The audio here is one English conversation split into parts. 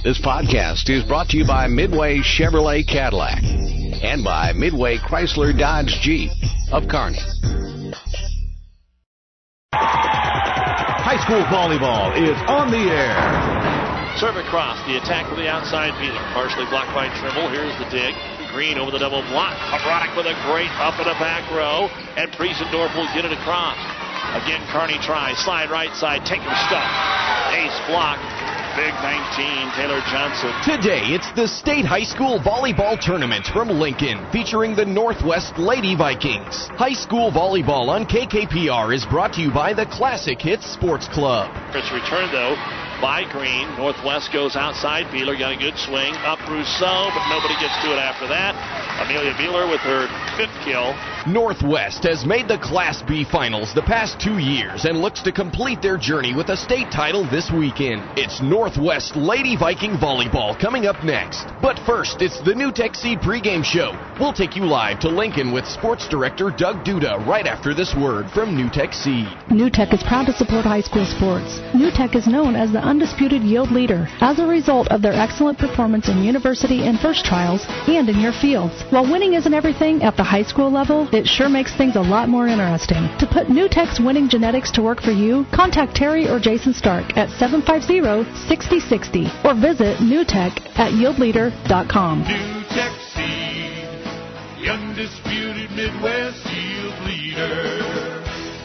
This podcast is brought to you by Midway Chevrolet Cadillac and by Midway Chrysler Dodge Jeep of Kearney. High school volleyball is on the air. Serve across, the attack from the outside Beeler. Partially blocked by Trimble. Here's the dig. Green over the double block. Abronic with a great up in the back row. And Priesendorf will get it across. Again, Kearney tries. Slide right side. Take your stuff. Ace block. Big 19, Taylor Johnson. Today, it's the State High School Volleyball Tournament from Lincoln, featuring the Northwest Lady Vikings. High school volleyball on KKPR is brought to you by the Classic Hits Sports Club. It's returned, though, by Green. Northwest goes outside. Beeler got a good swing. Up Rousseau, but nobody gets to it after that. Amelia Beeler with her fifth kill. Northwest has made the Class B finals the past 2 years and looks to complete their journey with a state title this weekend. It's Northwest Lady Viking Volleyball coming up next. But first, it's the NewTek Seed pregame show. We'll take you live to Lincoln with Sports Director Doug Duda right after this word from NewTek Seed. NewTek is proud to support high school sports. NewTek is known as the undisputed yield leader as a result of their excellent performance in university and first trials and in your fields. While winning isn't everything at the high school level, it sure makes things a lot more interesting. To put NewTek's winning genetics to work for you, contact Terry or Jason Stark at 750-6060 or visit NewTek at yieldleader.com. NewTek Seed, the undisputed Midwest yield leader.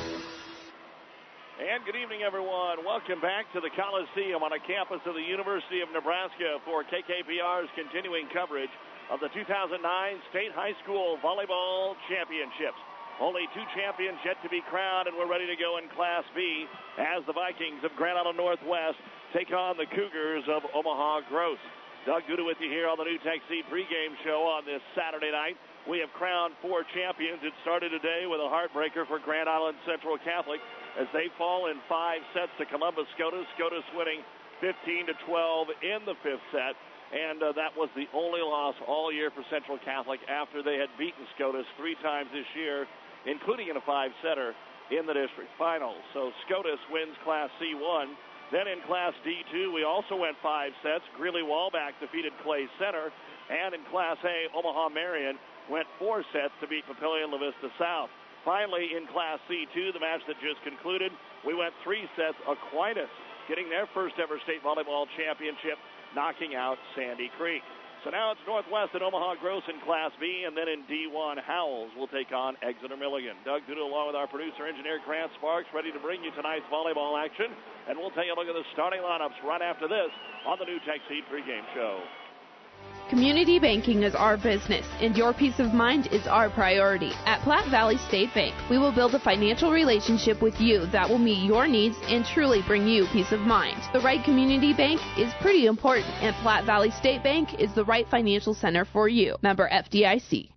And good evening, everyone. Welcome back to the Coliseum on a campus of the University of Nebraska for KKPR's continuing coverage of the 2009 State High School Volleyball Championships. Only 2 champions yet to be crowned, and we're ready to go in Class B as the Vikings of Grand Island Northwest take on the Cougars of Omaha Gross. Doug Duda with you here on the NewTek Seed pregame show on this Saturday night. We have crowned 4 champions. It started today with a heartbreaker for Grand Island Central Catholic as they fall in 5 sets to Columbus SCOTUS. SCOTUS winning 15-12 in the 5th set. And that was the only loss all year for Central Catholic after they had beaten SCOTUS 3 times this year, including in a 5-setter in the district finals. So SCOTUS wins Class C1. Then in Class D2, we also went 5 sets. Greeley-Walbach defeated Clay Center. And in Class A, Omaha Marion went 4 sets to beat Papillion La Vista South. Finally, in Class C2, the match that just concluded, we went 3 sets. Aquinas getting their first ever state volleyball championship, knocking out Sandy Creek. So now it's Northwest and Omaha Gross in Class B, and then in D1, Howells will take on Exeter Milligan. Doug Duda along with our producer-engineer Grant Sparks ready to bring you tonight's volleyball action, and we'll take a look at the starting lineups right after this on the NewTek Seed pregame show. Community banking is our business, and your peace of mind is our priority. At Platte Valley State Bank, we will build a financial relationship with you that will meet your needs and truly bring you peace of mind. The right community bank is pretty important, and Platte Valley State Bank is the right financial center for you. Member FDIC.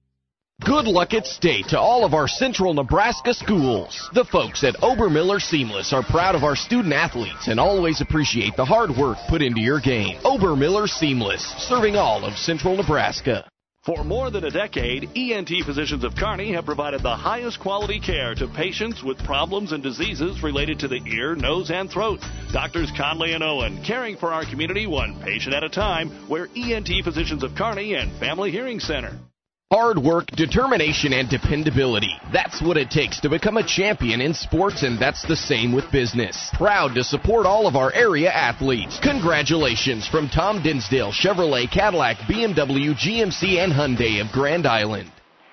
Good luck at State to all of our Central Nebraska schools. The folks at Obermiller Seamless are proud of our student athletes and always appreciate the hard work put into your game. Obermiller Seamless, serving all of Central Nebraska. For more than a decade, ENT Physicians of Kearney have provided the highest quality care to patients with problems and diseases related to the ear, nose, and throat. Doctors Conley and Owen, caring for our community one patient at a time. We're ENT Physicians of Kearney and Family Hearing Center. Hard work, determination, and dependability. That's what it takes to become a champion in sports, and that's the same with business. Proud to support all of our area athletes. Congratulations from Tom Dinsdale, Chevrolet, Cadillac, BMW, GMC, and Hyundai of Grand Island.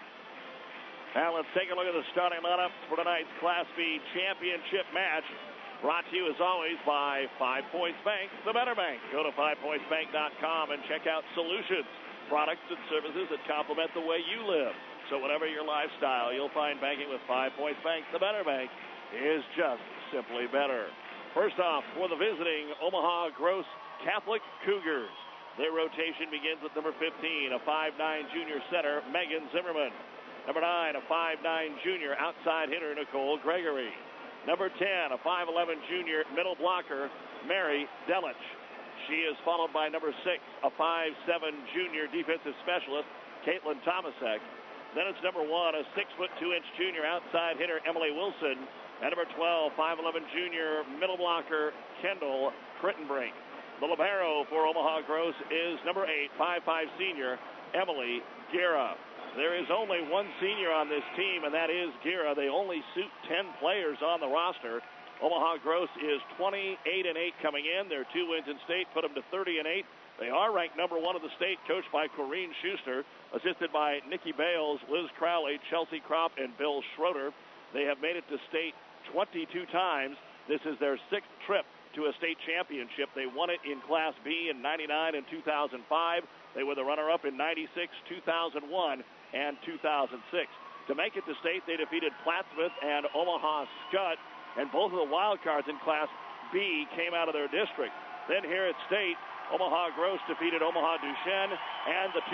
Now let's take a look at the starting lineup for tonight's Class B championship match. Brought to you, as always, by 5 Points Bank, the better bank. Go to 5pointsbank.com and check out Solutions. Products and services that complement the way you live. So whatever your lifestyle, you'll find banking with 5 Points Bank. The better bank is just simply better. First off, for the visiting Omaha Gross Catholic Cougars, their rotation begins with number 15, a 5'9 junior center, Megan Zimmerman. Number 9, a 5'9 junior outside hitter, Nicole Gregory. Number 10, a 5'11 junior middle blocker, Mary Delich. She is followed by number 6, a 5'7 junior defensive specialist, Caitlin Tomasek. Then it's number 1, a 6'2" junior outside hitter, Emily Wilson. And number 12, 5'11 junior middle blocker, Kendall Crittenbrink. The libero for Omaha Gross is number 8, 5'5" senior, Emily Guerra. There is only one senior on this team, and that is Guerra. They only suit 10 players on the roster. Omaha Gross is 28-8 coming in. Their 2 wins in state put them to 30-8. They are ranked number 1 in the state, coached by Corrine Schuster, assisted by Nikki Bales, Liz Crowley, Chelsea Kropp, and Bill Schroeder. They have made it to state 22 times. This is their 6th trip to a state championship. They won it in Class B in 99 and 2005. They were the runner-up in 96, 2001, and 2006. To make it to state, they defeated Plattsmouth and Omaha Scott, and both of the wild cards in Class B came out of their district. Then here at state, Omaha Gross defeated Omaha Duchesne and the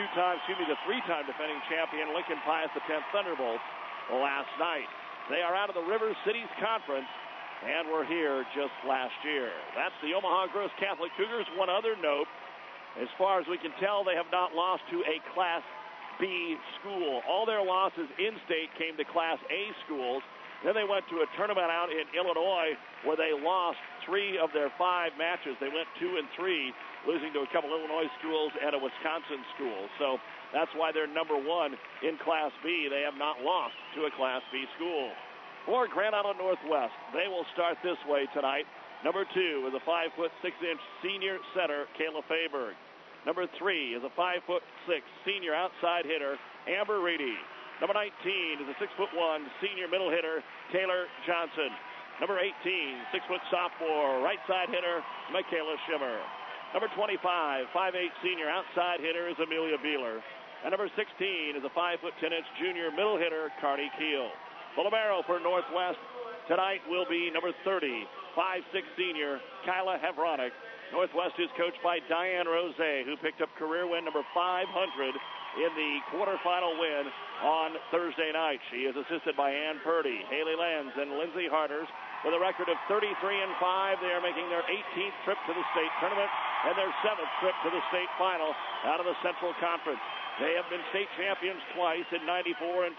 3-time defending champion Lincoln Pius X Thunderbolts last night. They are out of the River Cities Conference and were here just last year. That's the Omaha Gross Catholic Cougars. One other note, as far as we can tell, they have not lost to a Class B school. All their losses in state came to Class A schools. Then they went to a tournament out in Illinois where they lost 3 of their 5 matches. They went 2-3, losing to a couple Illinois schools and a Wisconsin school. So that's why they're number 1 in Class B. They have not lost to a Class B school. For Grand Island Northwest, they will start this way tonight. Number 2 is a 5'6" senior center, Kayla Fayberg. Number 3 is a 5'6" senior outside hitter, Amber Reedy. Number 19 is a 6'1" senior middle hitter, Taylor Johnson. Number 18, 6-foot sophomore, right side hitter, Michaela Schimmer. Number 25, 5'8" senior outside hitter is Amelia Beeler. And number 16 is a 5'10" junior middle hitter, Carney Keel. The libero for Northwest tonight will be number 30, 5'6" senior, Kyla Hevronic. Northwest is coached by Diane Rose, who picked up career win number 500 in the quarterfinal win on Thursday night. She is assisted by Ann Purdy, Haley Lenz, and Lindsay Harters. With a record of 33-5, they are making their 18th trip to the state tournament and their 7th trip to the state final out of the Central Conference. They have been state champions twice in 94 and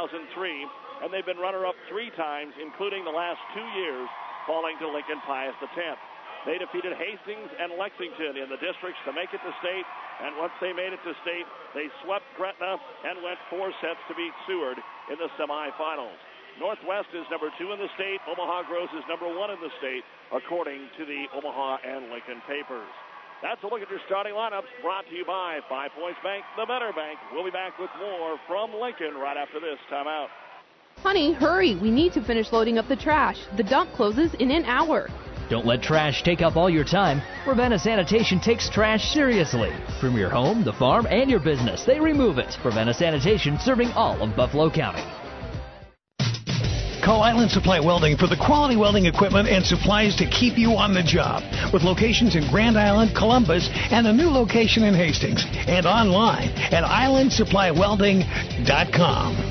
2003, and they've been runner-up 3 times, including the last 2 years, falling to Lincoln Pius X. They defeated Hastings and Lexington in the districts to make it to state, and once they made it to state, they swept Gretna and went 4 sets to beat Seward in the semifinals. Northwest is number 2 in the state. Omaha Gross is number 1 in the state, according to the Omaha and Lincoln papers. That's a look at your starting lineups, brought to you by 5 Points Bank, the better bank. We'll be back with more from Lincoln right after this timeout. Honey, hurry. We need to finish loading up the trash. The dump closes in an hour. Don't let trash take up all your time. Ravenna Sanitation takes trash seriously. From your home, the farm, and your business, they remove it. Ravenna Sanitation, serving all of Buffalo County. Call Island Supply Welding for the quality welding equipment and supplies to keep you on the job. With locations in Grand Island, Columbus, and a new location in Hastings. And online at islandsupplywelding.com.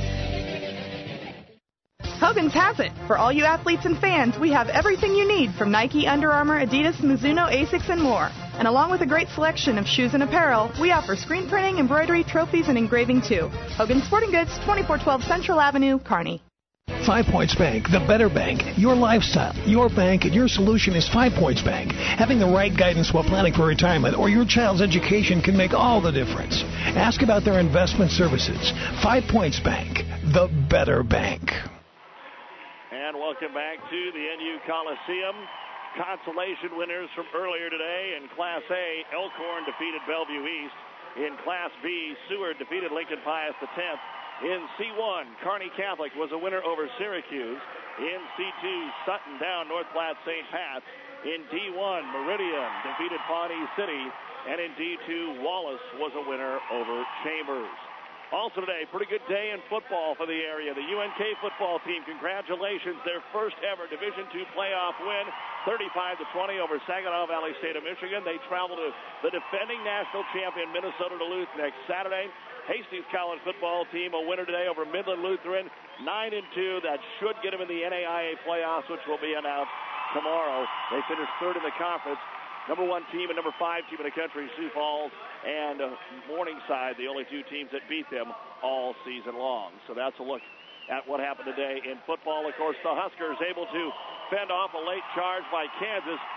Hogan's has it. For all you athletes and fans, we have everything you need from Nike, Under Armour, Adidas, Mizuno, Asics, and more. And along with a great selection of shoes and apparel, we offer screen printing, embroidery, trophies, and engraving too. Hogan's Sporting Goods, 2412 Central Avenue, Kearney. 5 Points Bank, the better bank. Your lifestyle, your bank, and your solution is 5 Points Bank. Having the right guidance while planning for retirement or your child's education can make all the difference. Ask about their investment services. 5 Points Bank, the better bank. And welcome back to the NU Coliseum. Consolation winners from earlier today. In Class A, Elkhorn defeated Bellevue East. In Class B, Seward defeated Lincoln Pius X. In C1, Kearney Catholic was a winner over Syracuse. In C2, Sutton down North Platte St. Pat's. In D1, Meridian defeated Pawnee City. And in D2, Wallace was a winner over Chambers. Also today, pretty good day in football for the area. The UNK football team, congratulations, their first ever Division II playoff win, 35-20 over Saginaw Valley State of Michigan. They travel to the defending national champion Minnesota Duluth next Saturday. Hastings College football team, a winner today over Midland Lutheran, 9-2. That should get them in the NAIA playoffs, which will be announced tomorrow. They finished third in the conference. Number 1 team and number 5 team in the country, Sioux Falls and Morningside, the only 2 teams that beat them all season long. So that's a look at what happened today in football. Of course, the Huskers able to fend off a late charge by Kansas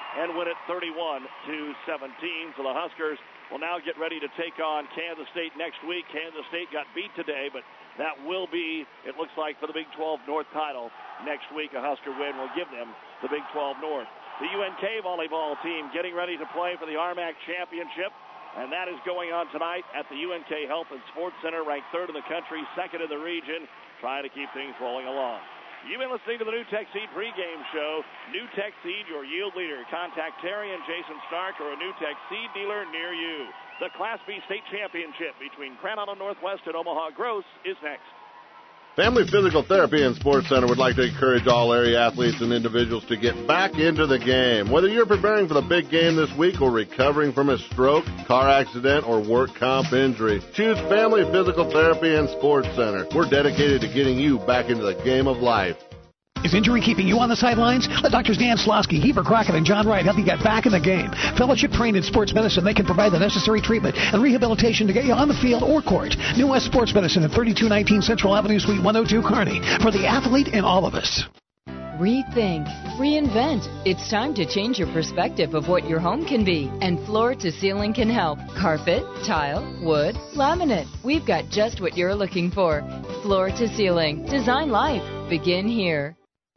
and win it 31-17. So the Huskers will now get ready to take on Kansas State next week. Kansas State got beat today, but that will be, it looks like, for the Big 12 North title next week. A Husker win will give them the Big 12 North. The UNK volleyball team getting ready to play for the RMAC Championship, and that is going on tonight at the UNK Health and Sports Center, ranked 3rd in the country, 2nd in the region, trying to keep things rolling along. You've been listening to the NuTech Seed pregame show. NuTech Seed, your yield leader. Contact Terry and Jason Stark or a NuTech Seed dealer near you. The Class B state championship between Grand Island Northwest and Omaha Gross is next. Family Physical Therapy and Sports Center would like to encourage all area athletes and individuals to get back into the game. Whether you're preparing for the big game this week or recovering from a stroke, car accident, or work comp injury, choose Family Physical Therapy and Sports Center. We're dedicated to getting you back into the game of life. Is injury keeping you on the sidelines? Let Doctors Dan Slosky, Heber Crockett, and John Wright help you get back in the game. Fellowship trained in sports medicine, they can provide the necessary treatment and rehabilitation to get you on the field or court. New West Sports Medicine at 3219 Central Avenue, Suite 102, Kearney. For the athlete in all of us. Rethink. Reinvent. It's time to change your perspective of what your home can be. And Floor to Ceiling can help. Carpet, tile, wood, laminate. We've got just what you're looking for. Floor to Ceiling. Design life. Begin here.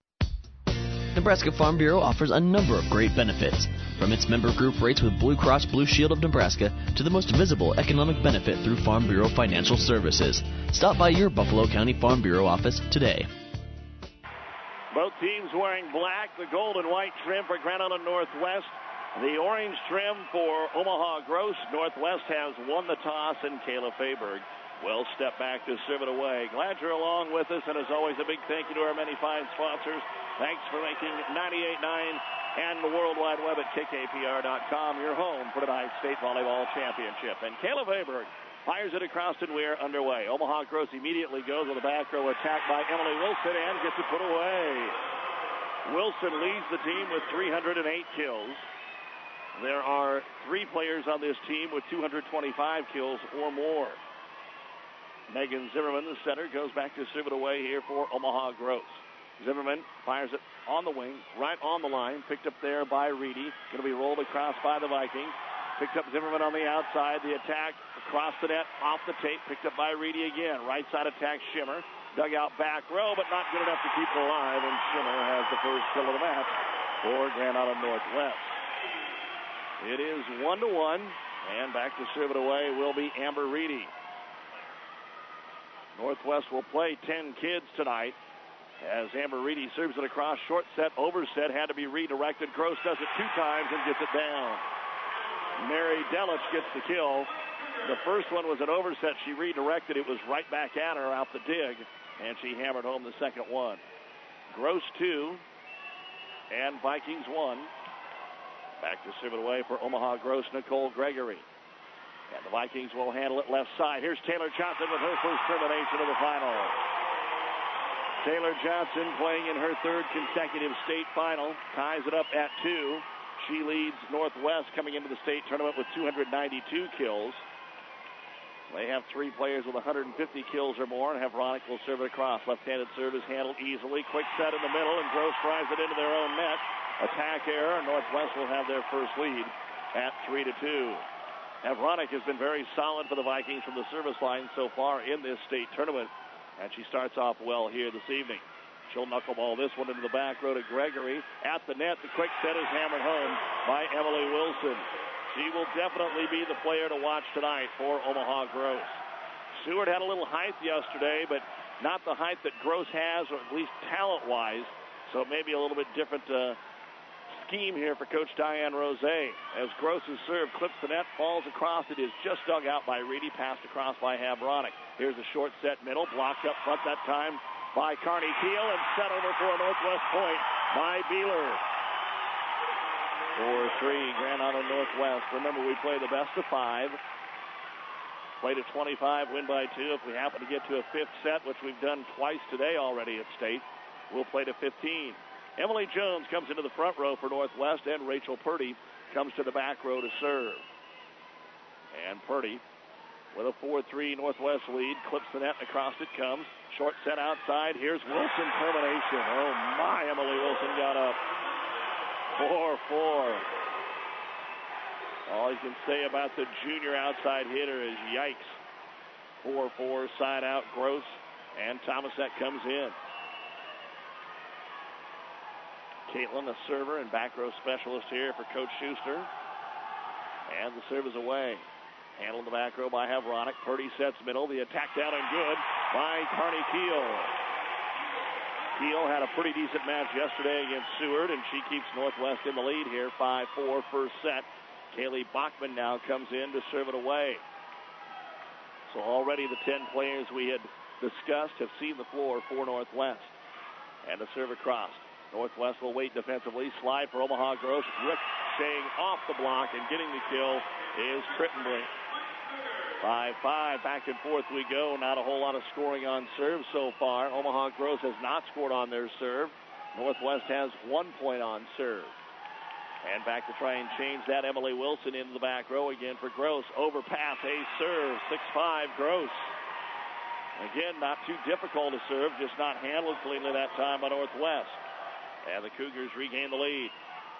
Nebraska Farm Bureau offers a number of great benefits, from its member group rates with Blue Cross Blue Shield of Nebraska to the most visible economic benefit through Farm Bureau Financial Services. Stop by your Buffalo County Farm Bureau office today. Both teams wearing black, the gold and white trim for Grand Island Northwest, the orange trim for Omaha Gross. Northwest has won the toss, and Kayla Fayberg will step back to serve it away. Glad you're along with us, and as always, a big thank you to our many fine sponsors. Thanks for making 98.9 and the World Wide Web at KKPR.com your home for tonight's State Volleyball Championship. And Kayla Fayberg fires it across, and we're underway. Omaha Gross immediately goes with a back row attack by Emily Wilson and gets it put away. Wilson leads the team with 308 kills. There are 3 players on this team with 225 kills or more. Megan Zimmerman, the center, goes back to serve it away here for Omaha Gross. Zimmerman fires it on the wing, right on the line, picked up there by Reedy. Going to be rolled across by the Vikings. Picked up Zimmerman on the outside. The attack across the net, off the tape, picked up by Reedy again. Right side attack, Shimmer. Dug out back row, but not good enough to keep it alive, and Shimmer has the first kill of the match for Grand Island Northwest. It is 1-1, and back to serve it away will be Amber Reedy. Northwest will play 10 kids tonight as Amber Reedy serves it across. Short set, over set, had to be redirected. Gross does it 2 times and gets it down. Mary Delich gets the kill. The first one was an overset. She redirected. It was right back at her out the dig, and she hammered home the second one. Gross 2 and Vikings 1. Back to serve it away for Omaha Gross, Nicole Gregory. And the Vikings will handle it left side. Here's Taylor Johnson with her first termination of the final. Taylor Johnson playing in her 3rd consecutive state final. Ties it up at 2. She leads Northwest coming into the state tournament with 292 kills. They have 3 players with 150 kills or more, and Hevronic will serve it across. Left-handed serve is handled easily. Quick set in the middle, and Gross drives it into their own net. Attack error. Northwest will have their first lead at 3-2. Hevronic has been very solid for the Vikings from the service line so far in this state tournament, and she starts off well here this evening. She'll knuckleball this one into the back row to Gregory. At the net, the quick set is hammered home by Emily Wilson. She will definitely be the player to watch tonight for Omaha Gross. Seward had a little height yesterday, but not the height that Gross has, or at least talent-wise, so maybe a little bit different scheme here for Coach Diane Rose. As Gross's serve clips the net, falls across. It is just dug out by Reedy, passed across by Hevronic. Here's a short set middle, blocked up front that time by Carney Keel, and set over for a Northwest point by Beeler. 4-3, Grand Island Northwest. Remember, we play the best of 5. Play to 25, win by 2. If we happen to get to a 5th set, which we've done twice today already at state, we'll play to 15. Emily Jones comes into the front row for Northwest, and Rachel Purdy comes to the back row to serve. And Purdy, with a 4-3 Northwest lead, clips the net, and across it comes. Short set outside. Here's Wilson termination. Oh, my, Emily Wilson got up. 4-4. All you can say about the junior outside hitter is yikes. 4-4, side out, Gross, and Thomasette comes in. Caitlin, the server and back row specialist here for Coach Schuster. And the serve is away. Handled the back row by Havronic. Purdy sets middle. The attack down and good by Carney Keel. Keel had a pretty decent match yesterday against Seward, and she keeps Northwest in the lead here. 5-4 first set. Kaylee Bachman now comes in to serve it away. So already the 10 players we had discussed have seen the floor for Northwest. And the serve across. Northwest will wait defensively. Slide for Omaha Gross. Ricocheting off the block and getting the kill is Crittenbrink. 5-5, back and forth we go. Not a whole lot of scoring on serve so far. Omaha Gross has not scored on their serve. Northwest has 1 point on serve. And back to try and change that, Emily Wilson into the back row again for Gross. Overpass, a serve, 6-5 Gross. Again, not too difficult to serve, just not handled cleanly that time by Northwest. And the Cougars regain the lead.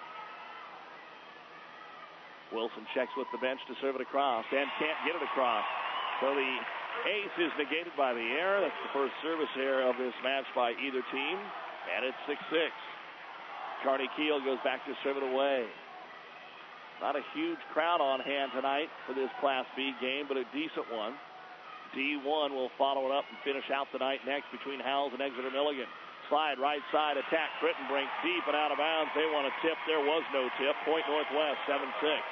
Wilson checks with the bench to serve it across and can't get it across. So the ace is negated by the error. That's the first service error of this match by either team. And it's 6-6. Carney Keel goes back to serve it away. Not a huge crowd on hand tonight for this Class B game, but a decent one. D1 will follow it up and finish out the night next between Howells and Exeter Milligan. Slide right side, attack Crittenbrink deep and out of bounds. They want a tip. There was no tip. Point Northwest, 7-6.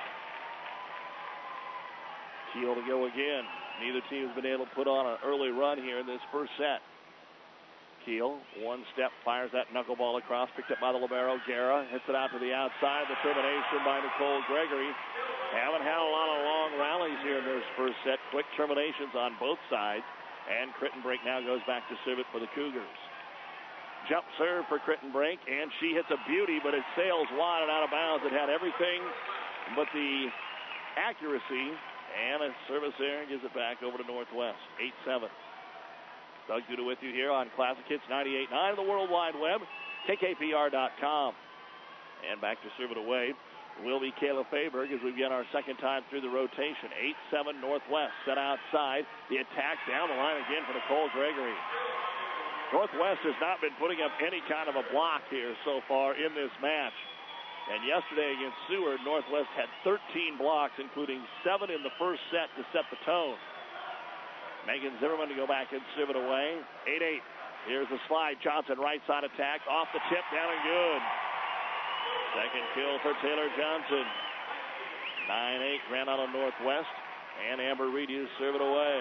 Keel to go again. Neither team has been able to put on an early run here in this first set. Keel, one step, fires that knuckleball across, picked up by the libero. Guerra hits it out to the outside. The termination by Nicole Gregory. Haven't had a lot of long rallies here in this first set. Quick terminations on both sides. And Crittenbrink now goes back to serve it for the Cougars. Jump serve for Crittenbrink, and she hits a beauty, but it sails wide and out of bounds. It had everything but the accuracy. And a service there gives it back over to Northwest. 8-7. Doug Duda with you here on Classic Hits 98.9 on the World Wide Web, KKPR.com. And back to serve it away will be Kayla Fayberg as we get our second time through the rotation. 8-7 Northwest set outside. The attack down the line again for Nicole Gregory. Northwest has not been putting up any kind of a block here so far in this match. And yesterday against Seward, Northwest had 13 blocks, including 7 in the first set to set the tone. Megan Zimmerman to go back and serve it away. 8-8. Here's the slide. Johnson right side attack. Off the tip, down and good. Second kill for Taylor Johnson. 9-8 ran out of Northwest. And Amber Reedy to serve it away.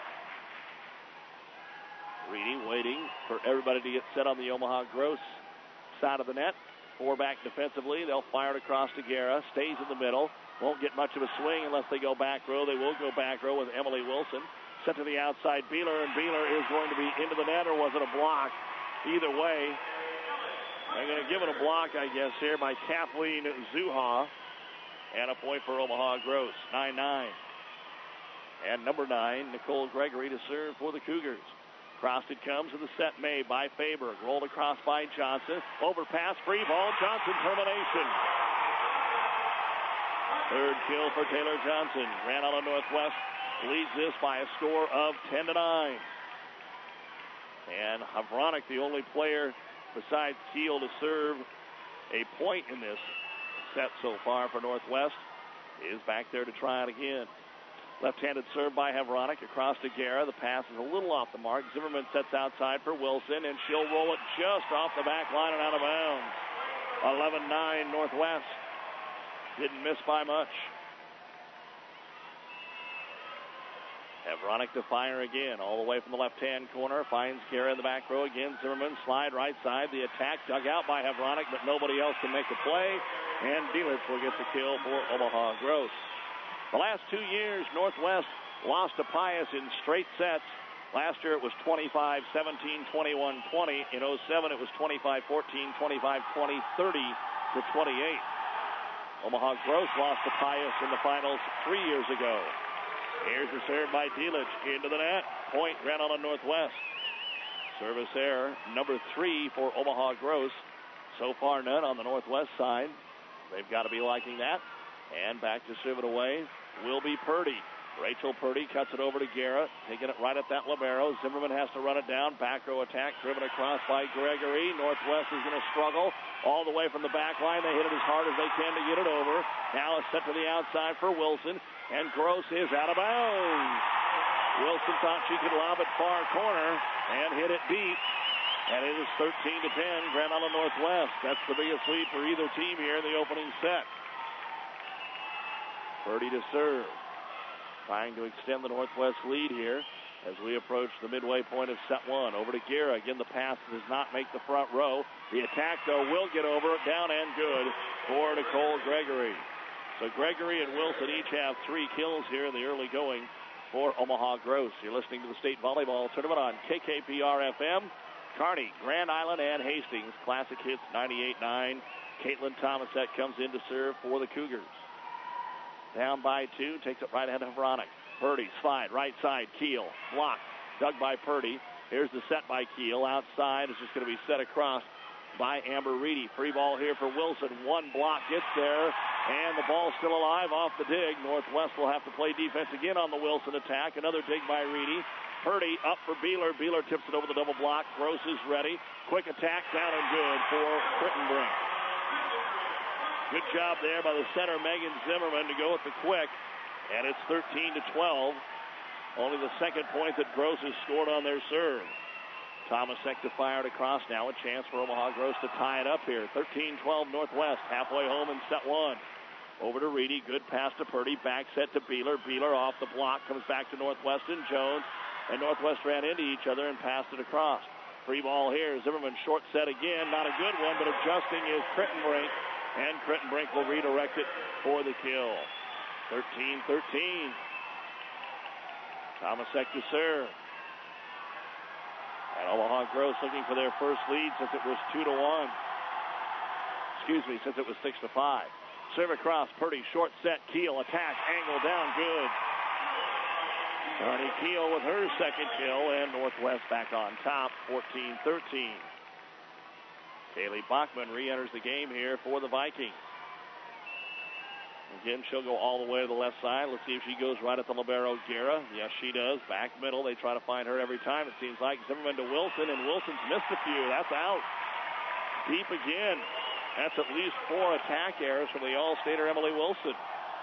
Reedy waiting for everybody to get set on the Omaha Gross side of the net. 4 back defensively. They'll fire it across to Guerra. Stays in the middle. Won't get much of a swing unless they go back row. They will go back row with Emily Wilson. Set to the outside, Beeler, and Beeler is going to be into the net, or was it a block? Either way, they're going to give it a block, I guess, here by Kathleen Zuha. And a point for Omaha Gross. 9-9. And number 9, Nicole Gregory to serve for the Cougars. Crossed it comes to the set made by Fayberg. Rolled across by Johnson. Overpass, free ball. Johnson termination. Third kill for Taylor Johnson. Ran out of Northwest. Leads this by a score of 10-9. And Havronic, the only player besides Keel to serve a point in this set so far for Northwest, is back there to try it again. Left-handed serve by Havronic across to Guerra. The pass is a little off the mark. Zimmerman sets outside for Wilson, and she'll roll it just off the back line and out of bounds. 11-9 Northwest. Didn't miss by much. Havronic to fire again, all the way from the left-hand corner. Finds Guerra in the back row again. Zimmerman slide right side. The attack dug out by Havronic, but nobody else can make the play. And Dielich will get the kill for Omaha Gross. The last 2 years, Northwest lost to Pius in straight sets. Last year it was 25-17, 21-20. In 07 it was 25-14, 25-20, 30-28. Omaha Gross lost to Pius in the finals 3 years ago. Here's the serve by Dielich into the net. Point ran out of Northwest. Service error number 3 for Omaha Gross. So far none on the Northwest side. They've got to be liking that. And back to serve it away will be Purdy. Rachel Purdy cuts it over to Garrett, taking it right at that libero. Zimmerman has to run it down. Back row attack, driven across by Gregory. Northwest is going to struggle all the way from the back line. They hit it as hard as they can to get it over. Now it's set to the outside for Wilson, and Gross is out of bounds. Wilson thought she could lob it far corner and hit it deep. And it is 13-10, Grand Island Northwest. That's the biggest lead for either team here in the opening set. Purdy to serve. Trying to extend the Northwest lead here as we approach the midway point of set one. Over to Guerra. Again, the pass does not make the front row. The attack, though, will get over, down and good for Nicole Gregory. So Gregory and Wilson each have 3 kills here in the early going for Omaha Gross. You're listening to the State Volleyball Tournament on KKPR-FM. Kearney, Grand Island, and Hastings. Classic Hits 98.9. Caitlin Thomasek comes in to serve for the Cougars. Down by 2, takes it right ahead of Vronic. Purdy, slide, right side, Keel, blocked, dug by Purdy. Here's the set by Keel. Outside is just going to be set across by Amber Reedy. Free ball here for Wilson. One block gets there, and the ball's still alive off the dig. Northwest will have to play defense again on the Wilson attack. Another dig by Reedy. Purdy up for Beeler. Beeler tips it over the double block. Gross is ready. Quick attack, down and good for Crittenbrink. Good job there by the center, Megan Zimmerman, to go with the quick. And it's 13-12. Only the second point that Gross has scored on their serve. Thomasek to fire it across now. A chance for Omaha Gross to tie it up here. 13-12 Northwest. Halfway home in set one. Over to Reedy. Good pass to Purdy. Back set to Beeler. Beeler off the block. Comes back to Northwest and Jones. And Northwest ran into each other and passed it across. Free ball here. Zimmerman short set again. Not a good one, but adjusting is Crittenbrink. And Crittenbrink will redirect it for the kill. 13-13. Thomasek to serve. And Omaha Gross looking for their first lead since it was 2-1. Since it was 6-5. Serve across, Purdy, short set, Keel, attack, angle down, good. Carney Keel with her second kill, and Northwest back on top, 14-13. Kaylee Bachman re-enters the game here for the Vikings. Again, she'll go all the way to the left side. Let's see if she goes right at the libero, Guerra. Yes, she does. Back middle. They try to find her every time, it seems like. Zimmerman to Wilson, and Wilson's missed a few. That's out. Deep again. That's at least 4 attack errors from the All-Stater Emily Wilson.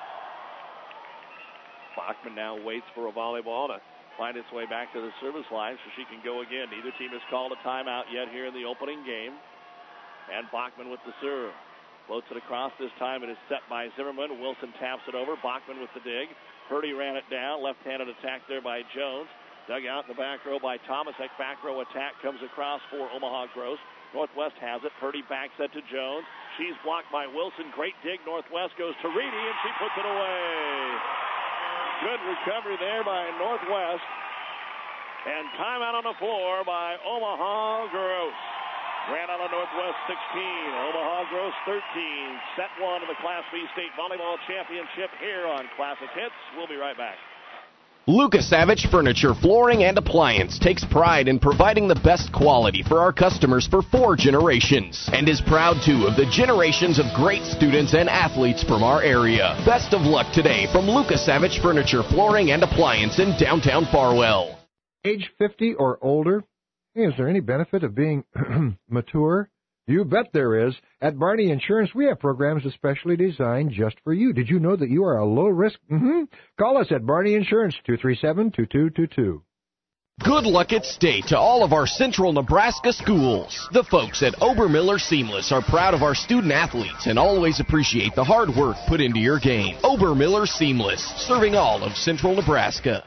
Bachman now waits for a volleyball to find its way back to the service line so she can go again. Neither team has called a timeout yet here in the opening game. And Bachman with the serve. Floats it across. This time it is set by Zimmerman. Wilson taps it over. Bachman with the dig. Purdy ran it down. Left-handed attack there by Jones. Dug out in the back row by Thomasek. Back row attack comes across for Omaha Gross. Northwest has it. Purdy back set to Jones. She's blocked by Wilson. Great dig. Northwest goes to Reedy, and she puts it away. Good recovery there by Northwest. And timeout on the floor by Omaha Gross. Grand Island Northwest 16, Omaha Gross 13. Set one of the Class B State Volleyball Championship here on Classic Hits. We'll be right back. Lucas Savage Furniture, Flooring, and Appliance takes pride in providing the best quality for our customers for 4 generations and is proud, too, of the generations of great students and athletes from our area. Best of luck today from Lucas Savage Furniture, Flooring, and Appliance in downtown Farwell. Age 50 or older? Hey, is there any benefit of being mature? You bet there is. At Barney Insurance, we have programs especially designed just for you. Did you know that you are a low risk? Call us at Barney Insurance, 237-2222. Good luck at state to all of our Central Nebraska schools. The folks at Obermiller Seamless are proud of our student athletes and always appreciate the hard work put into your game. Obermiller Seamless, serving all of Central Nebraska.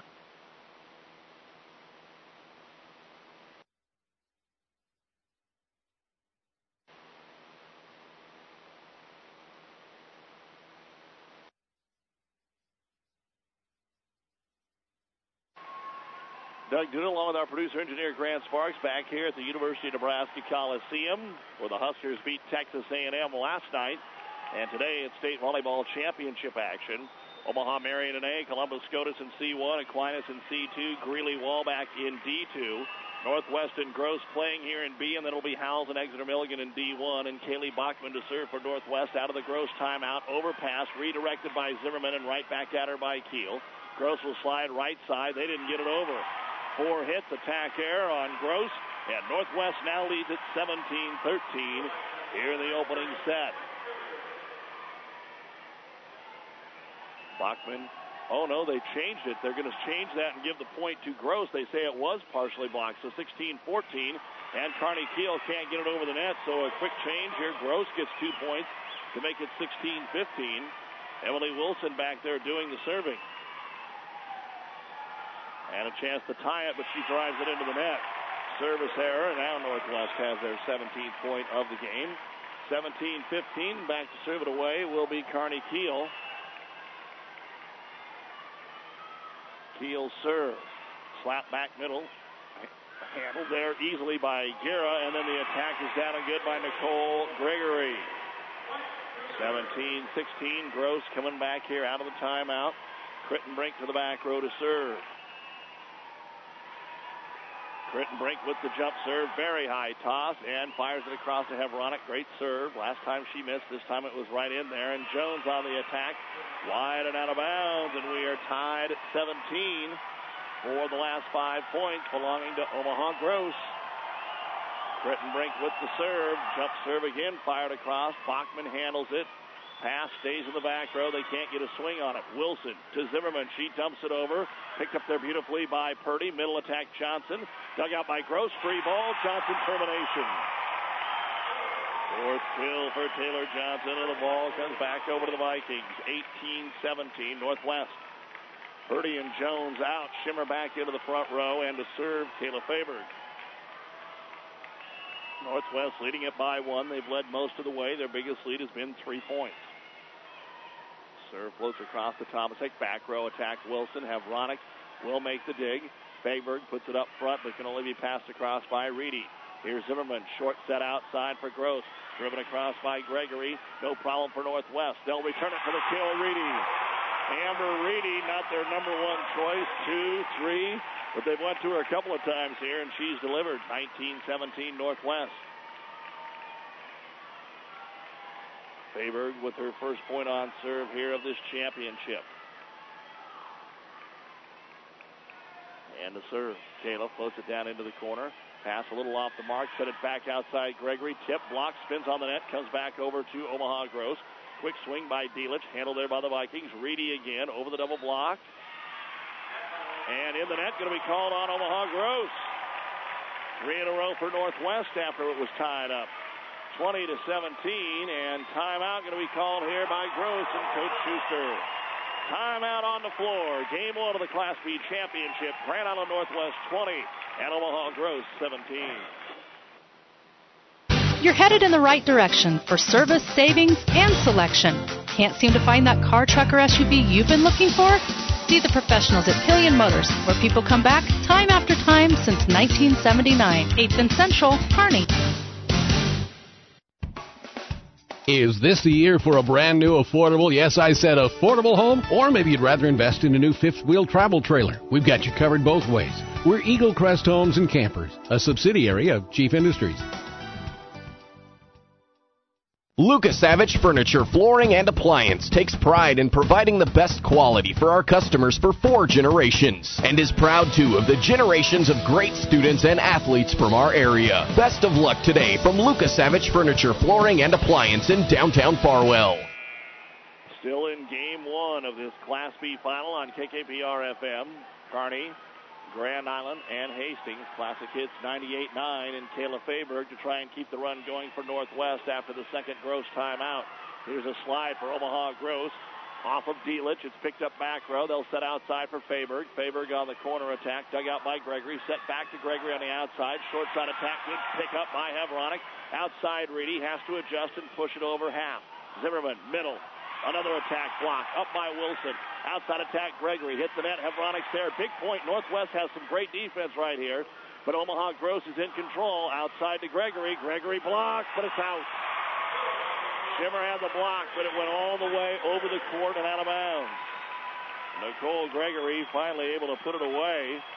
Doug Duda, along with our producer-engineer Grant Sparks, back here at the University of Nebraska Coliseum, where the Huskers beat Texas A&M last night. And today it's state volleyball championship action. Omaha Marion in A, Columbus Scotus in C1, Aquinas in C2, Greeley Wallback in D2. Northwest and Gross playing here in B, and then it'll be Howells and Exeter Milligan in D1. And Kaylee Bachman to serve for Northwest out of the Gross timeout. Overpass, redirected by Zimmerman, and right back at her by Keel. Gross will slide right side. They didn't get it over. 4 hits, attack error on Gross, and Northwest now leads at 17-13 here in the opening set. Bachman. Oh, no, they changed it. They're going to change that and give the point to Gross. They say it was partially blocked, so 16-14. And Kearney Keel can't get it over the net, so a quick change here. Gross gets 2 points to make it 16-15. Emily Wilson back there doing the serving. And a chance to tie it, but she drives it into the net. Service error, and now Northwest has their 17th point of the game. 17-15, back to serve it away will be Kearney Keel. Keel serve. Slap back middle. Handled there easily by Guerra, and then the attack is down and good by Nicole Gregory. 17-16. Gross coming back here out of the timeout. Crittenbrink to the back row to serve. Crittenbrink with the jump serve. Very high toss and fires it across to Hevronic. Great serve. Last time she missed. This time it was right in there. And Jones on the attack. Wide and out of bounds, and we are tied at 17 for the last 5 points belonging to Omaha Gross. Crittenbrink with the serve. Jump serve again, fired across. Bachman handles it. Pass stays in the back row. They can't get a swing on it. Wilson to Zimmerman. She dumps it over. Picked up there beautifully by Purdy. Middle attack Johnson. Dug out by Gross. Free ball. Johnson termination. 4th kill for Taylor Johnson, and the ball comes back over to the Vikings. 18-17 Northwest. Purdy and Jones out. Shimmer back into the front row, and to serve Kayla Faberg. Northwest leading it by 1. They've led most of the way. Their biggest lead has been 3 points. Serve floats across the Thomasek. Back row attack Wilson. Hevronic will make the dig. Faberg puts it up front, but can only be passed across by Reedy. Here's Zimmerman. Short set outside for Gross. Driven across by Gregory. No problem for Northwest. They'll return it for the kill. Reedy. Amber Reedy, not their number 1 choice. 2, 3. But they've went to her a couple of times here, and she's delivered. 19-17 Northwest. Faberg with her first point on serve here of this championship. And the serve. Kayla floats it down into the corner. Pass a little off the mark. Set it back outside Gregory. Tip, block, spins on the net. Comes back over to Omaha Gross. Quick swing by Delic. Handled there by the Vikings. Reedy again over the double block. And in the net, going to be called on Omaha Gross. 3 in a row for Northwest after it was tied up. 20-17, and timeout going to be called here by Gross and Coach Schuster. Timeout on the floor. Game 1 of the Class B championship. Grand Island Northwest 20 and Omaha Gross 17. You're headed in the right direction for service, savings, and selection. Can't seem to find that car, truck, or SUV you've been looking for? See the professionals at Pillion Motors, where people come back time after time since 1979. 8th and Central, Kearney. Is this the year for a brand new affordable, yes, I said affordable home? Or maybe you'd rather invest in a new fifth-wheel travel trailer. We've got you covered both ways. We're Eagle Crest Homes and Campers, a subsidiary of Chief Industries. Lucas Savage Furniture, Flooring, and Appliance takes pride in providing the best quality for our customers for 4 generations and is proud, too, of the generations of great students and athletes from our area. Best of luck today from Lucas Savage Furniture, Flooring, and Appliance in downtown Farwell. Still in Game 1 of this Class B final on KKPR-FM. Kearney, Grand Island, and Hastings. Classic Hits 98.9 and Kayla Faberg to try and keep the run going for Northwest after the second Gross timeout. Here's a slide for Omaha Gross. Off of Delic. It's picked up back row. They'll set outside for Faberg. Faberg on the corner attack. Dug out by Gregory. Set back to Gregory on the outside. Short side attack. Good pick up by Hevronic. Outside Reedy has to adjust and push it over half. Zimmerman, middle. Another attack block. Up by Wilson. Outside attack, Gregory. Hit the net. Hevronics there. Big point. Northwest has some great defense right here. But Omaha Gross is in control. Outside to Gregory. Gregory blocks, but it's out. Shimmer had the block, but it went all the way over the court and out of bounds. Nicole Gregory finally able to put it away.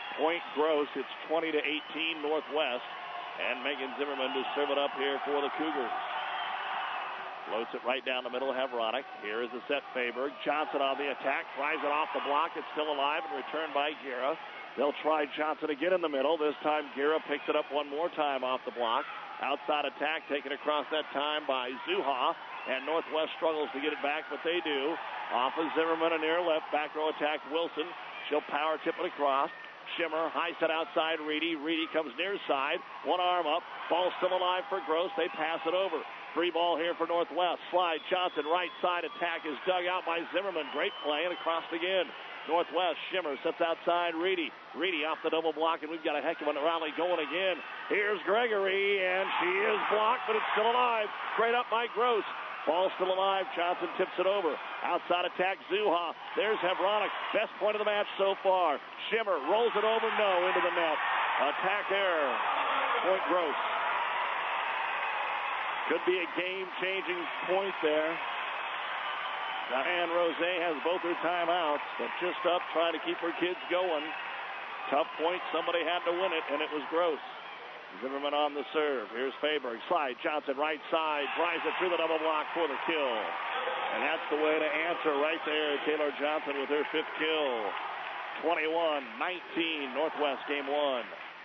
Point Gross. It's 20-18 Northwest. And Megan Zimmerman to serve it up here for the Cougars. Floats it right down the middle. Hevronic. Here is the set. Fayberg. Johnson on the attack. Flies it off the block. It's still alive and returned by Guerra. They'll try Johnson again in the middle. This time Guerra picks it up one more time off the block. Outside attack taken across that time by Zuha. And Northwest struggles to get it back, but they do. Off of Zimmerman, a near left. Back row attack Wilson. She'll power tip it across. Shimmer, high set outside Reedy. Reedy comes near side. One arm up. Ball still alive for Gross. They pass it over. Free ball here for Northwest. Slide Johnson, right side attack is dug out by Zimmerman. Great play and across again. Northwest, Shimmer sets outside Reedy. Reedy off the double block, and we've got a heck of a rally going again. Here's Gregory, and she is blocked, but it's still alive. Straight up by Gross. Ball still alive. Johnson tips it over. Outside attack, Zuha. There's Hevronic. Best point of the match so far. Shimmer rolls it over. No, into the net. Attack error. Point Gross. Could be a game-changing point there. Diane Rose has both her timeouts, but just up trying to keep her kids going. Tough point. Somebody had to win it, and it was Gross. Zimmerman on the serve. Here's Fayberg. Slide. Johnson right side. Drives it through the double block for the kill. And that's the way to answer right there. Taylor Johnson with her fifth kill. 21-19 Northwest game one.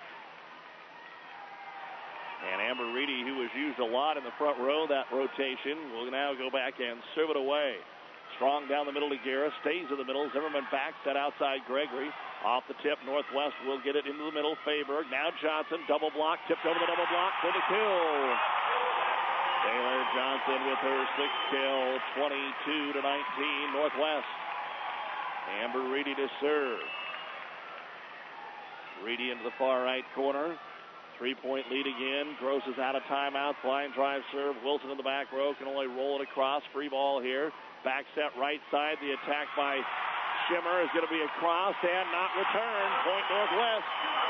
And Amber Reedy, who was used a lot in the front row, that rotation, will now go back and serve it away. Strong down the middle to Guerra. Stays in the middle. Zimmerman back. Set outside Gregory. Off the tip. Northwest will get it into the middle. Fayberg. Now Johnson. Double block. Tipped over the double block for the kill. Taylor Johnson with her sixth kill. 22-19 Northwest. Amber Reedy to serve. Reedy into the far right corner. 3-point lead again. Gross is out of timeouts. Line drive serve. Wilson in the back row can only roll it across. Free ball here. Back set right side. The attack by Shimmer is going to be across and not returned. Point Northwest.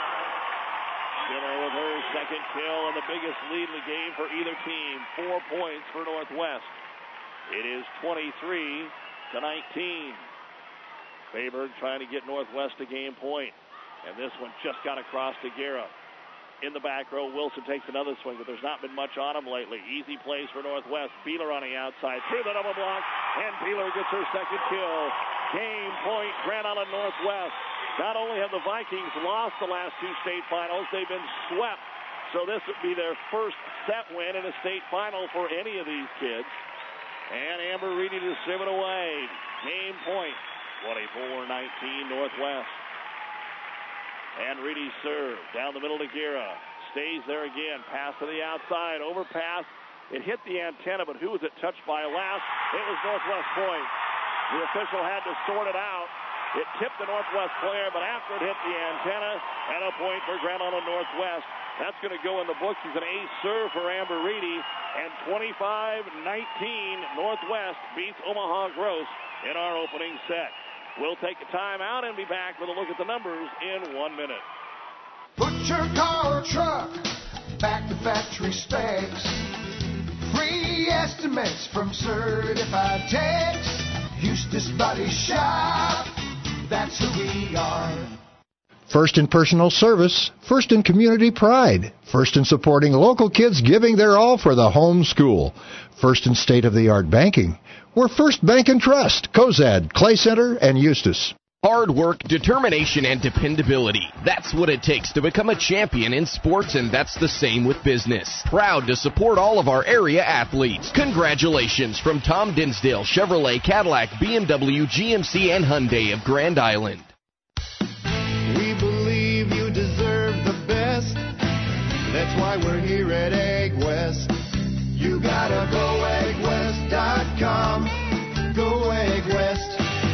Shimmer with her second kill and the biggest lead in the game for either team. 4 points for Northwest. It is 23-19. Fayberg trying to get Northwest a game point. And this one just got across to Guerra. In the back row, Wilson takes another swing, but there's not been much on him lately. Easy plays for Northwest. Beeler on the outside. Through the double block, and Beeler gets her second kill. Game point, Grand Island Northwest. Not only have the Vikings lost the last two state finals, they've been swept. So this would be their first set win in a state final for any of these kids. And Amber Reedy to serve it away. Game point, 24-19 Northwest. And Reedy serve down the middle to Guerra. Stays there again. Pass to the outside. Overpass. It hit the antenna, but who was it touched by last? It was Northwest point. The official had to sort it out. It tipped the Northwest player, but after it hit the antenna, and a point for Grand Island Northwest. That's going to go in the books as an ace serve for Amber Reedy. And 25-19 Northwest beats Omaha Gross in our opening set. We'll take a timeout and be back with a look at the numbers in 1 minute. Put your car or truck back to factory specs. Free estimates from certified techs. Eustace Body Shop, that's who we are. First in personal service, first in community pride, first in supporting local kids giving their all for the home school, first in state-of-the-art banking. We're First Bank and Trust, Cozad, Clay Center, and Eustis. Hard work, determination, and dependability. That's what it takes to become a champion in sports, and that's the same with business. Proud to support all of our area athletes. Congratulations from Tom Dinsdale, Chevrolet, Cadillac, BMW, GMC, and Hyundai of Grand Island. We believe you deserve the best. That's why we're here at Egg West. You gotta go eggwest.com. Go Egg West.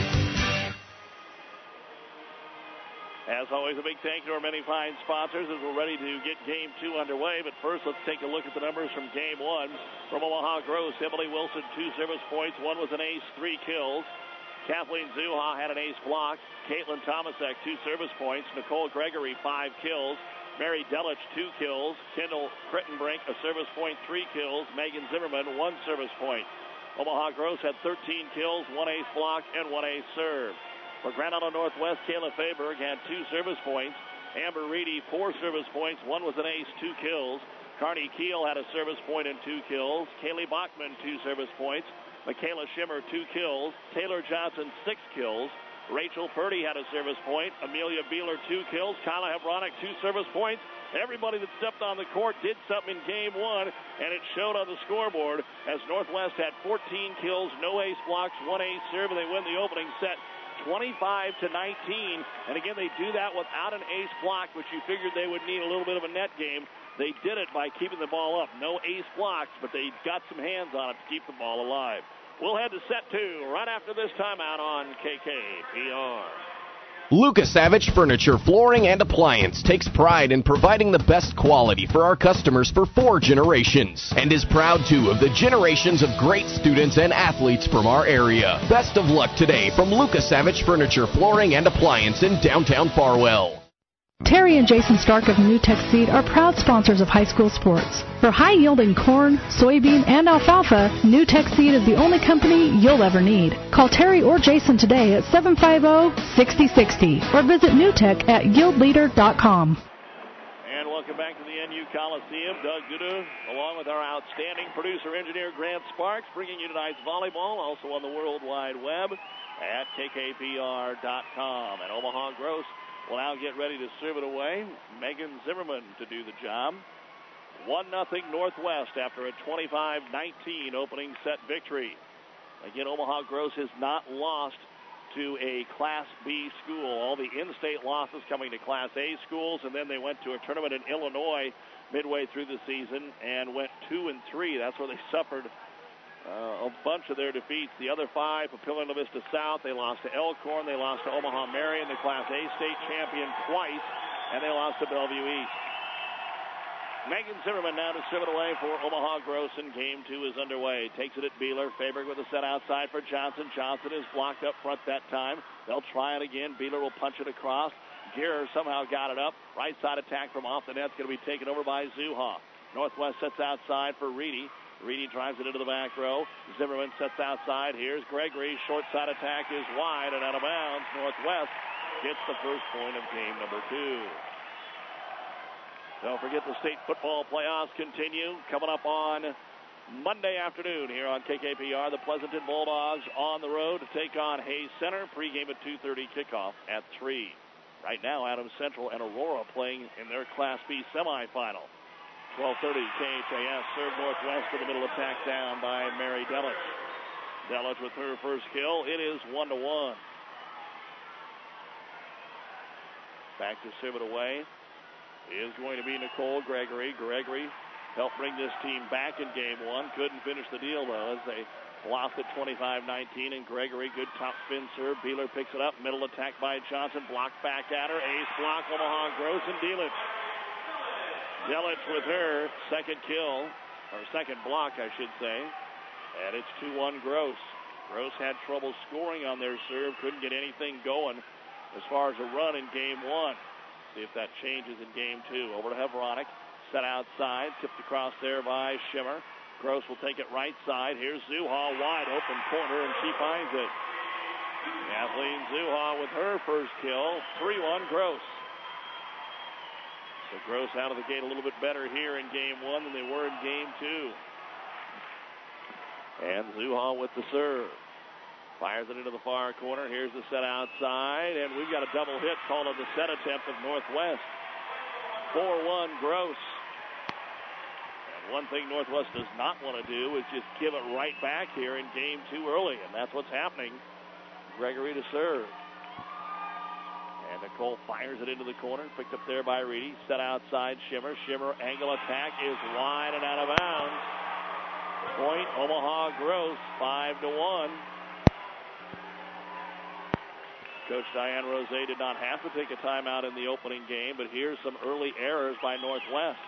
As always, a big thank you to our many fine sponsors as we're ready to get Game 2 underway. But first, let's take a look at the numbers from Game 1. From Omaha Gross, Emily Wilson, 2 service points. One was an ace, 3 kills. Kathleen Zuha had an ace block. Caitlin Tomasek, 2 service points. Nicole Gregory, 5 kills. Mary Delich, 2 kills. Kendall Crittenbrink, a service point, 3 kills. Megan Zimmerman, 1 service point. Omaha Gross had 13 kills, 1 ace block, and 1 ace serve. For Grand Island Northwest, Kayla Fayberg had 2 service points. Amber Reedy, 4 service points. 1 was an ace, 2 kills. Carney Keel had a service point and 2 kills. Kaylee Bachman, 2 service points. Michaela Schimmer, 2 kills. Taylor Johnson, 6 kills. Rachel Purdy had a service point. Amelia Beeler, 2 kills. Kyla Hebronic, 2 service points. Everybody that stepped on the court did something in game 1, and it showed on the scoreboard as Northwest had 14 kills, no ace blocks, 1 ace serve, and they win the opening set 25-19. And again, they do that without an ace block, which you figured they would need a little bit of a net game. They did it by keeping the ball up. No ace blocks, but they got some hands on it to keep the ball alive. We'll head to set 2 right after this timeout on KKPR. Lucas Savage Furniture, Flooring, and Appliance takes pride in providing the best quality for our customers for 4 generations and is proud, too, of the generations of great students and athletes from our area. Best of luck today from Lucas Savage Furniture, Flooring, and Appliance in downtown Farwell. Terry and Jason Stark of NewTek Seed are proud sponsors of high school sports. For high-yielding corn, soybean, and alfalfa, NewTek Seed is the only company you'll ever need. Call Terry or Jason today at 750-6060 or visit NewTek at yieldleader.com. And welcome back to the NU Coliseum. Doug Duda, along with our outstanding producer-engineer Grant Sparks, bringing you tonight's volleyball, also on the World Wide Web at kkpr.com. And Omaha Gross will now get ready to serve it away. Megan Zimmerman to do the job. 1-0 Northwest after a 25-19 opening set victory. Again, Omaha Gross has not lost to a Class B school. All the in-state losses coming to Class A schools, and then they went to a tournament in Illinois midway through the season and went 2-3. That's where they suffered a bunch of their defeats. The other 5, Papillion La Vista South, they lost to Elkhorn, they lost to Omaha Marion, the Class A state champion twice, and they lost to Bellevue East. Megan Zimmerman now to serve it away for Omaha Gross, and game 2 is underway. Takes it at Beeler. Faberg with a set outside for Johnson. Johnson is blocked up front that time. They'll try it again. Beeler will punch it across. Gear somehow got it up. Right side attack from off the net. It's going to be taken over by Zuha. Northwest sets outside for Reedy. Reedy drives it into the back row. Zimmerman sets outside. Here's Gregory. Short side attack is wide and out of bounds. Northwest gets the first point of game number 2. Don't forget the state football playoffs continue. Coming up on Monday afternoon here on KKPR. The Pleasanton Bulldogs on the road to take on Hayes Center. Pregame at 2:30, kickoff at 3. Right now, Adams Central and Aurora playing in their Class B semifinal. 12:30 KHAS serve Northwest to the middle attack down by Mary Delich. Delich with her first kill. It is 1-1. Back to serve it away is going to be Nicole Gregory. Gregory helped bring this team back in game 1. Couldn't finish the deal, though, as they lost at 25-19. And Gregory, good top spin serve. Beeler picks it up. Middle attack by Johnson. Blocked back at her. Ace block, Omaha Gross, and Delich. Delich with her second kill, or second block, I should say. And it's 2-1 Gross. Gross had trouble scoring on their serve. Couldn't get anything going as far as a run in game 1. See if that changes in game 2. Over to Hebronic. Set outside. Tipped across there by Schimmer. Gross will take it right side. Here's Zuha, wide open corner, and she finds it. Kathleen Zuha with her first kill. 3-1 Gross. So Gross out of the gate a little bit better here in game 1 than they were in game 2. And Zuha with the serve. Fires it into the far corner. Here's the set outside, and we've got a double hit called on the set attempt of Northwest. 4-1 Gross. And one thing Northwest does not want to do is just give it right back here in game 2 early, and that's what's happening. Gregory to serve. And Nicole fires it into the corner, picked up there by Reedy. Set outside Schimmer. Schimmer angle attack is wide and out of bounds. Point Omaha Gross, 5-1. Coach Diane Rose did not have to take a timeout in the opening game, but here's some early errors by Northwest.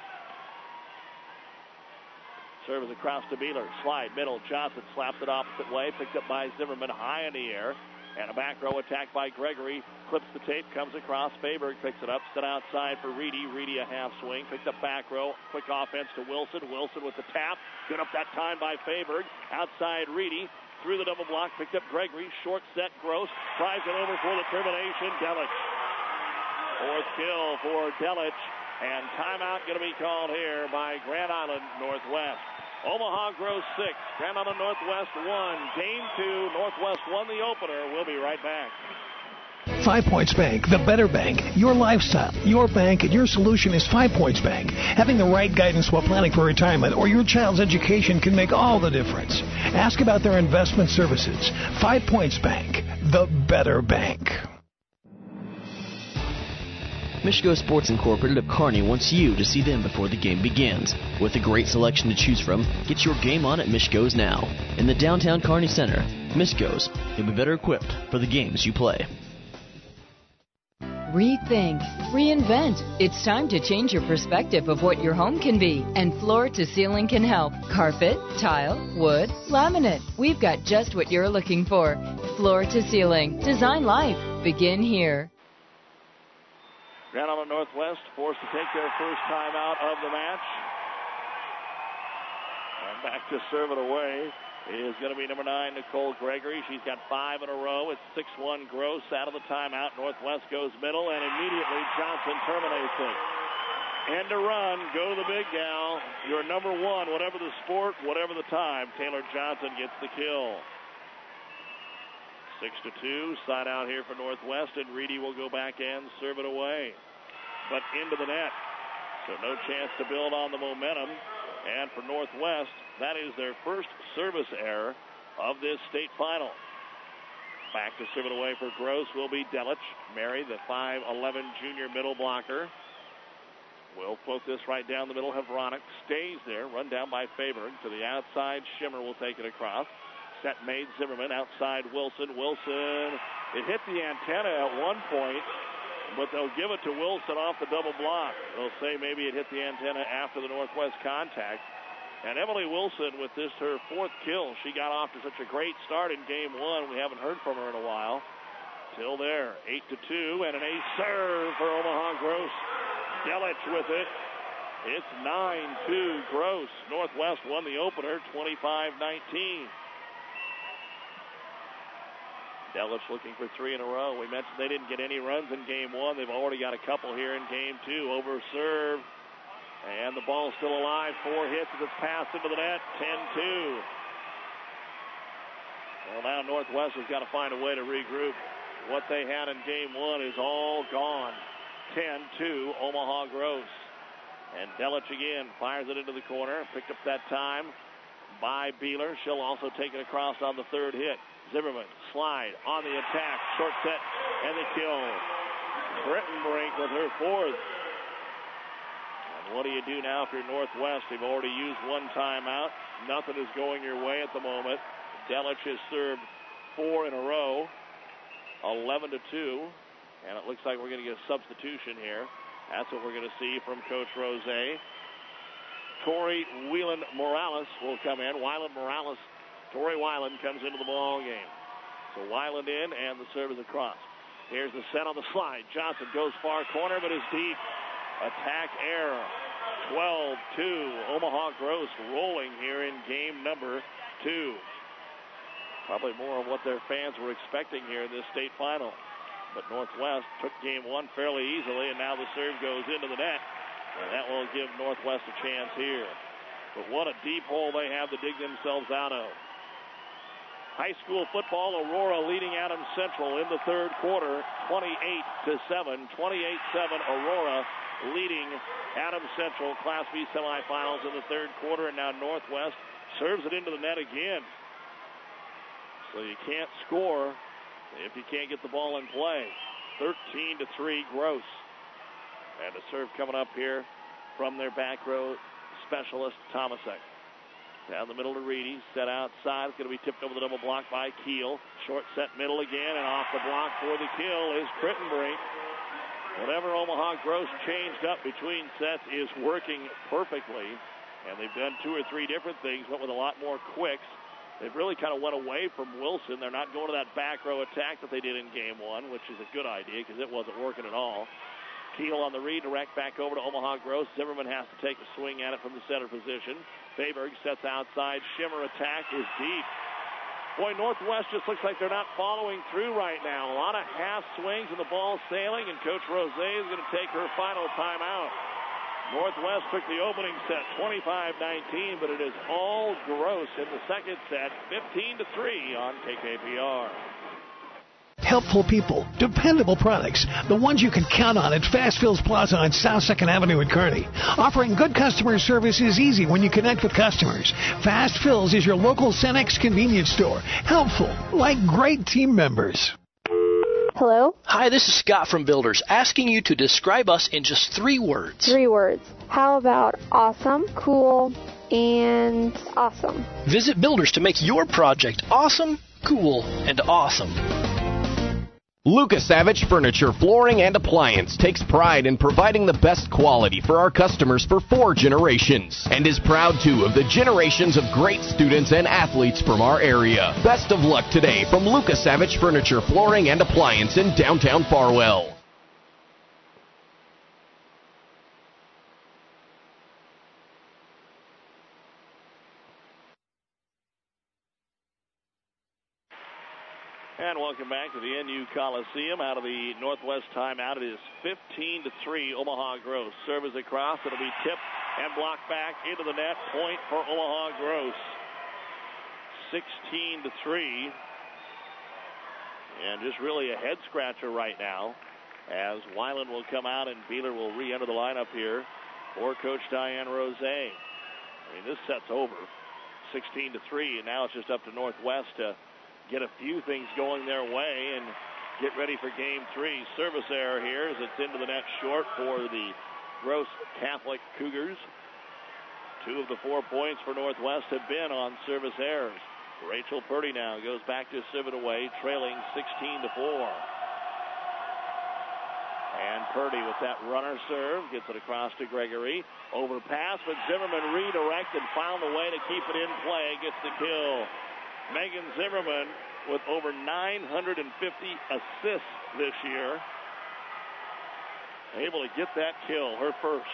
Serve is across to Beeler. Slide, middle. Johnson slaps it opposite way. Picked up by Zimmerman high in the air. And a back row attack by Gregory. Clips the tape, comes across. Faberg picks it up. Set outside for Reedy. Reedy a half swing. Picked up back row. Quick offense to Wilson. Wilson with the tap. Good up that time by Faberg. Outside Reedy. Through the double block, picked up Gregory. Short set, Gross. Tries it over for the termination. Delich. Fourth kill for Delich. And timeout going to be called here by Grand Island Northwest. Omaha Gross 6, Grand Island Northwest 1. Game 2, Northwest won the opener. We'll be right back. 5 Points Bank, the better bank. Your lifestyle, your bank, and your solution is 5 Points Bank. Having the right guidance while planning for retirement or your child's education can make all the difference. Ask about their investment services. 5 Points Bank, the better bank. Michigo Sports Incorporated of Kearney wants you to see them before the game begins. With a great selection to choose from, get your game on at Michigo's now. In the downtown Kearney Center, Michigo's, you'll be better equipped for the games you play. Rethink, reinvent. It's time to change your perspective of what your home can be, and Floor to Ceiling can help. Carpet, tile, wood, laminate. We've got just what you're looking for. Floor to Ceiling. Design life. Begin here. Grand Island Northwest forced to take their first time out of the match. And back to serve it away is going to be number 9, Nicole Gregory. She's got 5 in a row. It's 6-1 Gross out of the timeout. Northwest goes middle, and immediately Johnson terminates it. End to run, go to the big gal. You're number 1, whatever the sport, whatever the time. Taylor Johnson gets the kill. 6-2, side out here for Northwest, and Reedy will go back and serve it away. But into the net. So no chance to build on the momentum. And for Northwest, that is their first service error of this state final. Back to serve it away for Gross will be Delich. Mary, the 5'11 junior middle blocker, will float this right down the middle. Hevronic stays there, run down by Faberg. To the outside, Shimmer will take it across. Set made Zimmerman outside Wilson. Wilson, it hit the antenna at one point, but they'll give it to Wilson off the double block. They'll say maybe it hit the antenna after the Northwest contact. And Emily Wilson with this, her 4th kill. She got off to such a great start in game 1. We haven't heard from her in a while. Till there, 8-2, and an ace serve for Omaha Gross. Delich with it. It's 9-2 Gross. Northwest won the opener 25-19. Delich looking for 3 in a row. We mentioned they didn't get any runs in game 1. They've already got a couple here in game 2. Over serve. And the ball's still alive. 4 hits as it's passed into the net. 10-2. Well, now Northwest has got to find a way to regroup. What they had in game 1 is all gone. 10-2 Omaha Gross. And Delich again fires it into the corner. Picked up that time by Beeler. She'll also take it across on the 3rd hit. Zimmerman, slide, on the attack, short set, and the kill. Brittenbrink with her 4th. And what do you do now if you're Northwest? They've already used 1 timeout. Nothing is going your way at the moment. Delich has served 4 in a row, 11-2, and it looks like we're going to get a substitution here. That's what we're going to see from Coach Rose. Tori Wieland-Morales will come in. Tori Weiland comes into the ball game. So Weiland in, and the serve is across. Here's the set on the slide. Johnson goes far corner, but is deep. Attack error. 12-2. Omaha Gross rolling here in game number 2. Probably more of what their fans were expecting here in this state final. But Northwest took game 1 fairly easily, and now the serve goes into the net. And that will give Northwest a chance here. But what a deep hole they have to dig themselves out of. High school football, Aurora leading Adams Central in the 3rd quarter, 28-7. 28-7, Aurora leading Adams Central Class B semifinals in the 3rd quarter, and now Northwest serves it into the net again. So you can't score if you can't get the ball in play. 13-3 Gross. And a serve coming up here from their back row specialist, Tomasek. Down the middle to Reedy, set outside. It's going to be tipped over the double block by Keel. Short set middle again, and off the block for the kill is Crittenbrink. Whatever Omaha Gross changed up between sets is working perfectly, and they've done 2 or 3 different things, but with a lot more quicks. They've really kind of went away from Wilson. They're not going to that back row attack that they did in game 1, which is a good idea because it wasn't working at all. Keel on the redirect back over to Omaha Gross. Zimmerman has to take a swing at it from the center position. Faberg sets outside. Shimmer attack is deep. Boy, Northwest just looks like they're not following through right now. A lot of half swings and the ball sailing, and Coach Rose is going to take her final timeout. Northwest took the opening set 25-19, but it is all Gross in the second set, 15-3 on KKPR. Helpful people, dependable products, the ones you can count on at Fast Fills Plaza on South 2nd Avenue in Kearney. Offering good customer service is easy when you connect with customers. Fast Fills is your local Cenex convenience store. Helpful, like great team members. Hello? Hi, this is Scott from Builders, asking you to describe us in just 3 words. 3 words. How about awesome, cool, and awesome? Visit Builders to make your project awesome, cool, and awesome. Lucas Savage Furniture, Flooring, and Appliance takes pride in providing the best quality for our customers for 4 generations and is proud, too, of the generations of great students and athletes from our area. Best of luck today from Lucas Savage Furniture, Flooring, and Appliance in downtown Farwell. And welcome back to the NU Coliseum. Out of the Northwest timeout, it is 15-3 Omaha Gross. Service across. It'll be tipped and blocked back into the net. Point for Omaha Gross. 16-3. And just really a head scratcher right now as Weiland will come out and Beeler will re-enter the lineup here for Coach Diane Rose. I mean, this set's over. 16-3, and now it's just up to Northwest to get a few things going their way and get ready for game 3. Service error here as it's into the net short for the Gross Catholic Cougars. 2 of the 4 points for Northwest have been on service errors. Rachel Purdy now goes back to serve it away, trailing 16-4. And Purdy with that runner serve gets it across to Gregory. Overpass, but Zimmerman redirected, found a way to keep it in play, gets the kill. Megan Zimmerman with over 950 assists this year. Able to get that kill, her first.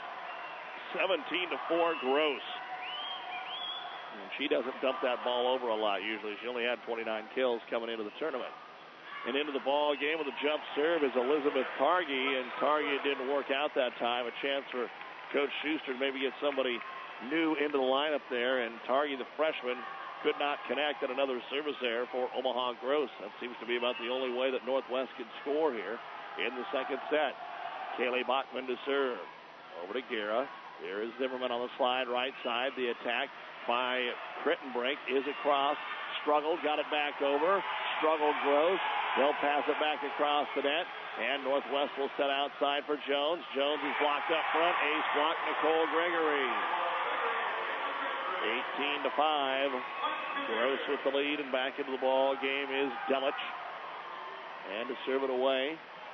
17-4 Gross. And she doesn't dump that ball over a lot usually. She only had 29 kills coming into the tournament. And into the ball game with a jump serve is Elizabeth Targi, and Targi didn't work out that time. A chance for Coach Schuster to maybe get somebody new into the lineup there, and Targi, the freshman, could not connect at another service error for Omaha Gross. That seems to be about the only way that Northwest can score here in the second set. Kaylee Bachman to serve. Over to Guerra. There is Zimmerman on the slide, right side. The attack by Crittenbrink is across. Struggled, got it back over. Struggled Gross. They'll pass it back across the net. And Northwest will set outside for Jones. Jones is blocked up front. Ace block, Nicole Gregory. 18-5. Gross with the lead, and back into the ball game is Delich. And to serve it away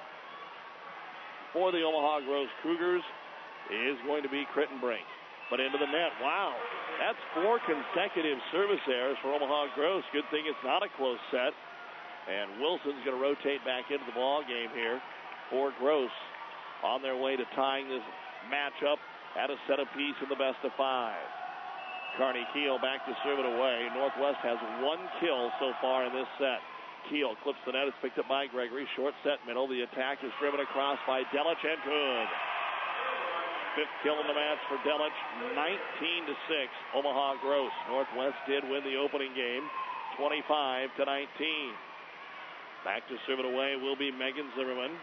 for the Omaha Gross Cougars is going to be Crittenbrink. But into the net. Wow. That's 4 consecutive service errors for Omaha Gross. Good thing it's not a close set. And Wilson's going to rotate back into the ball game here for Gross on their way to tying this matchup at a set apiece in the best of 5. Kearney Keel back to serve it away. Northwest has 1 kill so far in this set. Keel clips the net. It's picked up by Gregory. Short set middle. The attack is driven across by Delich, and good. 5th kill in the match for Delich. 19-6. Omaha Gross. Northwest did win the opening game, 25-19. Back to serve it away will be Megan Zimmerman.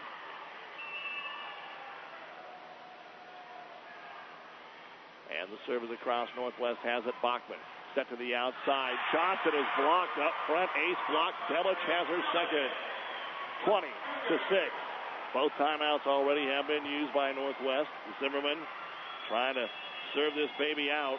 And the serve is across. Northwest has it. Bachman set to the outside. Johnson is blocked up front. Ace block. Delich has her second. 20-6. Both timeouts already have been used by Northwest. Zimmerman trying to serve this baby out.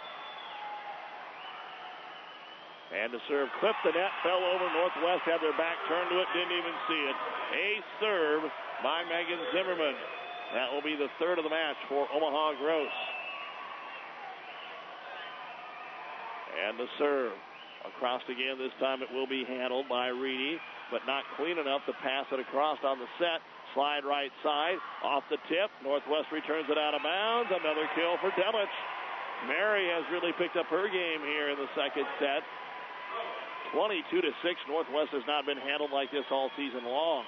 And to serve, clipped the net, fell over. Northwest had their back turned to it, didn't even see it. Ace serve by Megan Zimmerman. That will be the 3rd of the match for Omaha Gross. And the serve across again. This time it will be handled by Reedy, but not clean enough to pass it across on the set. Slide right side, off the tip. Northwest returns it out of bounds. Another kill for Delich. Mary has really picked up her game here in the second set. 22-6. Northwest has not been handled like this all season long.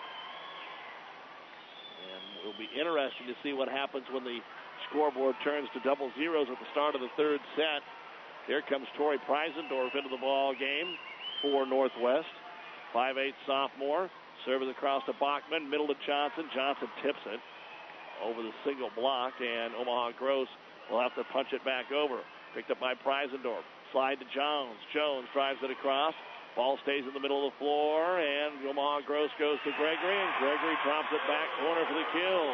And it will be interesting to see what happens when the scoreboard turns to double zeros at the start of the third set. Here comes Tori Preisendorf into the ball game for Northwest. 5'8" sophomore. Service across to Bachman. Middle to Johnson. Johnson tips it over the single block, and Omaha Gross will have to punch it back over. Picked up by Preisendorf. Slide to Jones. Jones drives it across. Ball stays in the middle of the floor, and Omaha Gross goes to Gregory, and Gregory drops it back corner for the kill.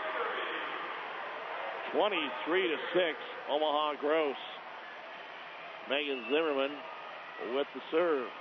23-6, Omaha Gross. Megan Zimmerman with the serve.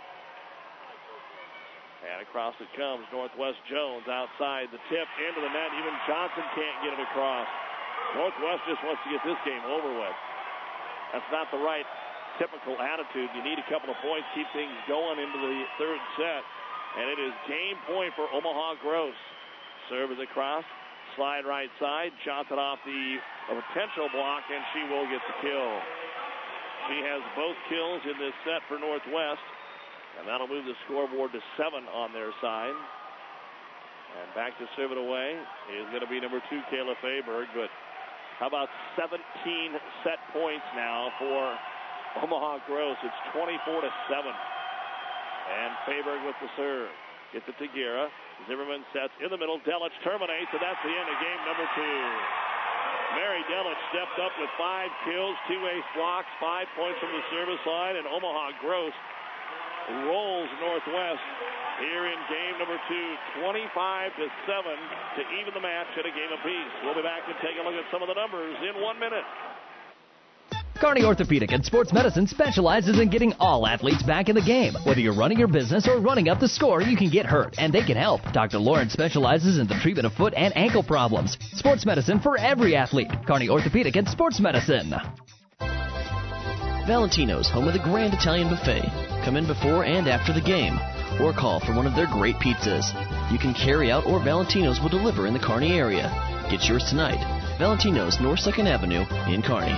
And across it comes Northwest Jones outside the tip into the net. Even Johnson can't get it across. Northwest just wants to get this game over with. That's not the right typical attitude. You need a couple of points, keep things going into the third set. And it is game point for Omaha Gross. Serve is across. Slide right side. Johnson off the potential block, and she will get the kill. She has both kills in this set for Northwest. And that'll move the scoreboard to 7 on their side. And back to serve it away is going to be number 2, Kayla Fayberg. But how about 17 set points now for Omaha Gross? It's 24-7. And Fayberg with the serve. Gets it to Guerra. Zimmerman sets in the middle. Delich terminates, and that's the end of game number 2. Mary Delich stepped up with 5 kills, 2 ace blocks, 5 points from the service line, and Omaha Gross rolls Northwest here in game number 2, 25-7 to even the match at a game apiece. We'll be back and take a look at some of the numbers in 1 minute. Kearney Orthopedic and Sports Medicine specializes in getting all athletes back in the game. Whether you're running your business or running up the score, you can get hurt, and they can help. Dr. Lawrence specializes in the treatment of foot and ankle problems. Sports medicine for every athlete. Kearney Orthopedic and Sports Medicine. Valentino's, home of the Grand Italian Buffet. Come in before and after the game, or call for one of their great pizzas. You can carry out, or Valentino's will deliver in the Kearney area. Get yours tonight. Valentino's, North 2nd Avenue in Kearney.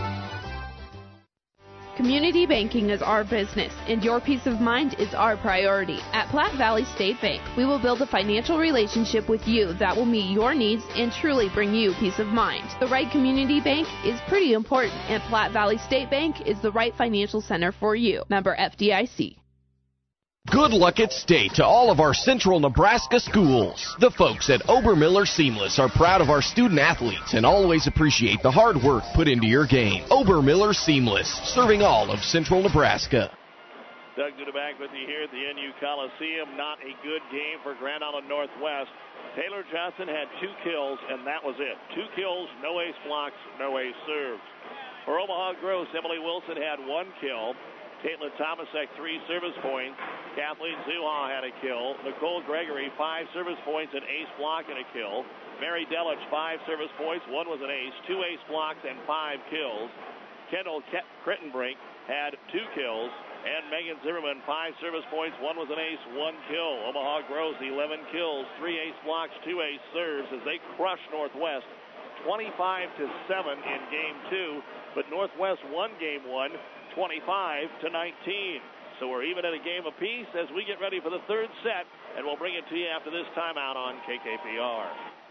Community banking is our business, and your peace of mind is our priority. At Platte Valley State Bank, we will build a financial relationship with you that will meet your needs and truly bring you peace of mind. The right community bank is pretty important, and Platte Valley State Bank is the right financial center for you. Member FDIC. Good luck at State to all of our Central Nebraska schools. The folks at Obermiller Seamless are proud of our student athletes and always appreciate the hard work put into your game. Obermiller Seamless, serving all of Central Nebraska. Doug Duda back with you here at the NU Coliseum. Not a good game for Grand Island Northwest. Taylor Johnson had 2 kills, and that was it. 2 kills, no ace blocks, no ace serves. For Omaha Gross, Emily Wilson had 1 kill. Caitlin Thomasek, 3 service points. Kathleen Zuha had a kill. Nicole Gregory, 5 service points, an ace block, and a kill. Mary Delich, 5 service points. 1 was an ace, 2 ace blocks, and 5 kills. Kendall Crittenbrink had 2 kills. And Megan Zimmerman, 5 service points. 1 was an ace, 1 kill. Omaha Gross, 11 kills, 3 ace blocks, 2 ace serves as they crush Northwest 25-7 in game 2. But Northwest won game 1. 25-19. So we're even at a game apiece as we get ready for the third set, and we'll bring it to you after this timeout on KKPR.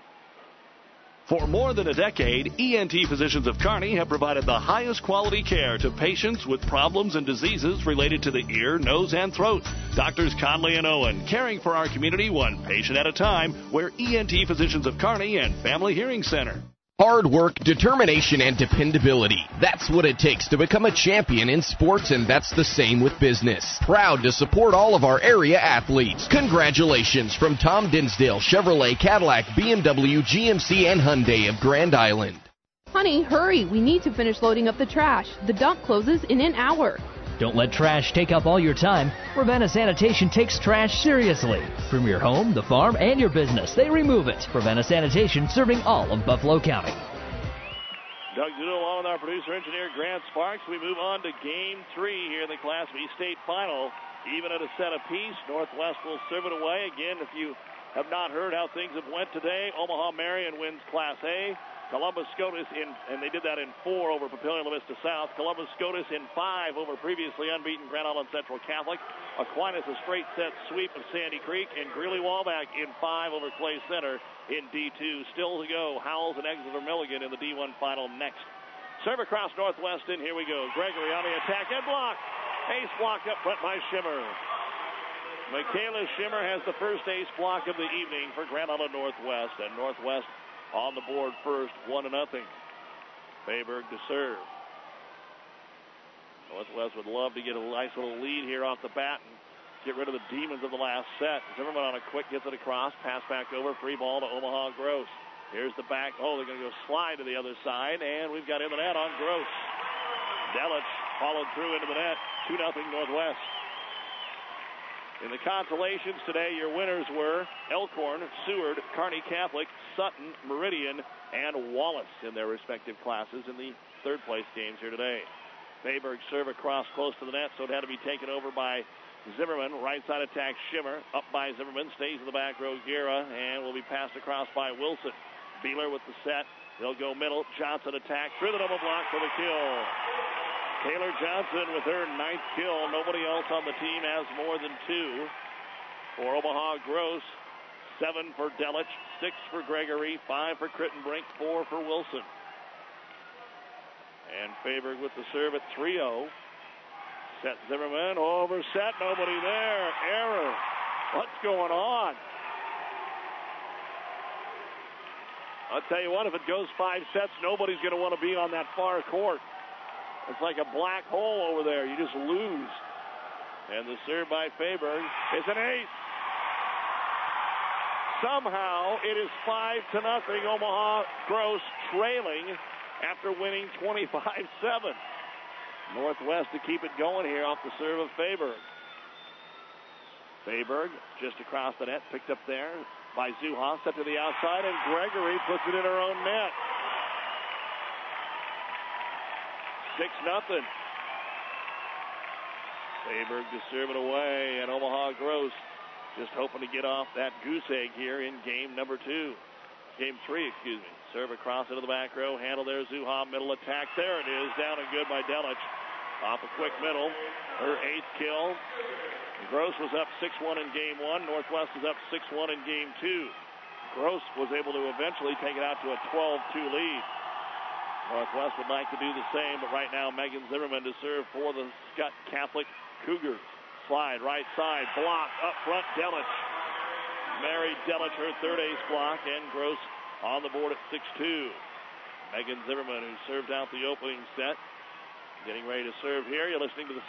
For more than a decade, ENT Physicians of Kearney have provided the highest quality care to patients with problems and diseases related to the ear, nose, and throat. Doctors Conley and Owen, caring for our community one patient at a time. We're ENT Physicians of Kearney and Family Hearing Center. Hard work, determination, and dependability. That's what it takes to become a champion in sports, and that's the same with business. Proud to support all of our area athletes. Congratulations from Tom Dinsdale, Chevrolet, Cadillac, BMW, GMC, and Hyundai of Grand Island. Honey, hurry. We need to finish loading up the trash. The dump closes in an hour. Don't let trash take up all your time. Ravenna Sanitation takes trash seriously. From your home, the farm, and your business, they remove it. Ravenna Sanitation, serving all of Buffalo County. Doug Duda along with our producer-engineer Grant Sparks. We move on to Game 3 here in the Class B State Final. Even at a set apiece, Northwest will serve it away. Again, if you have not heard how things have went today, Omaha Marion wins Class A. Columbus SCOTUS and they did that in 4 over Papillion La Vista South. Columbus SCOTUS in 5 over previously unbeaten Grand Island Central Catholic. Aquinas a straight set sweep of Sandy Creek, and Greeley-Walbach in 5 over Clay Center in D2. Still to go, Howells and Exeter Milligan in the D1 final next. Serve across Northwestern, here we go. Gregory on the attack and block. Ace block up front by Shimmer. Michaela Shimmer has the first ace block of the evening for Grand Island Northwest, and Northwest on the board first, 1-0. Fayberg to serve. Northwest would love to get a nice little lead here off the bat and get rid of the demons of the last set. Zimmerman on a quick gets it across, pass back over, free ball to Omaha Gross. Here's the back. Oh, they're going to go slide to the other side, and we've got in the net on Gross. Delich followed through into the net, 2-0 Northwest. In the consolations today, your winners were Elkhorn, Seward, Kearney Catholic, Sutton, Meridian, and Wallace in their respective classes in the third-place games here today. Fayberg serve across close to the net, so it had to be taken over by Zimmerman. Right side attack, Shimmer. Up by Zimmerman, stays in the back row, Guerra, and will be passed across by Wilson. Beeler with the set. They'll go middle. Johnson attack through the double block for the kill. Taylor Johnson with her 9th kill. Nobody else on the team has more than 2. For Omaha Gross, 7 for Delich, 6 for Gregory, 5 for Crittenbrink, 4 for Wilson. And Fayberg with the serve at 3-0. Set Zimmerman, over set, nobody there. Error. What's going on? I'll tell you what, if it goes 5 sets, nobody's going to want to be on that far court. It's like a black hole over there. You just lose. And the serve by Fayberg is an ace. Somehow it is 5-0. Omaha Gross trailing after winning 25-7. Northwest to keep it going here off the serve of Fayberg. Fayberg just across the net, picked up there by Zuha, set to the outside, and Gregory puts it in her own net. 6-0. Fayberg to serve it away, and Omaha Gross just hoping to get off that goose egg here in game number 2. Game 3, excuse me. Serve across into the back row, handle there, Zuha, middle attack. There it is, down and good by Delich. Off a quick middle, her 8th kill. Gross was up 6-1 in game 1. Northwest is up 6-1 in game 2. Gross was able to eventually take it out to a 12-2 lead. Northwest would like to do the same, but right now Megan Zimmerman to serve for the Scott Catholic Cougars. Slide, right side, block, up front, Delich. Mary Delich, her 3rd ace block, and Gross on the board at 6-2. Megan Zimmerman, who served out the opening set, getting ready to serve here. You're listening to the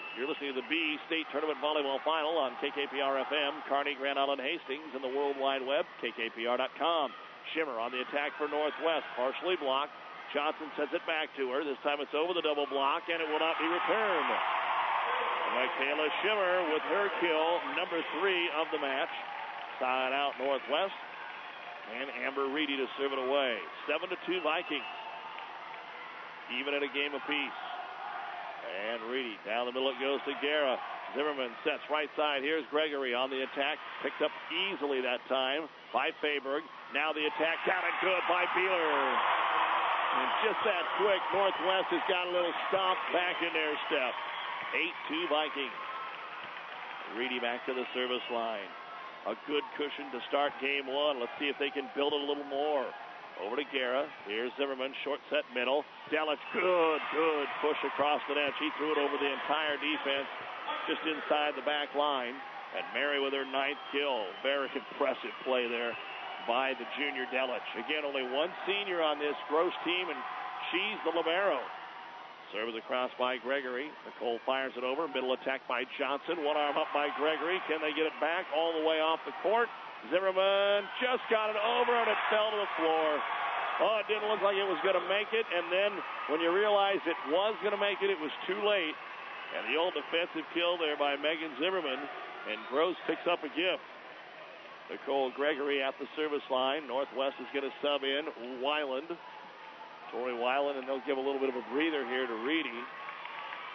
B State Tournament Volleyball Final on KKPR-FM, Kearney, Grand Island, Hastings, and the World Wide Web, kkpr.com. Shimmer on the attack for Northwest, partially blocked. Johnson sends it back to her. This time it's over the double block, and it will not be returned. Michaela Shimmer with her kill, number 3 of the match. Side out Northwest. And Amber Reedy to serve it away. 7-2 Vikings. Even at a game apiece. And Reedy down the middle it goes to Guerra. Zimmerman sets right side. Here's Gregory on the attack. Picked up easily that time by Fayberg. Now the attack down and good by Beeler. And just that quick, Northwest has got a little stomp back in their step. 8-2 Vikings. Reedy back to the service line. A good cushion to start game 1. Let's see if they can build it a little more. Over to Guerra. Here's Zimmerman, short set middle. Delich, good push across the net. She threw it over the entire defense, just inside the back line. And Mary with her 9th kill. Very impressive play there by the junior Delich. Again, only one senior on this Gross team, and she's the libero. Serves across by Gregory. Nicole fires it over. Middle attack by Johnson. One arm up by Gregory. Can they get it back all the way off the court? Zimmerman just got it over, and it fell to the floor. Oh, it didn't look like it was going to make it, and then when you realize it was going to make it, it was too late. And the old defensive kill there by Megan Zimmerman, and Gross picks up a gift. Nicole Gregory at the service line. Northwest is going to sub in Weiland. Tori Weiland, and they'll give a little bit of a breather here to Reedy.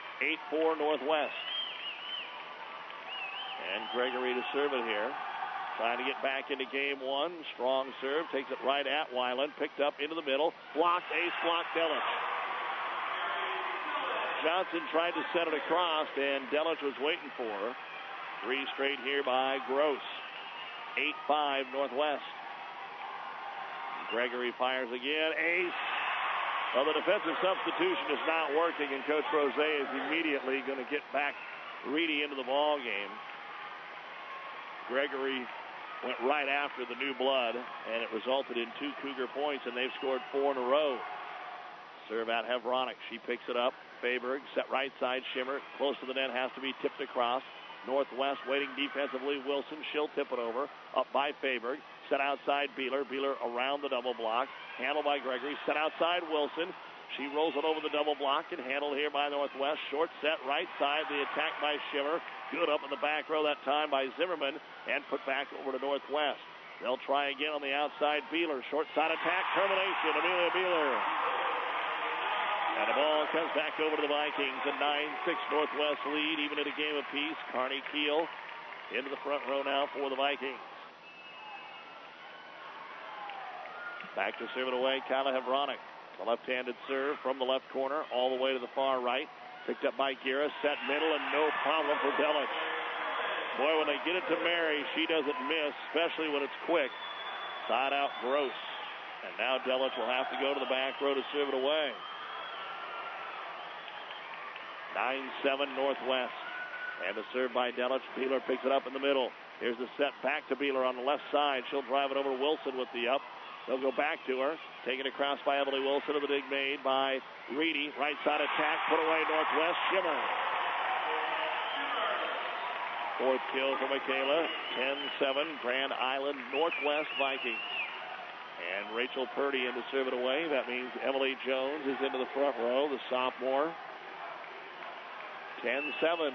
8-4 Northwest. And Gregory to serve it here. trying to get back into game one. Strong serve, takes it right at Weiland. Picked up into the middle. Blocked, ace block, Delich. Johnson tried to set it across, and Delich was waiting for her. 3 straight here by Gross. 8-5 Northwest. Gregory fires again. Ace. Well, the defensive substitution is not working, and Coach Brose is immediately going to get back Reedy into the ball game. Gregory went right after the new blood, and it resulted in 2 Cougar points, and they've scored 4 in a row. Serve out Hevronic. She picks it up. Fayberg set right side. Shimmer close to the net, has to be tipped across. Northwest waiting defensively. Wilson, she'll tip it over. Up by Fayberg. Set outside Beeler. Beeler around the double block. Handled by Gregory. Set outside Wilson. She rolls it over the double block and handled here by Northwest. Short set right side. The attack by Shimmer. Good up in the back row that time by Zimmerman and put back over to Northwest. They'll try again on the outside. Beeler. Short side attack. Termination. Amelia Beeler. And the ball comes back over to the Vikings. A 9-6 Northwest lead, even at a game apiece. Kearney Keel into the front row now for the Vikings. Back to serve it away, Kyla Hevronic. The left-handed serve from the left corner all the way to the far right. Picked up by Gira, set middle, and no problem for Delich. Boy, when they get it to Mary, she doesn't miss, especially when it's quick. Side out Gross. And now Delich will have to go to the back row to serve it away. 9-7 Northwest. And a serve by Delich. Beeler picks it up in the middle. Here's the set back to Beeler on the left side. She'll drive it over to Wilson with the up. They'll go back to her. Taken across by Emily Wilson of the dig made by Reedy. Right side attack. Put away Northwest. Shimmer. 4th kill for Michaela. 10-7 Grand Island Northwest Vikings. And Rachel Purdy in to serve it away. That means Emily Jones is into the front row, the sophomore. 10-7.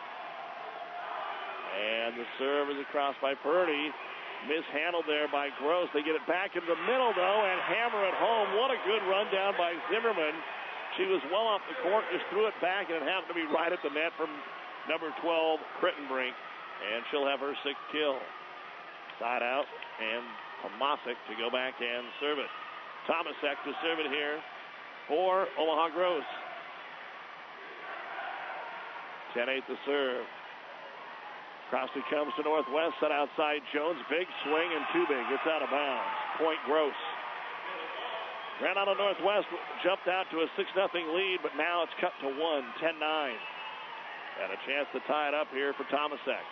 And the serve is across by Purdy. Mishandled there by Gross. They get it back in the middle, though, and hammer it home. What a good run down by Zimmerman. She was well off the court, just threw it back, and it happened to be right at the net from number 12, Crittenbrink. And she'll have her 6th kill. Side out, and Tomasic to go back and serve it. Tomasic to serve it here for Omaha Gross. 10-8 to serve. Cross it comes to Northwest, set outside Jones. Big swing and too big. It's out of bounds. Point Gross. Grand Island Northwest jumped out to a 6-0 lead, but now it's cut to 1, 10-9. And a chance to tie it up here for Tomasic.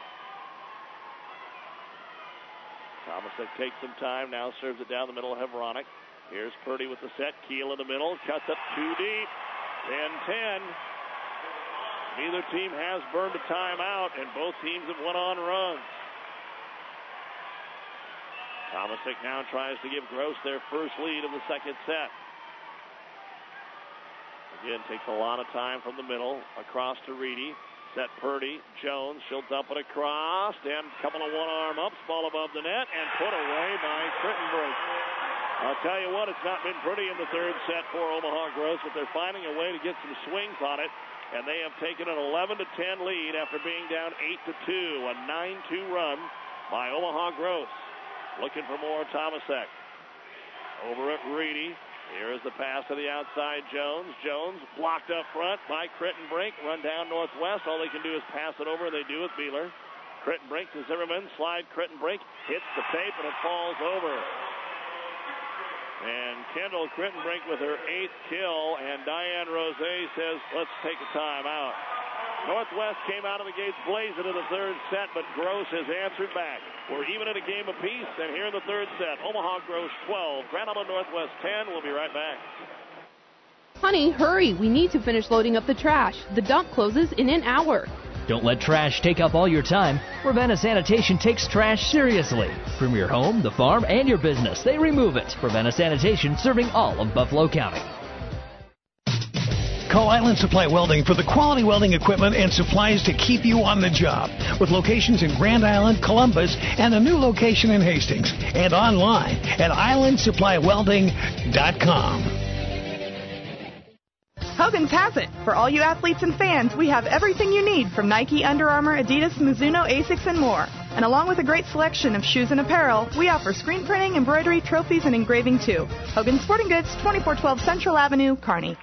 Tomasic takes some time, now serves it down the middle of Hevronic. Here's Purdy with the set. Keel in the middle, cuts up too deep. 10-10. Neither team has burned a timeout, and both teams have went on runs. Tomasic now tries to give Gross their first lead of the second set. Again, takes a lot of time from the middle. Across to Reedy. Set Purdy. Jones, she'll dump it across. And a couple of one-arm ups. Ball above the net and put away by Crittenbrink. I'll tell you what, it's not been pretty in the third set for Omaha Gross, but they're finding a way to get some swings on it. And they have taken an 11-10 lead after being down 8-2. A 9-2 run by Omaha Gross. Looking for more Tomasic. Over at Reedy. Here is the pass to the outside, Jones. Jones blocked up front by Crittenbrink. Run down Northwest. All they can do is pass it over. They do with Beeler. Crittenbrink to Zimmerman. Slide Crittenbrink. Hits the tape and it falls over. And Kendall Crittenbrink with her 8th kill, and Diane Rose says, let's take a timeout. Northwest came out of the gates blazing in the third set, but Gross has answered back. We're even at a game apiece, and here in the third set, Omaha Gross 12, Grand Island Northwest 10. We'll be right back. Honey, hurry. We need to finish loading up the trash. The dump closes in an hour. Don't let trash take up all your time. Ravenna Sanitation takes trash seriously. From your home, the farm, and your business, they remove it. Ravenna Sanitation, serving all of Buffalo County. Call Island Supply Welding for the quality welding equipment and supplies to keep you on the job. With locations in Grand Island, Columbus, and a new location in Hastings. And online at islandsupplywelding.com. Hogan's has it. For all you athletes and fans, we have everything you need from Nike, Under Armour, Adidas, Mizuno, Asics, and more. And along with a great selection of shoes and apparel, we offer screen printing, embroidery, trophies, and engraving too. Hogan Sporting Goods, 2412 Central Avenue, Kearney.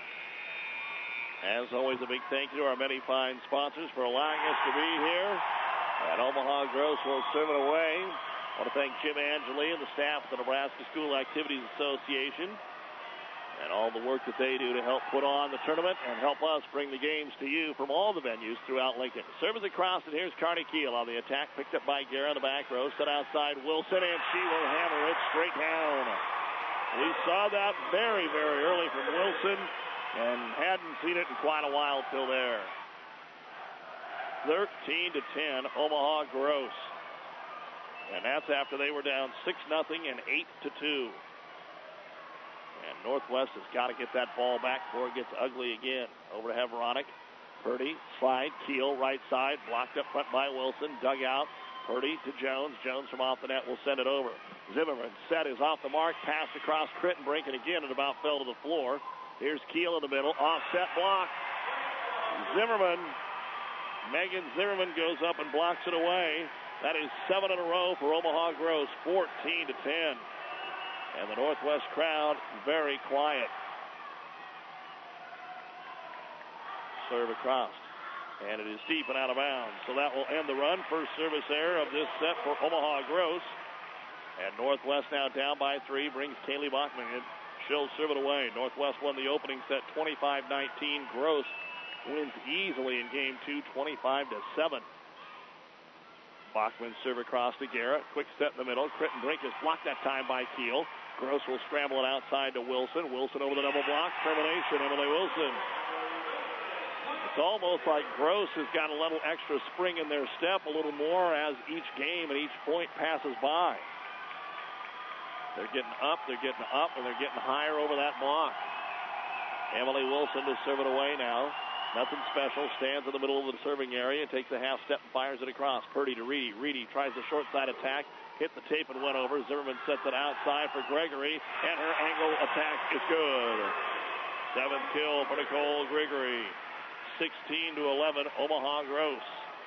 As always, a big thank you to our many fine sponsors for allowing us to be here. And Omaha Gross will serve it away. I want to thank Jim Angeli and the staff of the Nebraska School Activities Association and all the work that they do to help put on the tournament and help us bring the games to you from all the venues throughout Lincoln. Service across, and here's Carney Keel on the attack. Picked up by Guerra in the back row. Set outside Wilson, and she will hammer it straight down. We saw that very, very early from Wilson and hadn't seen it in quite a while till there. 13-10, Omaha Gross. And that's after they were down 6-0 and 8-2. And Northwest has got to get that ball back before it gets ugly again. Over to Heveronic. Purdy, slide, Keel, right side. Blocked up front by Wilson. Dug out. Purdy to Jones. Jones from off the net will send it over. Zimmerman set is off the mark. Pass across Crittenbrink, and again it about fell to the floor. Here's Keel in the middle. Offset block. Zimmerman. Megan Zimmerman goes up and blocks it away. That is 7 in a row for Omaha Gross, 14-10. And the Northwest crowd very quiet. Serve across. And it is deep and out of bounds. So that will end the run. First service error of this set for Omaha Gross. And Northwest now down by 3. Brings Kaylee Bachman in. She'll serve it away. Northwest won the opening set 25-19. Gross wins easily in game 2, 25-7. Bachman serve across to Garrett. Quick set in the middle. Crittenbrink is blocked that time by Keel. Gross will scramble it outside to Wilson. Wilson over the double block. Termination, Emily Wilson. It's almost like Gross has got a little extra spring in their step, a little more as each game and each point passes by. They're getting up, and they're getting higher over that block. Emily Wilson to serve it away now. Nothing special. Stands in the middle of the serving area. Takes a half step and fires it across. Purdy to Reedy. Reedy tries the short side attack. Hit the tape and went over. Zimmerman sets it outside for Gregory. And her angle attack is good. 7th kill for Nicole Gregory. 16-11, Omaha Gross.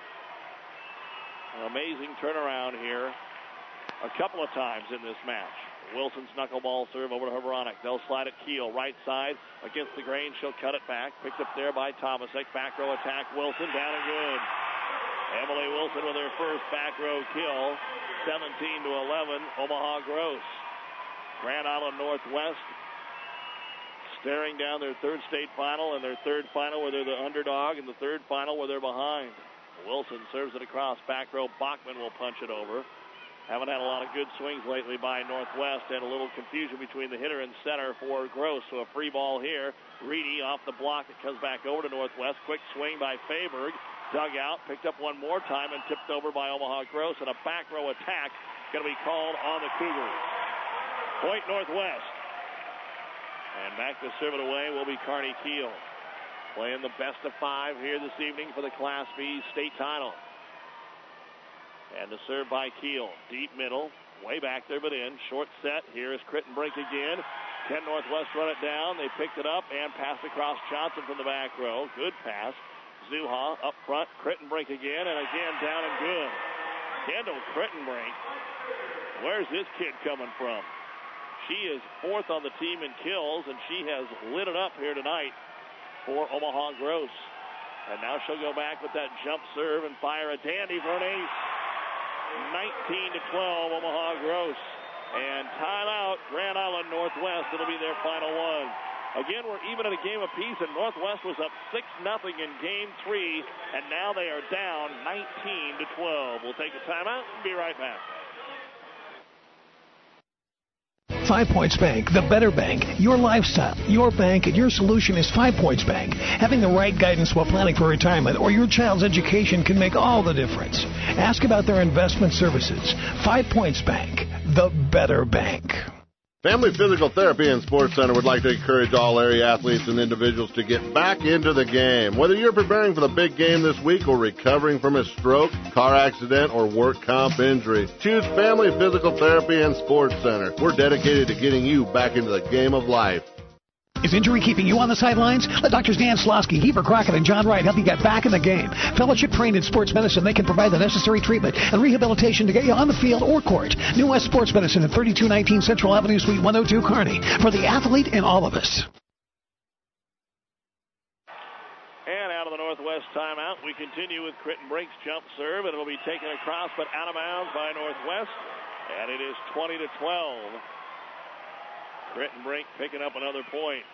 An amazing turnaround here a couple of times in this match. Wilson's knuckleball serve over to Heveronic. They'll slide it Keel, right side against the grain. She'll cut it back. Picked up there by Thomasek. Back row attack. Wilson down and good. Emily Wilson with her first back row kill. 17-11, Omaha Gross. Grand Island Northwest staring down their third state final and their third final where they're the underdog and the third final where they're behind. Wilson serves it across. Back row. Bachman will punch it over. Haven't had a lot of good swings lately by Northwest, and a little confusion between the hitter and center for Gross. So a free ball here. Reedy off the block. It comes back over to Northwest. Quick swing by Fayberg. Dug out. Picked up one more time and tipped over by Omaha Gross. And a back row attack going to be called on the Cougars. Point Northwest. And back to serve it away will be Carney Keel. Playing the best of 5 here this evening for the Class B state title. And the serve by Keel. Deep middle. Way back there, but in. Short set. Here is Crittenbrink again. Can Northwest run it down? They picked it up and passed across Johnson from the back row. Good pass. Zuha up front. Crittenbrink again, and again down and good. Kendall Crittenbrink. Where's this kid coming from? She is 4th on the team in kills, and she has lit it up here tonight for Omaha Gross. And now she'll go back with that jump serve and fire a dandy for an ace. 19-12, Omaha Gross. And timeout, Grand Island Northwest. It'll be their final one. Again, we're even at a game apiece, and Northwest was up 6-0 in Game 3, and now they are down 19-12. We'll take a timeout and be right back. 5 Points Bank, the better bank, your lifestyle, your bank, and your solution is 5 Points Bank. Having the right guidance while planning for retirement or your child's education can make all the difference. Ask about their investment services. 5 Points Bank, the better bank. Family Physical Therapy and Sports Center would like to encourage all area athletes and individuals to get back into the game. Whether you're preparing for the big game this week or recovering from a stroke, car accident, or work comp injury, choose Family Physical Therapy and Sports Center. We're dedicated to getting you back into the game of life. Is injury keeping you on the sidelines? Let Drs. Dan Slosky, Heber Crockett, and John Wright help you get back in the game. Fellowship trained in sports medicine, they can provide the necessary treatment and rehabilitation to get you on the field or court. New West Sports Medicine at 3219 Central Avenue, Suite 102, Kearney. For the athlete in all of us. And out of the Northwest timeout, we continue with Critton Brink's jump serve, and it'll be taken across but out of bounds by Northwest. And it is 20-12. Critton Brink picking up another point.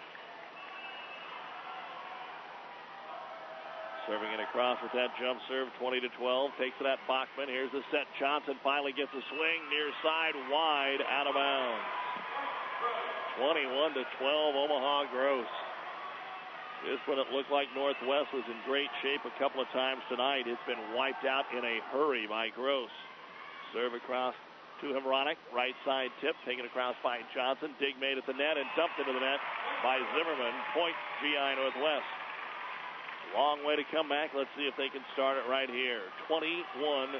Serving it across with that jump serve, 20-12. Takes it at Bachman. Here's the set. Johnson finally gets a swing. Near side, wide, out of bounds. 21-12, Omaha Gross. This one, it looked like Northwest was in great shape a couple of times tonight. It's been wiped out in a hurry by Gross. Serve across to Hemronic. Right side tip, taken across by Johnson. Dig made at the net and dumped into the net by Zimmerman. Point GI Northwest. Long way to come back. Let's see if they can start it right here. 21-13.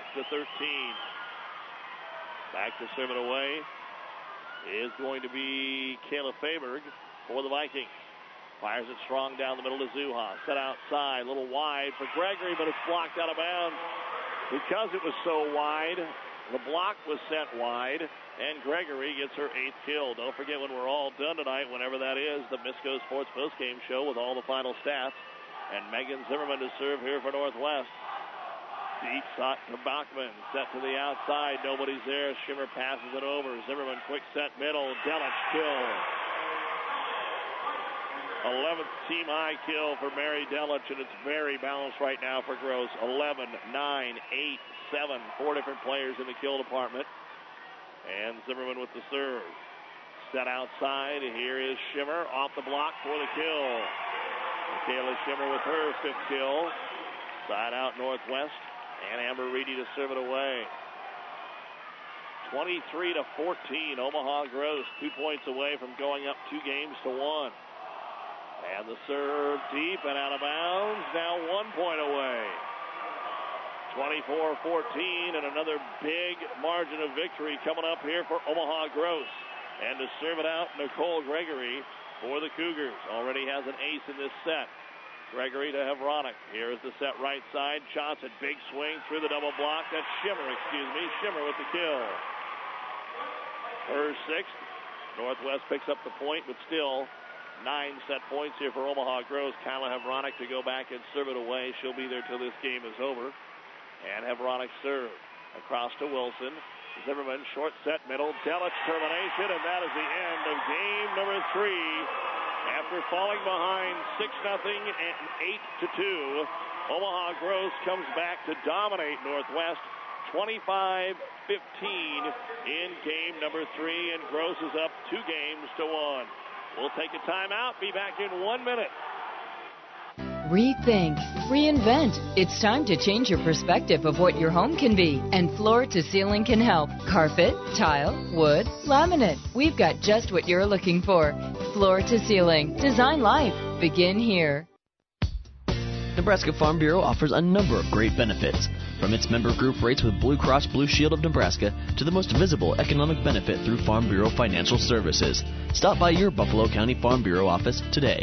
Back to serve it away is going to be Kayla Faberg for the Vikings. Fires it strong down the middle to Zuha. Set outside, a little wide for Gregory, but it's blocked out of bounds. Because it was so wide, the block was set wide, and Gregory gets her 8th kill. Don't forget, when we're all done tonight, whenever that is, the Misco Sports postgame show with all the final stats. And Megan Zimmerman to serve here for Northwest. Deep shot to Bachman. Set to the outside. Nobody's there. Shimmer passes it over. Zimmerman quick set middle. Delich kill. 11th team high kill for Mary Delich, and it's very balanced right now for Gross. 11, 9, 8, 7. 4 different players in the kill department. And Zimmerman with the serve. Set outside. Here is Shimmer off the block for the kill. Michaela Shimmer with her 5th kill. Side out Northwest. And Amber Reedy to serve it away. 23-14. Omaha Gross 2 points away from going up 2 games to 1. And the serve deep and out of bounds. Now 1 point away. 24-14, and another big margin of victory coming up here for Omaha Gross. And to serve it out, Nicole Gregory for the Cougars. Already has an ace in this set. Gregory to Hemronic. Here is the set right side. Johnson, big swing through the double block. That's Shimmer, Shimmer with the kill. Her 6th. Northwest picks up the point, but still 9 set points here for Omaha Gross. Kyla Hemronic to go back and serve it away. She'll be there till this game is over. And Hemronic serve. Across to Wilson. Zimmerman, short set, middle. Delich termination, and that is the end of game number 3. After falling behind 6-0 and 8-2, Omaha Gross comes back to dominate Northwest 25-15 in game number 3, and Gross is up 2 games to 1. We'll take a timeout. Be back in 1 minute. Rethink, reinvent. It's time to change your perspective of what your home can be, and Floor to Ceiling can help. Carpet, tile, wood, laminate. We've got just what you're looking for. Floor to Ceiling. Design life. Begin here. Nebraska Farm Bureau offers a number of great benefits. From its member group rates with Blue Cross Blue Shield of Nebraska to the most visible economic benefit through Farm Bureau Financial Services. Stop by your Buffalo County Farm Bureau office today.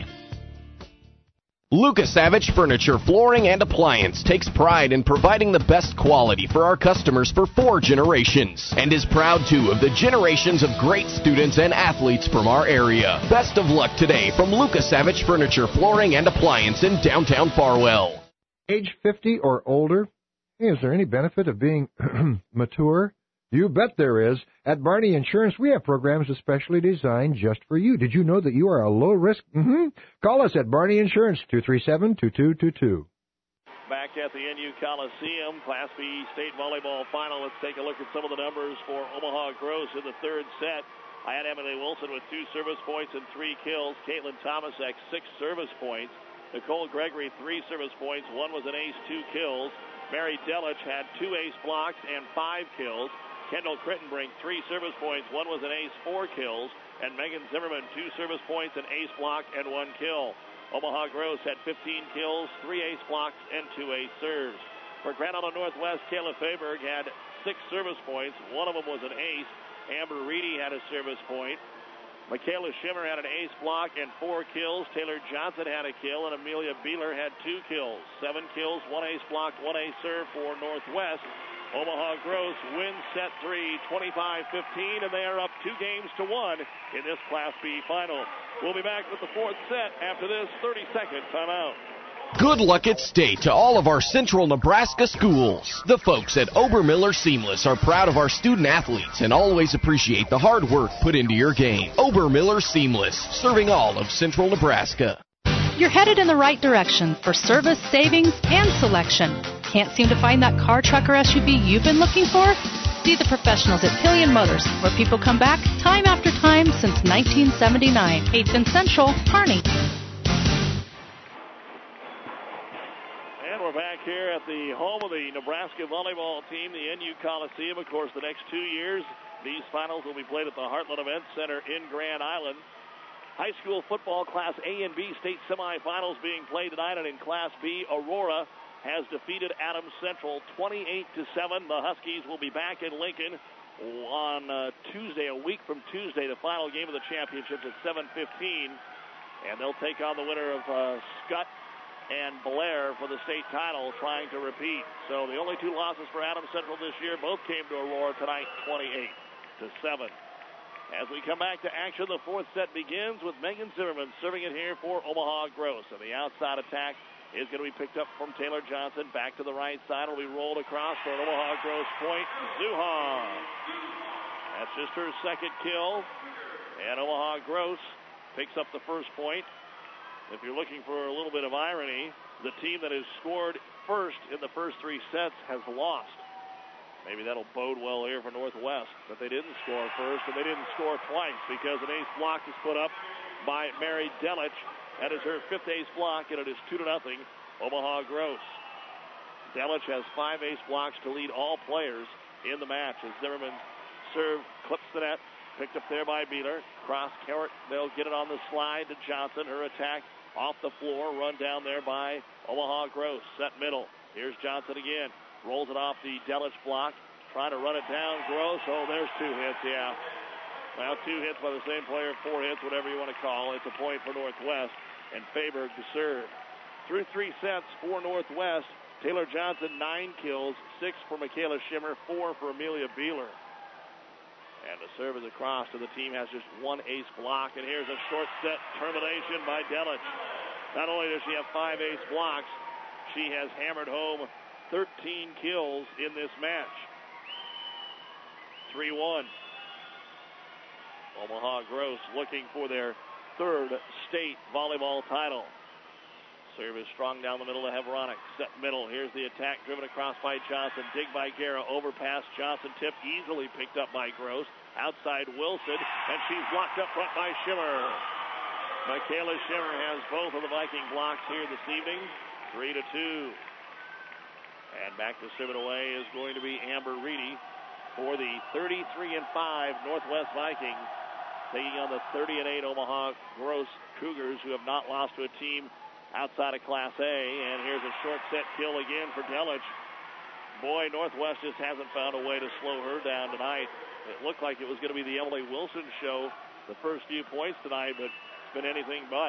Lucas Savage Furniture, Flooring, and Appliance takes pride in providing the best quality for our customers for 4 generations and is proud, too, of the generations of great students and athletes from our area. Best of luck today from Lucas Savage Furniture, Flooring, and Appliance in downtown Farwell. Age 50 or older? Hey, is there any benefit of being mature? You bet there is. At Barney Insurance, we have programs especially designed just for you. Did you know that you are a low risk? Call us at Barney Insurance, 237-2222. Back at the NU Coliseum, Class B State Volleyball Final. Let's take a look at some of the numbers for Omaha Gross in the 3rd set. I had Emily Wilson with 2 service points and 3 kills. Caitlin Tomasek, 6 service points. Nicole Gregory, 3 service points. 1 was an ace, 2 kills. Mary Delich had 2 ace blocks and 5 kills. Kendall Crittenbrink, 3 service points. 1 was an ace, 4 kills. And Megan Zimmerman, 2 service points, an ace block, and 1 kill. Omaha Gross had 15 kills, 3 ace blocks, and 2 ace serves. For Grand Island Northwest, Kayla Faberg had 6 service points. 1 of them was an ace. Amber Reedy had a service point. Michaela Shimmer had an ace block and 4 kills. Taylor Johnson had a kill, and Amelia Beeler had 2 kills. 7 kills, 1 ace block, 1 ace serve for Northwest. Omaha Gross wins set 3, 25-15, and they are up 2-1 in this Class B final. We'll be back with the 4th set after this 30-second timeout. Good luck at state to all of our Central Nebraska schools. The folks at Obermiller Seamless are proud of our student athletes and always appreciate the hard work put into your game. Obermiller Seamless, serving all of Central Nebraska. You're headed in the right direction for service, savings, and selection. Can't seem to find that car, truck, or SUV you've been looking for? See the professionals at Killian Motors, where people come back time after time since 1979. 8th and Central, Kearney. And we're back here at the home of the Nebraska volleyball team, the NU Coliseum. Of course, the next 2 years, these finals will be played at the Heartland Event Center in Grand Island. High school football Class A and B state semifinals being played tonight, and in Class B, Aurora has defeated Adams Central 28-7. The Huskies will be back in Lincoln on Tuesday, a week from Tuesday, the final game of the championship at 7:15, and they'll take on the winner of Scott and Blair for the state title, trying to repeat. So the only 2 losses for Adams Central this year both came to Aurora tonight, 28-7. As we come back to action, the 4th set begins with Megan Zimmerman serving it here for Omaha Gross. And the outside attack is going to be picked up from Taylor Johnson. Back to the right side. Will be rolled across for an Omaha Gross point. Zuhan. That's just her 2nd kill. And Omaha Gross picks up the 1st point. If you're looking for a little bit of irony, the team that has scored first in the first 3 sets has lost. Maybe that'll bode well here for Northwest, but they didn't score first, and they didn't score twice because an ace block is put up by Mary Delich. That is her 5th ace block, and it is 2-0 Omaha Gross. Delich has 5 ace blocks to lead all players in the match as Zimmerman serve clips the net, picked up there by Beeler. Cross court, they'll get it on the slide to Johnson. Her attack off the floor, run down there by Omaha Gross. Set middle. Here's Johnson again. Rolls it off the Delich block. Trying to run it down. Gross. Oh, there's 2 hits, yeah. Well, 2 hits by the same player, 4 hits, whatever you want to call it. It's a point for Northwest. And Faberg to serve. Through 3 sets for Northwest, Taylor Johnson 9 kills, 6 for Michaela Shimmer, 4 for Amelia Beeler. And the serve is across, so the team has just 1 ace block. And here's a short set termination by Delich. Not only does she have 5 ace blocks, she has hammered home 13 kills in this match. 3-1. Omaha Gross looking for their 3rd state volleyball title. Serve is strong down the middle to Heveronic. Set middle. Here's the attack driven across by Johnson. Dig by Guerra. Overpass Johnson. Tip easily picked up by Gross. Outside Wilson. And she's blocked up front by Shimmer. Michaela Shimmer has both of the Viking blocks here this evening. 3-2. And back to serve it away is going to be Amber Reedy for the 33-5 Northwest Vikings, taking on the 30-8 Omaha Gross Cougars, who have not lost to a team outside of Class A. And here's a short set kill again for Delich. Boy, Northwest just hasn't found a way to slow her down tonight. It looked like it was going to be the Emily Wilson show the first few points tonight, but it's been anything but.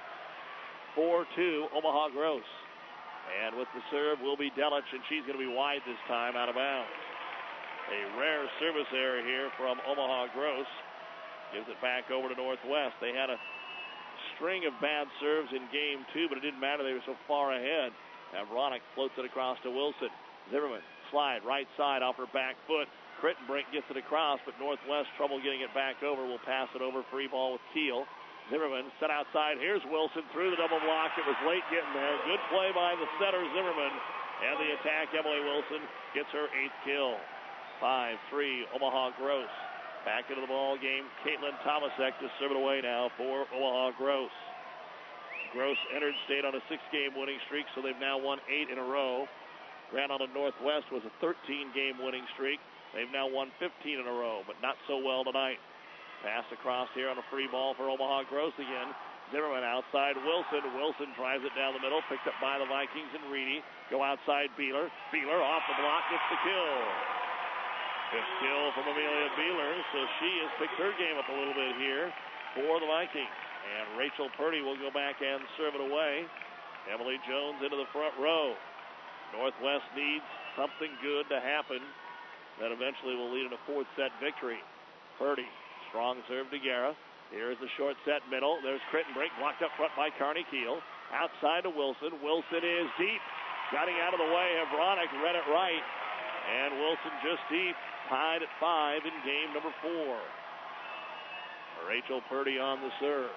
4-2 Omaha Gross. And with the serve will be Delich, and she's going to be wide this time, out of bounds. A rare service error here from Omaha Gross. Gives it back over to Northwest. They had a string of bad serves in game 2, but it didn't matter. They were so far ahead. Avronic floats it across to Wilson. Zimmerman, slide, right side off her back foot. Crittenbrink gets it across, but Northwest trouble getting it back over. Will pass it over, free ball with Keel. Zimmerman set outside. Here's Wilson through the double block. It was late getting there. Good play by the setter, Zimmerman. And the attack, Emily Wilson gets her 8th kill. 5-3, Omaha Gross. Back into the ball game. Caitlin Tomasek to serve it away now for Omaha Gross. Gross entered state on a 6-game winning streak, so they've now won 8 in a row. Grand Island Northwest was a 13-game winning streak. They've now won 15 in a row, but not so well tonight. Pass across here on a free ball for Omaha Gross again. Zimmerman outside Wilson. Wilson drives it down the middle, picked up by the Vikings and Reedy. Go outside Beeler. Beeler off the block, gets the kill. 5th kill from Amelia Beeler, so she has picked her game up a little bit here. for the Vikings. And Rachel Purdy will go back and serve it away. Emily Jones into the front row. Northwest needs something good to happen that eventually will lead in a fourth set victory. Purdy, strong serve to Guerra. Here's the short set middle. There's Crittenbrink, blocked up front by Carney Keel. Outside to Wilson. Wilson is deep. Getting out of the way. Vronick read it right. And Wilson just deep. Tied at 5 in game number 4. Rachel Purdy on the serve.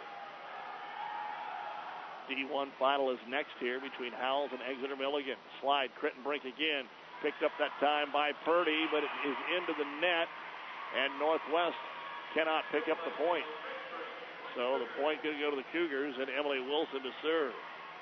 D1 final is next here between Howells and Exeter Milligan. Slide, Crittenbrink again. Picked up that time by Purdy, but it is into the net. And Northwest cannot pick up the point. So the point going to go to the Cougars and Emily Wilson to serve.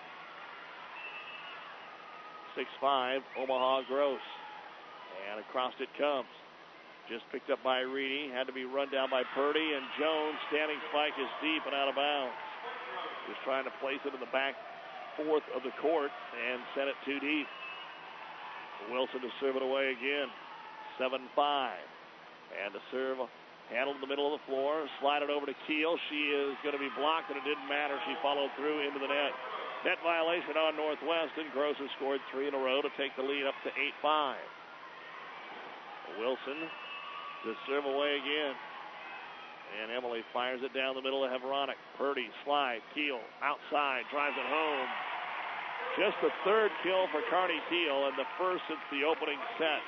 6-5, Omaha Gross. And across it comes. Just picked up by Reedy. Had to be run down by Purdy. And Jones, standing spike is deep and out of bounds. Just trying to place it in the back fourth of the court and sent it too deep. Wilson to serve it away again. 7-5. And to serve, handled in the middle of the floor. Slide it over to Keel. She is going to be blocked, and it didn't matter. She followed through into the net. Net violation on Northwest, and Gross has scored 3 in a row to take the lead up to 8-5. Wilson to serve away again. And Emily fires it down the middle of Vronick. Purdy, slide, Keel, outside, drives it home. Just the third kill for Carney Keel and the first since the opening set.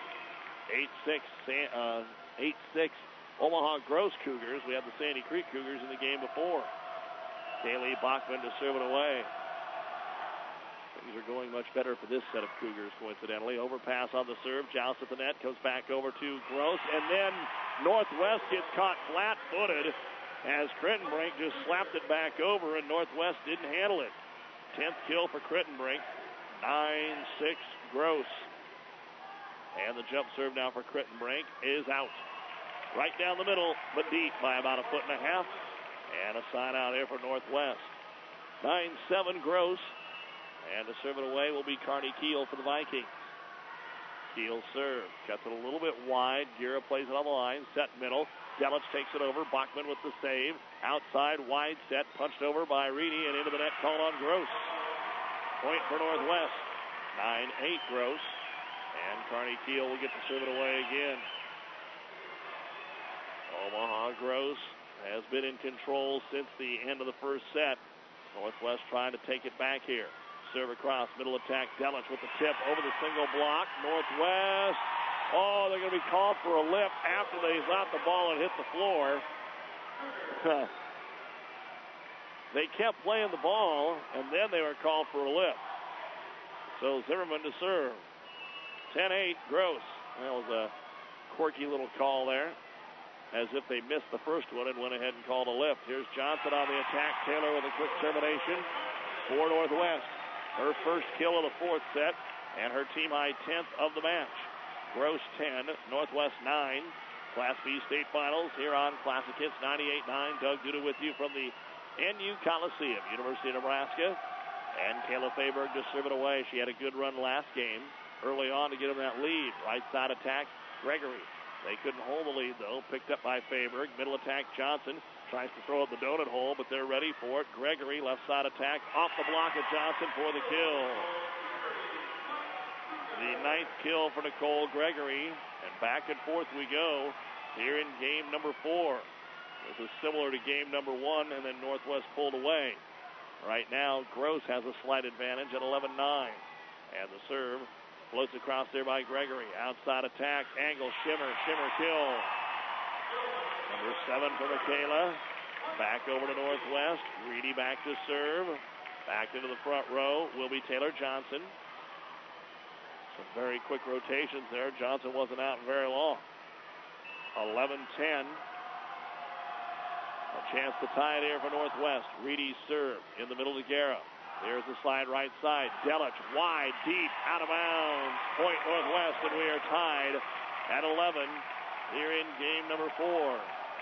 8-6 Omaha Gross Cougars. We had the Sandy Creek Cougars in the game before. Kaylee Bachman to serve it away. Things are going much better for this set of Cougars, coincidentally. Overpass on the serve. Joust at the net. Goes back over to Gross. And then Northwest gets caught flat-footed as Crittenbrink just slapped it back over, and Northwest didn't handle it. 10th kill for Crittenbrink. 9-6 Gross. And the jump serve now for Crittenbrink is out. Right down the middle, but deep by about 1.5 feet. And a side out here for Northwest. 9-7 Gross. And to serve it away will be Carney Keel for the Vikings. Keel serve. Cuts it a little bit wide. Guerra plays it on the line. Set middle. Delich takes it over. Bachman with the save. Outside, wide set. Punched over by Reedy and into the net. Call on Gross. Point for Northwest. 9-8 Gross. And Carney Keel will get to serve it away again. Omaha Gross has been in control since the end of the first set. Northwest trying to take it back here. Serve across, middle attack. Delich with the tip over the single block. Northwest. Oh, they're going to be called for a lift after they shot the ball and hit the floor. They kept playing the ball, and then they were called for a lift. So Zimmerman to serve. 10-8, Gross. That was a quirky little call there, as if they missed the first one and went ahead and called a lift. Here's Johnson on the attack. Taylor with a quick termination for Northwest. Her first kill of the fourth set, and her team high 10th of the match. Gross 10, Northwest 9. Class B state finals here on Classic Hits 98.9. Doug Duda with you from the NU Coliseum, University of Nebraska. And Kayla Fayberg just serve it away. She had a good run last game early on to get them that lead. Right side attack, Gregory. They couldn't hold the lead, though. Picked up by Fayberg. Middle attack, Johnson. Tries to throw it the donut hole, but they're ready for it. Gregory, left side attack, off the block of Johnson for the kill. The 9th kill for Nicole Gregory. And back and forth we go here in game number 4. This is similar to game number 1, and then Northwest pulled away. Right now, Gross has a slight advantage at 11-9. And the serve floats across there by Gregory. Outside attack, angle, shimmer kill. Number 7 for Michaela. Back over to Northwest. Reedy back to serve. Back into the front row will be Taylor Johnson. Some very quick rotations there. Johnson wasn't out very long. 11-10. A chance to tie it here for Northwest. Reedy serve in the middle to Guerra. There's the slide right side. Delich wide, deep, out of bounds. Point Northwest, and we are tied at 11 here in game number 4.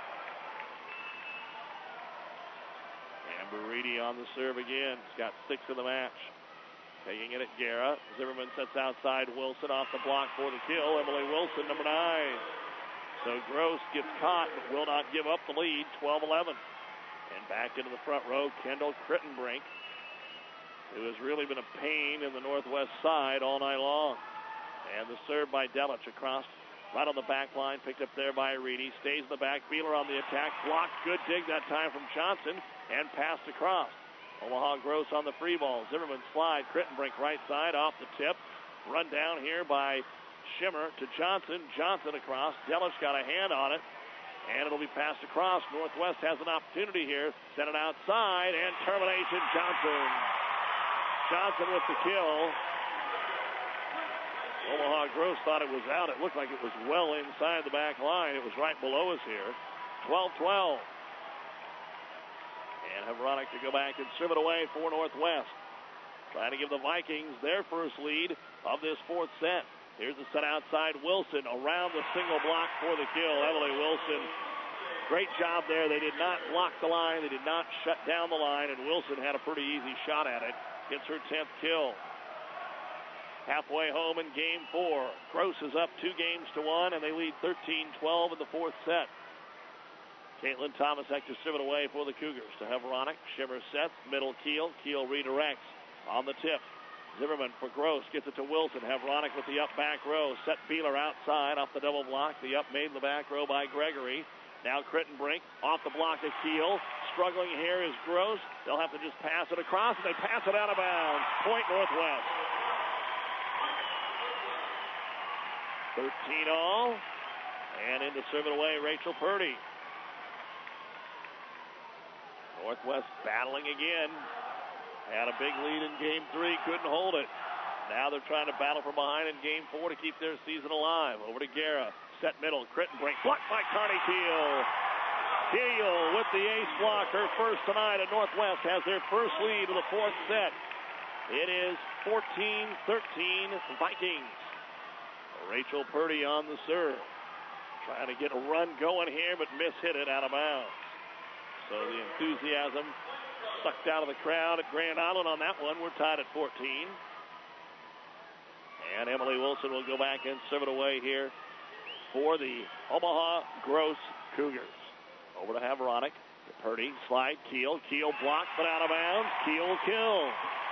Amber Reedy on the serve again. He's got 6 in the match. Taking it at Guerra. Zimmerman sets outside Wilson off the block for the kill. Emily Wilson, number 9. So Gross gets caught, but will not give up the lead. 12-11. And back into the front row, Kendall Crittenbrink, who has really been a pain in the Northwest side all night long. And the serve by Delich across, right on the back line, picked up there by Reedy. Stays in the back, Beeler on the attack, blocked, good dig that time from Johnson, and passed across. Omaha Gross on the free ball. Zimmerman slide, Crittenbrink right side, off the tip. Run down here by Shimmer to Johnson. Johnson across. Delich got a hand on it, and it'll be passed across. Northwest has an opportunity here. Send it outside, and termination, Johnson. Johnson with the kill. Omaha Gross thought it was out. It looked like it was well inside the back line. It was right below us here. 12-12. And Heveronic to go back and serve it away for Northwest. Trying to give the Vikings their first lead of this fourth set. Here's the set outside. Wilson around the single block for the kill. Emily Wilson, great job there. They did not block the line. They did not shut down the line, and Wilson had a pretty easy shot at it. Gets her 10th kill. Halfway home in game 4. Gross is up 2-1, and they lead 13-12 in the fourth set. Caitlin Tomasek to serve it away for the Cougars. To Heveronic. Shimmer sets. Middle Keel. Keel redirects on the tip. Zimmerman for Gross. Gets it to Wilson. Heveronic with the up back row. Set Beeler outside off the double block. The up made in the back row by Gregory. Now Crittenbrink off the block of Keel. Struggling here is Gross. They'll have to just pass it across, and they pass it out of bounds. Point Northwest. 13-all. And in to serve it away, Rachel Purdy. Northwest battling again. Had a big lead in game 3, couldn't hold it. Now they're trying to battle from behind in game 4 to keep their season alive. Over to Guerra. Set middle. Crittenbrink blocked by Carney Keel. Keel with the ace block. Her first tonight, and Northwest has their first lead in the fourth set. It is 14-13 Vikings. Rachel Purdy on the serve. Trying to get a run going here, but mishit it out of bounds. So the enthusiasm sucked out of the crowd at Grand Island on that one. We're tied at 14. And Emily Wilson will go back and serve it away here for the Omaha Gross Cougars. Over to Heveronic. Purdy, slide, Keel. Keel blocked, but out of bounds. Keel kill.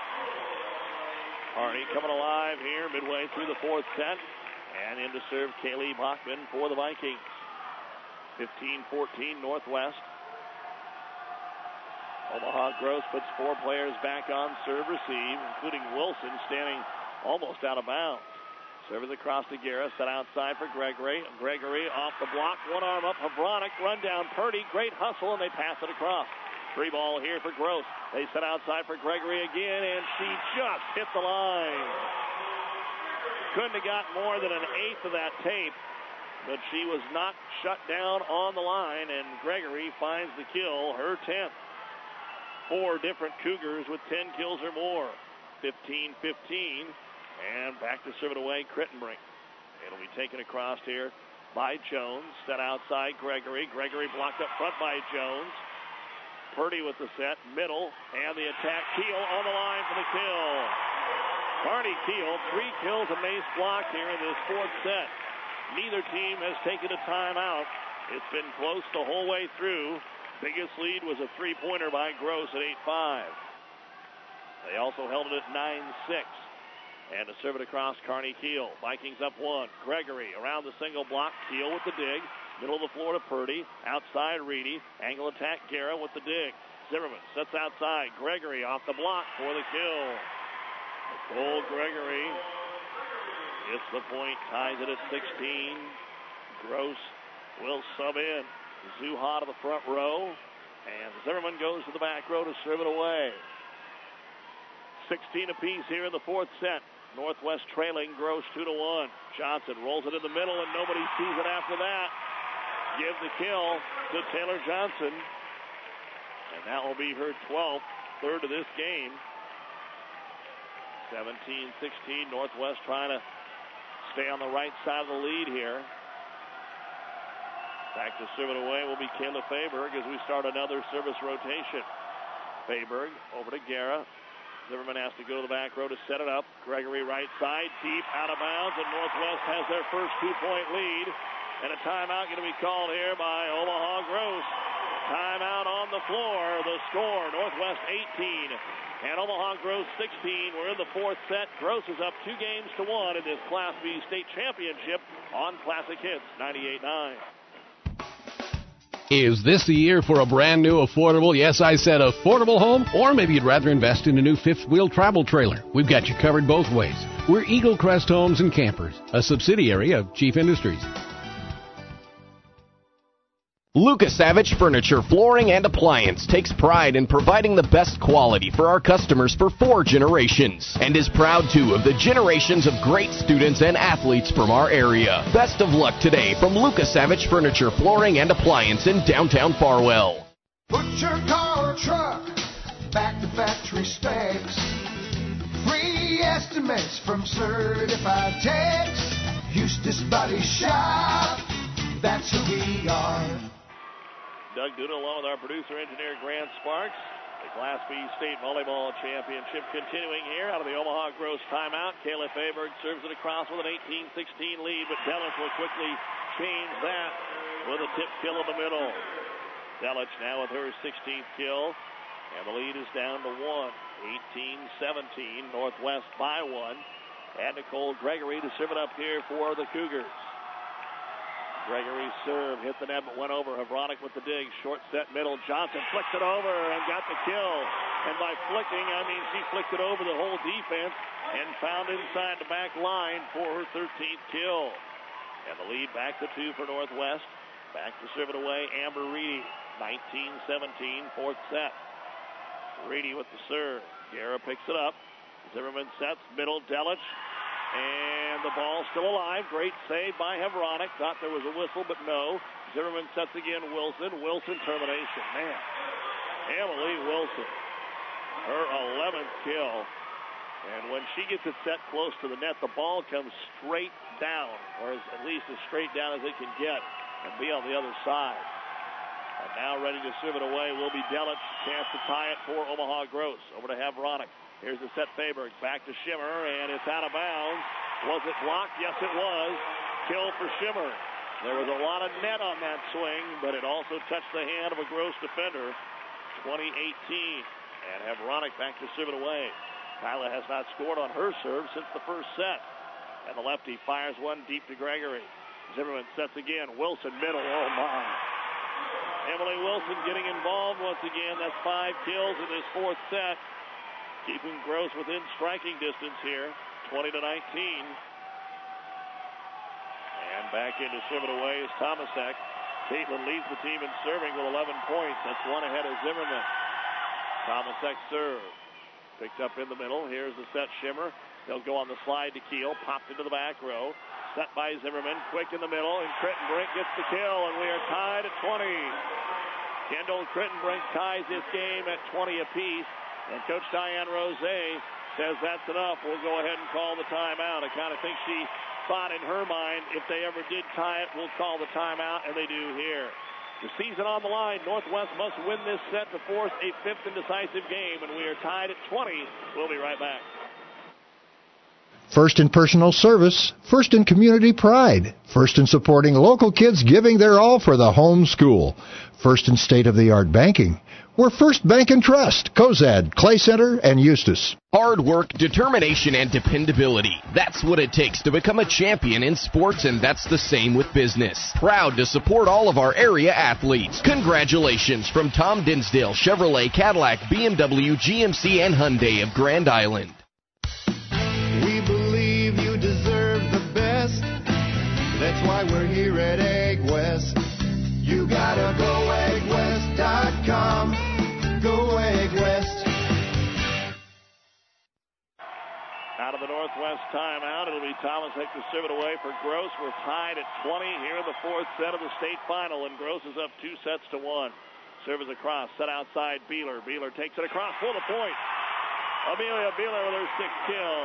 Harney coming alive here midway through the fourth set. And in to serve Kaylee Bachman for the Vikings. 15-14 Northwest. Omaha Gross puts 4 players back on serve receive, including Wilson standing almost out of bounds. Serving across to Guerra, set outside for Gregory. Gregory off the block, one arm up. Heveronic, run down Purdy, great hustle, and they pass it across. Free ball here for Gross. They set outside for Gregory again, and she just hit the line. Couldn't have got more than an eighth of that tape, but she was not shut down on the line, and Gregory finds the kill, her 10th. 4 different Cougars with 10 kills or more. 15-15, and back to serve it away, Crittenbrink. It'll be taken across here by Jones. Set outside Gregory. Gregory blocked up front by Jones. Purdy with the set, middle, and the attack. Keel on the line for the kill. Barney Keel, 3 kills, an ace block here in this fourth set. Neither team has taken a timeout. It's been close the whole way through. Biggest lead was a 3-pointer by Gross at 8-5. They also held it at 9-6. And to serve it across, Carney Keel. Vikings up 1. Gregory around the single block. Keel with the dig. Middle of the floor to Purdy. Outside Reedy. Angle attack Guerra with the dig. Zimmerman sets outside. Gregory off the block for the kill. Nicole Gregory gets the point. Ties it at 16. Gross will sub in. Zuha to the front row, and Zimmerman goes to the back row to serve it away. 16 apiece here in the fourth set. Northwest trailing Gross 2-1. Johnson rolls it in the middle, and nobody sees it after that. Give the kill to Taylor Johnson, and that will be her 12th, third of this game. 17-16, Northwest trying to stay on the right side of the lead here. Back to serve it away will be Kayla Fayberg as we start another service rotation. Fayberg over to Guerra. Zimmerman has to go to the back row to set it up. Gregory right side, deep out of bounds, and Northwest has their first 2-point lead. And a timeout going to be called here by Omaha Gross. Timeout on the the floor. The score, Northwest 18 and Omaha Gross 16. We're in the fourth set. Gross is up 2-1 in this Class B state championship on Classic Hits 98.9. Is this the year for a brand new affordable, yes, I said affordable home? Or maybe you'd rather invest in a new fifth-wheel travel trailer. We've got you covered both ways. We're Eagle Crest Homes and Campers, a subsidiary of Chief Industries. Lukasavage Furniture, Flooring, and Appliance takes pride in providing the best quality for our customers for 4 generations and is proud, too, of the generations of great students and athletes from our area. Best of luck today from Lukasavage Furniture, Flooring, and Appliance in downtown Farwell. Put your car or truck back to factory specs. Free estimates from certified techs. Eustace Body Shop, that's who we are. Doug Duda along with our producer-engineer Grant Sparks. The Class B State Volleyball Championship continuing here out of the Omaha Gross timeout. Kayla Fayberg serves it across with an 18-16 lead, but Delich will quickly change that with a tip kill in the middle. Delich now with her 16th kill, and the lead is down to 1. 18-17, Northwest by 1. And Nicole Gregory to serve it up here for the Cougars. Gregory's serve hit the net but went over. Havronik with the dig. Short set middle. Johnson flicks it over and got the kill. And by flicking, I mean she flicked it over the whole defense and found inside the back line for her 13th kill. And the lead back to 2 for Northwest. Back to serve it away, Amber Reedy. 19-17, fourth set. Reedy with the serve. Guerra picks it up. Zimmerman sets, middle, Delich. And the ball still alive. Great save by Havronik. Thought there was a whistle, but no. Zimmerman sets again, Wilson. Wilson termination. Man, Emily Wilson. Her 11th kill. And when she gets it set close to the net, the ball comes straight down, or at least as straight down as it can get, and be on the other side. And now ready to serve it away will be Delich. Chance to tie it for Omaha Gross. Over to Havronik. Here's the set Fayberg. Back to Schimmer, and it's out of bounds. Was it blocked? Yes, it was. Kill for Schimmer. There was a lot of net on that swing, but it also touched the hand of a Gross defender. 20-18. And Havronik back to serve it away. Kyla has not scored on her serve since the first set. And the lefty fires one deep to Gregory. Zimmerman sets again. Wilson middle. Oh, my. Emily Wilson getting involved once again. That's 5 kills in this fourth set. Keeping Gross within striking distance here. 20-19. And back in to serve it away is Tomasek. Caitlin leads the team in serving with 11 points. That's one ahead of Zimmerman. Tomasek serve. Picked up in the middle. Here's the set Schimmer. They'll go on the slide to Keel. Popped into the back row. Set by Zimmerman. Quick in the middle. And Crittenbrink gets the kill. And we are tied at 20. Kendall Crittenbrink ties this game at 20 apiece. And Coach Diane Rose says that's enough. We'll go ahead and call the timeout. I kind of think she thought in her mind, if they ever did tie it, we'll call the timeout, and they do here. The season on the line. Northwest must win this set to force a 5th and decisive game, and we are tied at 20. We'll be right back. First in personal service, first in community pride, first in supporting local kids giving their all for the home school, first in state-of-the-art banking. We're First Bank and Trust, Cozad, Clay Center, and Eustis. Hard work, determination, and dependability. That's what it takes to become a champion in sports, and that's the same with business. Proud to support all of our area athletes. Congratulations from Tom Dinsdale, Chevrolet, Cadillac, BMW, GMC, and Hyundai of Grand Island. We believe you deserve the best. That's why we're here at Egg West. You gotta go eggwest.com. Go Egg West. Out of the Northwest timeout, it'll be Tomasek to serve it away for Gross. We're tied at 20 here in the fourth set of the state final, and Gross is up 2-1. Serve is across, set outside Beeler. Beeler takes it across for the point. Amelia Beeler with her 6th kill.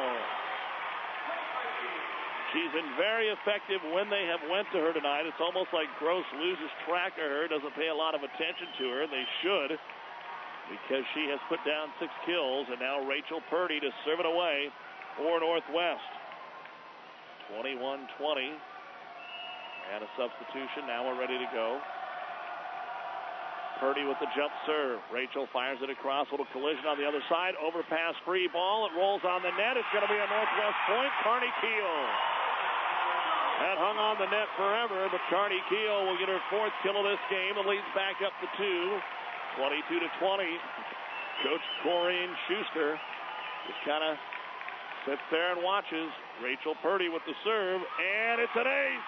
She's been very effective when they have went to her tonight. It's almost like Gross loses track of her, doesn't pay a lot of attention to her. They should, because she has put down 6 kills. And now Rachel Purdy to serve it away for Northwest. 21-20. And a substitution. Now we're ready to go. Purdy with the jump serve. Rachel fires it across. Little collision on the other side. Overpass free ball. It rolls on the net. It's going to be a Northwest point. Kearney Keel. That hung on the net forever, but Kearney Keel will get her 4th kill of this game. The lead's back up to 2. 22-20. Coach Corrine Schuster just kind of sits there and watches. Rachel Purdy with the serve, and it's an ace.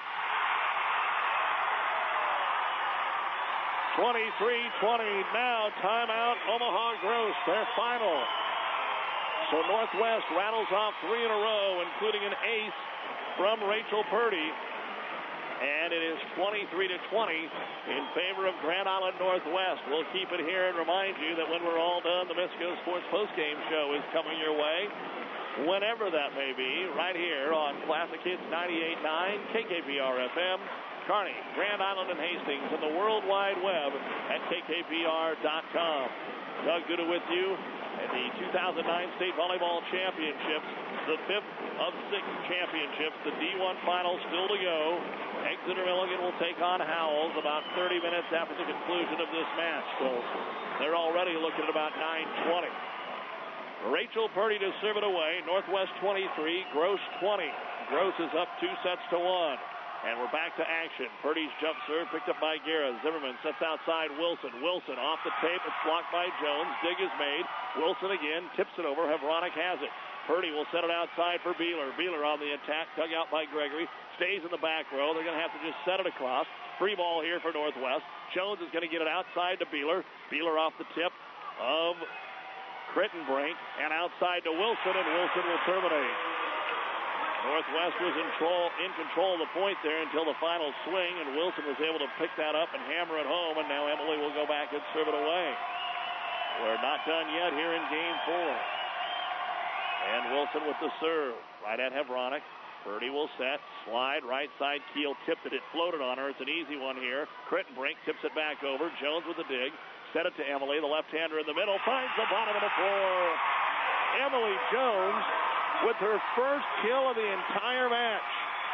23-20. Now timeout. Omaha Gross, their final. So Northwest rattles off 3 in a row, including an ace from Rachel Purdy. And it is 23-20 in favor of Grand Island Northwest. We'll keep it here and remind you that when we're all done, the Misco Sports Postgame Show is coming your way. Whenever that may be, right here on Classic Hits 98.9, KKPR-FM, Kearney, Grand Island, and Hastings, and the World Wide Web at KKPR.com. Doug Duda with you at the 2009 State Volleyball Championships, the 5th of 6 championships. The D1 final still to go. Exeter Milligan will take on Howells about 30 minutes after the conclusion of this match. So they're already looking at about 9:20. Rachel Purdy to serve it away. Northwest 23, Gross 20. Gross is up 2-1. And we're back to action. Purdy's jump serve picked up by Guerra. Zimmerman sets outside Wilson. Wilson off the tape. It's blocked by Jones. Dig is made. Wilson again tips it over. Hevronic has it. Purdy will set it outside for Beeler. Beeler on the attack. Dug out by Gregory. Stays in the back row. They're going to have to just set it across. Free ball here for Northwest. Jones is going to get it outside to Beeler. Beeler off the tip of Crittenbrink. And outside to Wilson. And Wilson will terminate. Northwest was in control of the point there until the final swing, and Wilson was able to pick that up and hammer it home, and now Emily will go back and serve it away. We're not done yet here in Game 4. And Wilson with the serve, right at Hevronic. Purdy will set, slide, right side, Keel tipped it. It floated on her. It's an easy one here. Crittenbrink tips it back over. Jones with the dig. Set it to Emily, the left-hander in the middle. Finds the bottom of the floor. Emily Jones with her first kill of the entire match.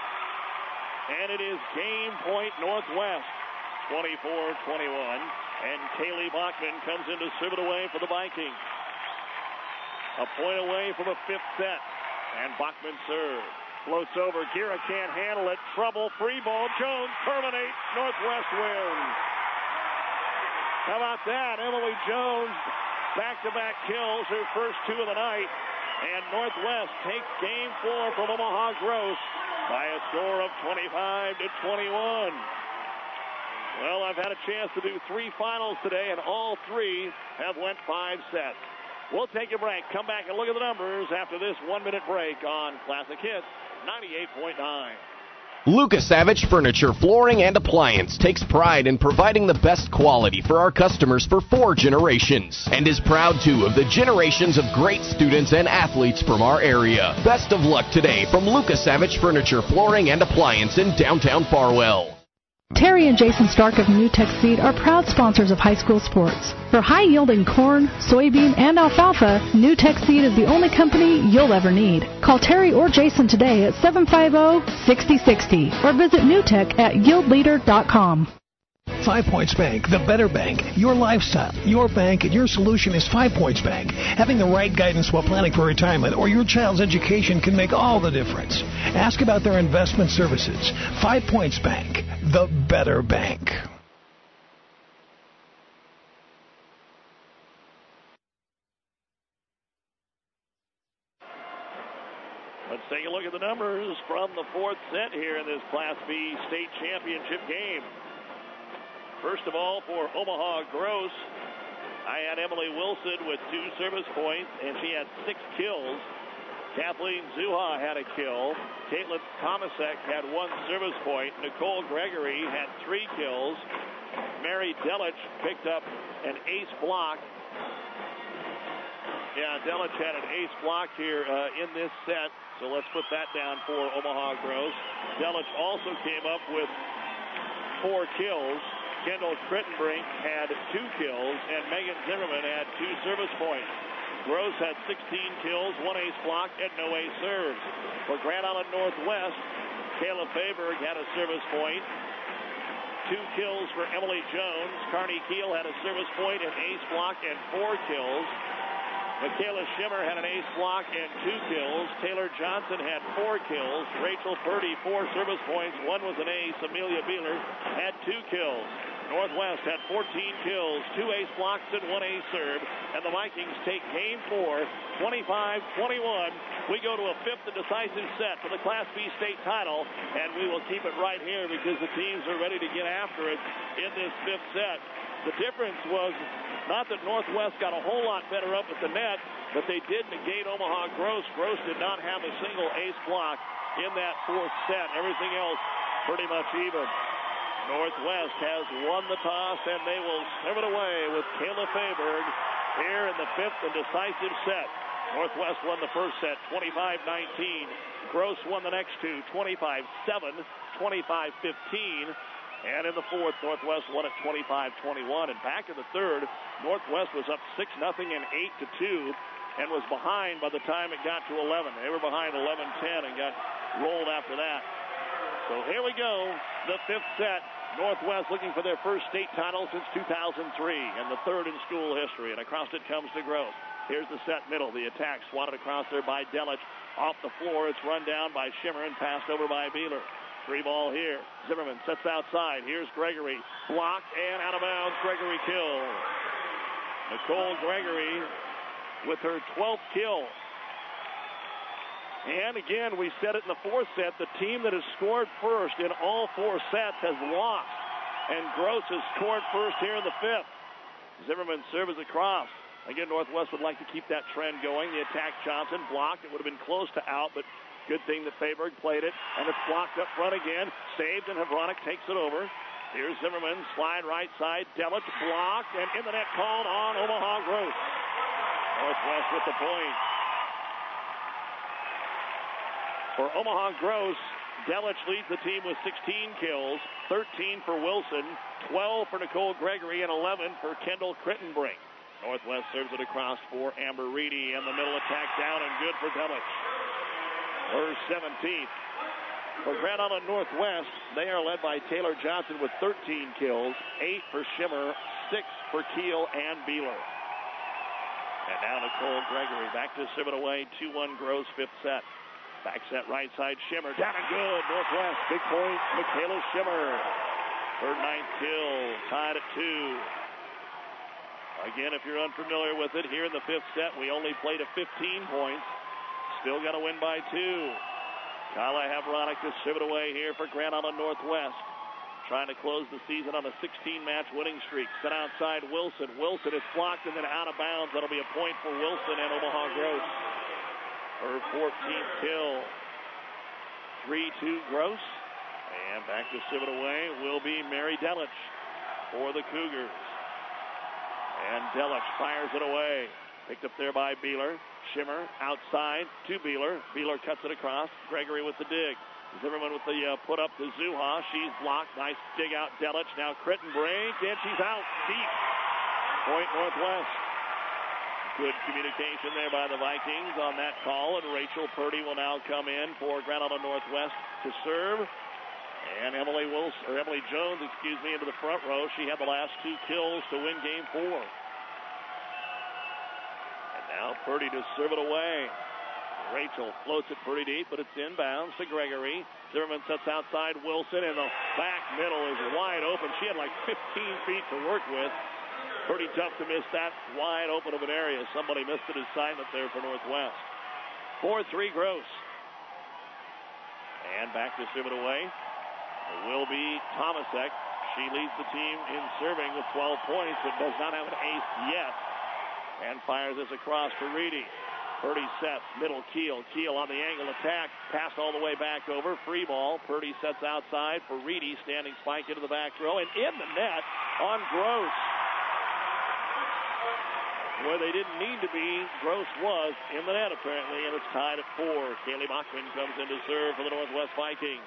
And it is game point Northwest, 24-21. And Kaylee Bachman comes in to serve it away for the Vikings. A point away from a 5th set. And Bachman serves. Floats over. Guerra can't handle it. Trouble. Free ball. Jones terminates. Northwest wins. How about that? Emily Jones, back-to-back kills, her first 2 of the night. And Northwest takes Game 4 from Omaha Gross by a score of 25-21. Well, I've had a chance to do 3 finals today, and all 3 have went 5 sets. We'll take a break, come back and look at the numbers after this 1-minute break on Classic Hits 98.9. Lucas Savage Furniture, Flooring, and Appliance takes pride in providing the best quality for our customers for 4 generations and is proud, too, of the generations of great students and athletes from our area. Best of luck today from Lucas Savage Furniture, Flooring, and Appliance in downtown Farwell. Terry and Jason Stark of New Tech Seed are proud sponsors of high school sports. For high-yielding corn, soybean, and alfalfa, New Tech Seed is the only company you'll ever need. Call Terry or Jason today at 750-6060 or visit newtech at yieldleader.com. 5 Points Bank, the better bank. Your lifestyle, your bank, and your solution is 5 Points Bank. Having the right guidance while planning for retirement or your child's education can make all the difference. Ask about their investment services. 5 Points Bank, the better bank. Let's take a look at the numbers from the 4th set here in this Class B state championship game. First of all, for Omaha Gross, I had Emily Wilson with 2 service points, and she had 6 kills. Kathleen Zuha had a kill. Caitlin Tomasek had 1 service point. Nicole Gregory had 3 kills. Mary Delich picked up an ace block. Yeah, Delich had an ace block here in this set, so let's put that down for Omaha Gross. Delich also came up with 4 kills. Kendall Crittenbrink had 2 kills, and Megan Zimmerman had 2 service points. Gross had 16 kills, 1 ace block, and no ace serves. For Grand Island Northwest, Kayla Faberg had a service point. 2 kills for Emily Jones. Carney Keel had a service point, an ace block, and 4 kills. Michaela Schimmer had an ace block and 2 kills. Taylor Johnson had 4 kills. Rachel Purdy, 4 service points. 1 was an ace. Amelia Beeler had 2 kills. Northwest had 14 kills, 2 ace blocks, and 1 ace serve. And the Vikings take game 4, 25-21. We go to a 5th and decisive set for the Class B state title. And we will keep it right here because the teams are ready to get after it in this 5th set. The difference was not that Northwest got a whole lot better up at the net, but they did negate Omaha Gross. Gross did not have a single ace block in that 4th set. Everything else pretty much even. Northwest has won the toss, and they will serve it away with Kayla Fayberg here in the 5th and decisive set. Northwest won the first set, 25-19. Gross won the next 2, 25-7, 25-15. And in the 4th, Northwest won at 25-21. And back in the 3rd, Northwest was up 6-0 and 8-2 and was behind by the time it got to 11. They were behind 11-10 and got rolled after that. So here we go, the 5th set. Northwest looking for their first state title since 2003 and the 3rd in school history. And across it comes to Gross. Here's the set middle. The attack swatted across there by Delich. Off the floor, it's run down by Schimmer and passed over by Beeler. 3 ball here. Zimmerman sets outside. Here's Gregory. Blocked and out of bounds. Gregory kill. Nicole Gregory with her 12th kill. And again, we said it in the 4th set, the team that has scored first in all 4 sets has lost. And Gross has scored first here in the 5th. Zimmerman serves across. Again, Northwest would like to keep that trend going. The attack, Johnson blocked. It would have been close to out, but good thing that Fayberg played it. And it's blocked up front again. Saved, and Havronik takes it over. Here's Zimmerman, slide right side. Delich blocked, and in the net called on Omaha Gross. Northwest with the point. For Omaha Gross, Delich leads the team with 16 kills, 13 for Wilson, 12 for Nicole Gregory, and 11 for Kendall Crittenbrink. Northwest serves it across for Amber Reedy, and the middle attack down and good for Delich. Her 17th. For Grand Island Northwest, they are led by Taylor Johnson with 13 kills, 8 for Schimmer, 6 for Keel and Beeler. And now Nicole Gregory back to serve it away, 2-1 Gross, 5th set. Back set right side, Schimmer, down and good. Northwest, big point, Michaela Schimmer. Her 9th kill, tied at 2. Again, if you're unfamiliar with it, here in the 5th set, we only played at 15 points. Still got to win by 2. Kyla Havronik to serve it away here for Grand Island Northwest. Trying to close the season on a 16-match winning streak. Set outside Wilson. Wilson is blocked and then out of bounds. That'll be a point for Wilson and Omaha Gross. Her 14th kill. 3-2 Gross. And back to serve it away will be Mary Delich for the Cougars. And Delich fires it away. Picked up there by Beeler. Schimmer outside to Beeler. Beeler cuts it across. Gregory with the dig. Zimmerman with the put up to Zuha. She's blocked. Nice dig out Delich. Now Crittenbrink. And she's out deep. Point Northwest. Good communication there by the Vikings on that call. And Rachel Purdy will now come in for Grand Island Northwest to serve. And Emily Jones, into the front row. She had the last 2 kills to win game 4. And now Purdy to serve it away. Rachel floats it pretty deep, but it's inbounds to Gregory. Zimmerman sets outside Wilson, and the back middle is wide open. She had like 15 feet to work with. Pretty tough to miss that wide open of an area. Somebody missed an assignment there for Northwest. 4-3 Gross. And back to serve it away will be Tomasek. She leads the team in serving with 12 points, but does not have an ace yet. And fires this across to Reedy. Purdy sets, middle Keel. Keel on the angle attack. Passed all the way back over. Free ball. Purdy sets outside for Reedy. Standing spike into the back row. And in the net on Gross. Where they didn't need to be, Gross was in the net apparently. And it's tied at 4. Kaylee Bachman comes in to serve for the Northwest Vikings.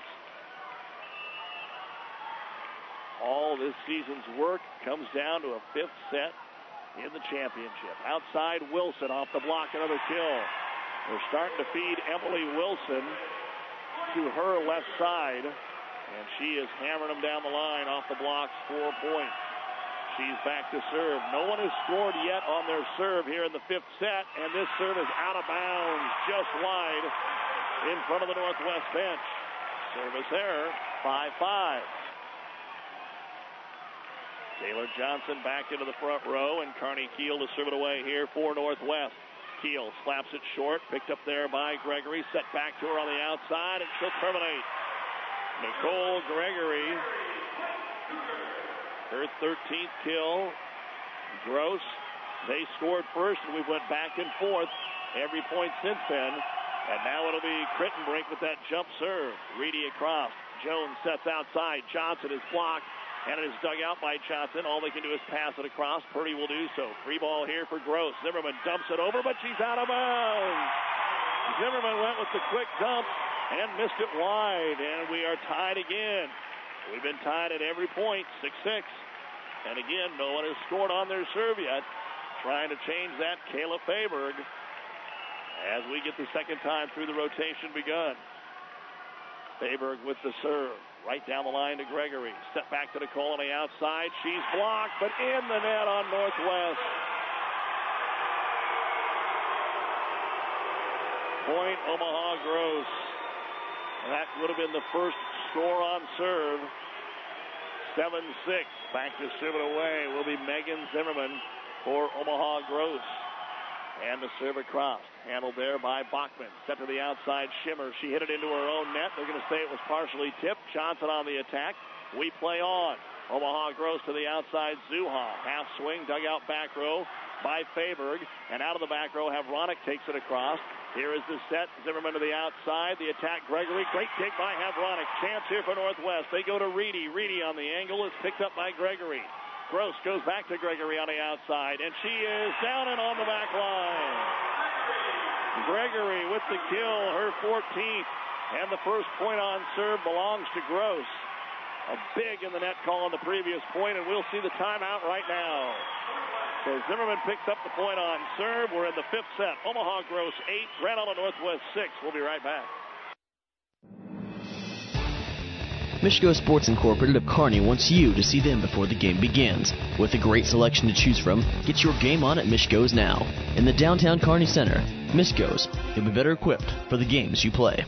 All this season's work comes down to a 5th set in the championship. Outside Wilson off the block, another kill. They're starting to feed Emily Wilson to her left side. And she is hammering them down the line off the blocks, 4 points. She's back to serve. No one has scored yet on their serve here in the 5th set, and this serve is out of bounds, just wide in front of the Northwest bench. Service error, 5-5. Taylor Johnson back into the front row, and Carney Keel to serve it away here for Northwest. Keel slaps it short, picked up there by Gregory, set back to her on the outside, and she'll terminate. Nicole Gregory, her 13th kill. Gross, they scored first, and we went back and forth every point since then. And now it'll be Crittenbrink with that jump serve. Reedy across. Jones sets outside. Johnson is blocked, and it is dug out by Johnson. All they can do is pass it across. Purdy will do so. Free ball here for Gross. Zimmerman dumps it over, but she's out of bounds. Zimmerman went with the quick dump and missed it wide, and we are tied again. We've been tied at every point, 6-6. And again, no one has scored on their serve yet. Trying to change that, Kayla Fayberg, as we get the second time through the rotation begun. Fayberg with the serve. Right down the line to Gregory. Step back to Nicole on the outside. She's blocked, but in the net on Northwest. Point Omaha Gross. That would have been the first score on serve. 7-6. Back to serve it away will be Megan Zimmerman for Omaha Gross. And the serve across. Handled there by Bachman. Set to the outside, Shimmer. She hit it into her own net. They're going to say it was partially tipped. Johnson on the attack. We play on. Omaha Gross to the outside, Zuha. Half swing, dug out back row by Fayberg. And out of the back row, Havronic takes it across. Here is the set. Zimmerman to the outside. The attack, Gregory. Great take by Havronic. Chance here for Northwest. They go to Reedy. Reedy on the angle is picked up by Gregory. Gross goes back to Gregory on the outside, and she is down and on the back line. Gregory with the kill, her 14th, and the first point on serve belongs to Gross. A big in the net call on the previous point, and we'll see the timeout right now. So Zimmerman picks up the point on serve. We're in the 5th set. Omaha Gross 8, Grand Island Northwest 6. We'll be right back. Michigo Sports Incorporated of Kearney wants you to see them before the game begins. With a great selection to choose from, get your game on at Michigo's now. In the downtown Kearney Center, Michigo's, you'll be better equipped for the games you play.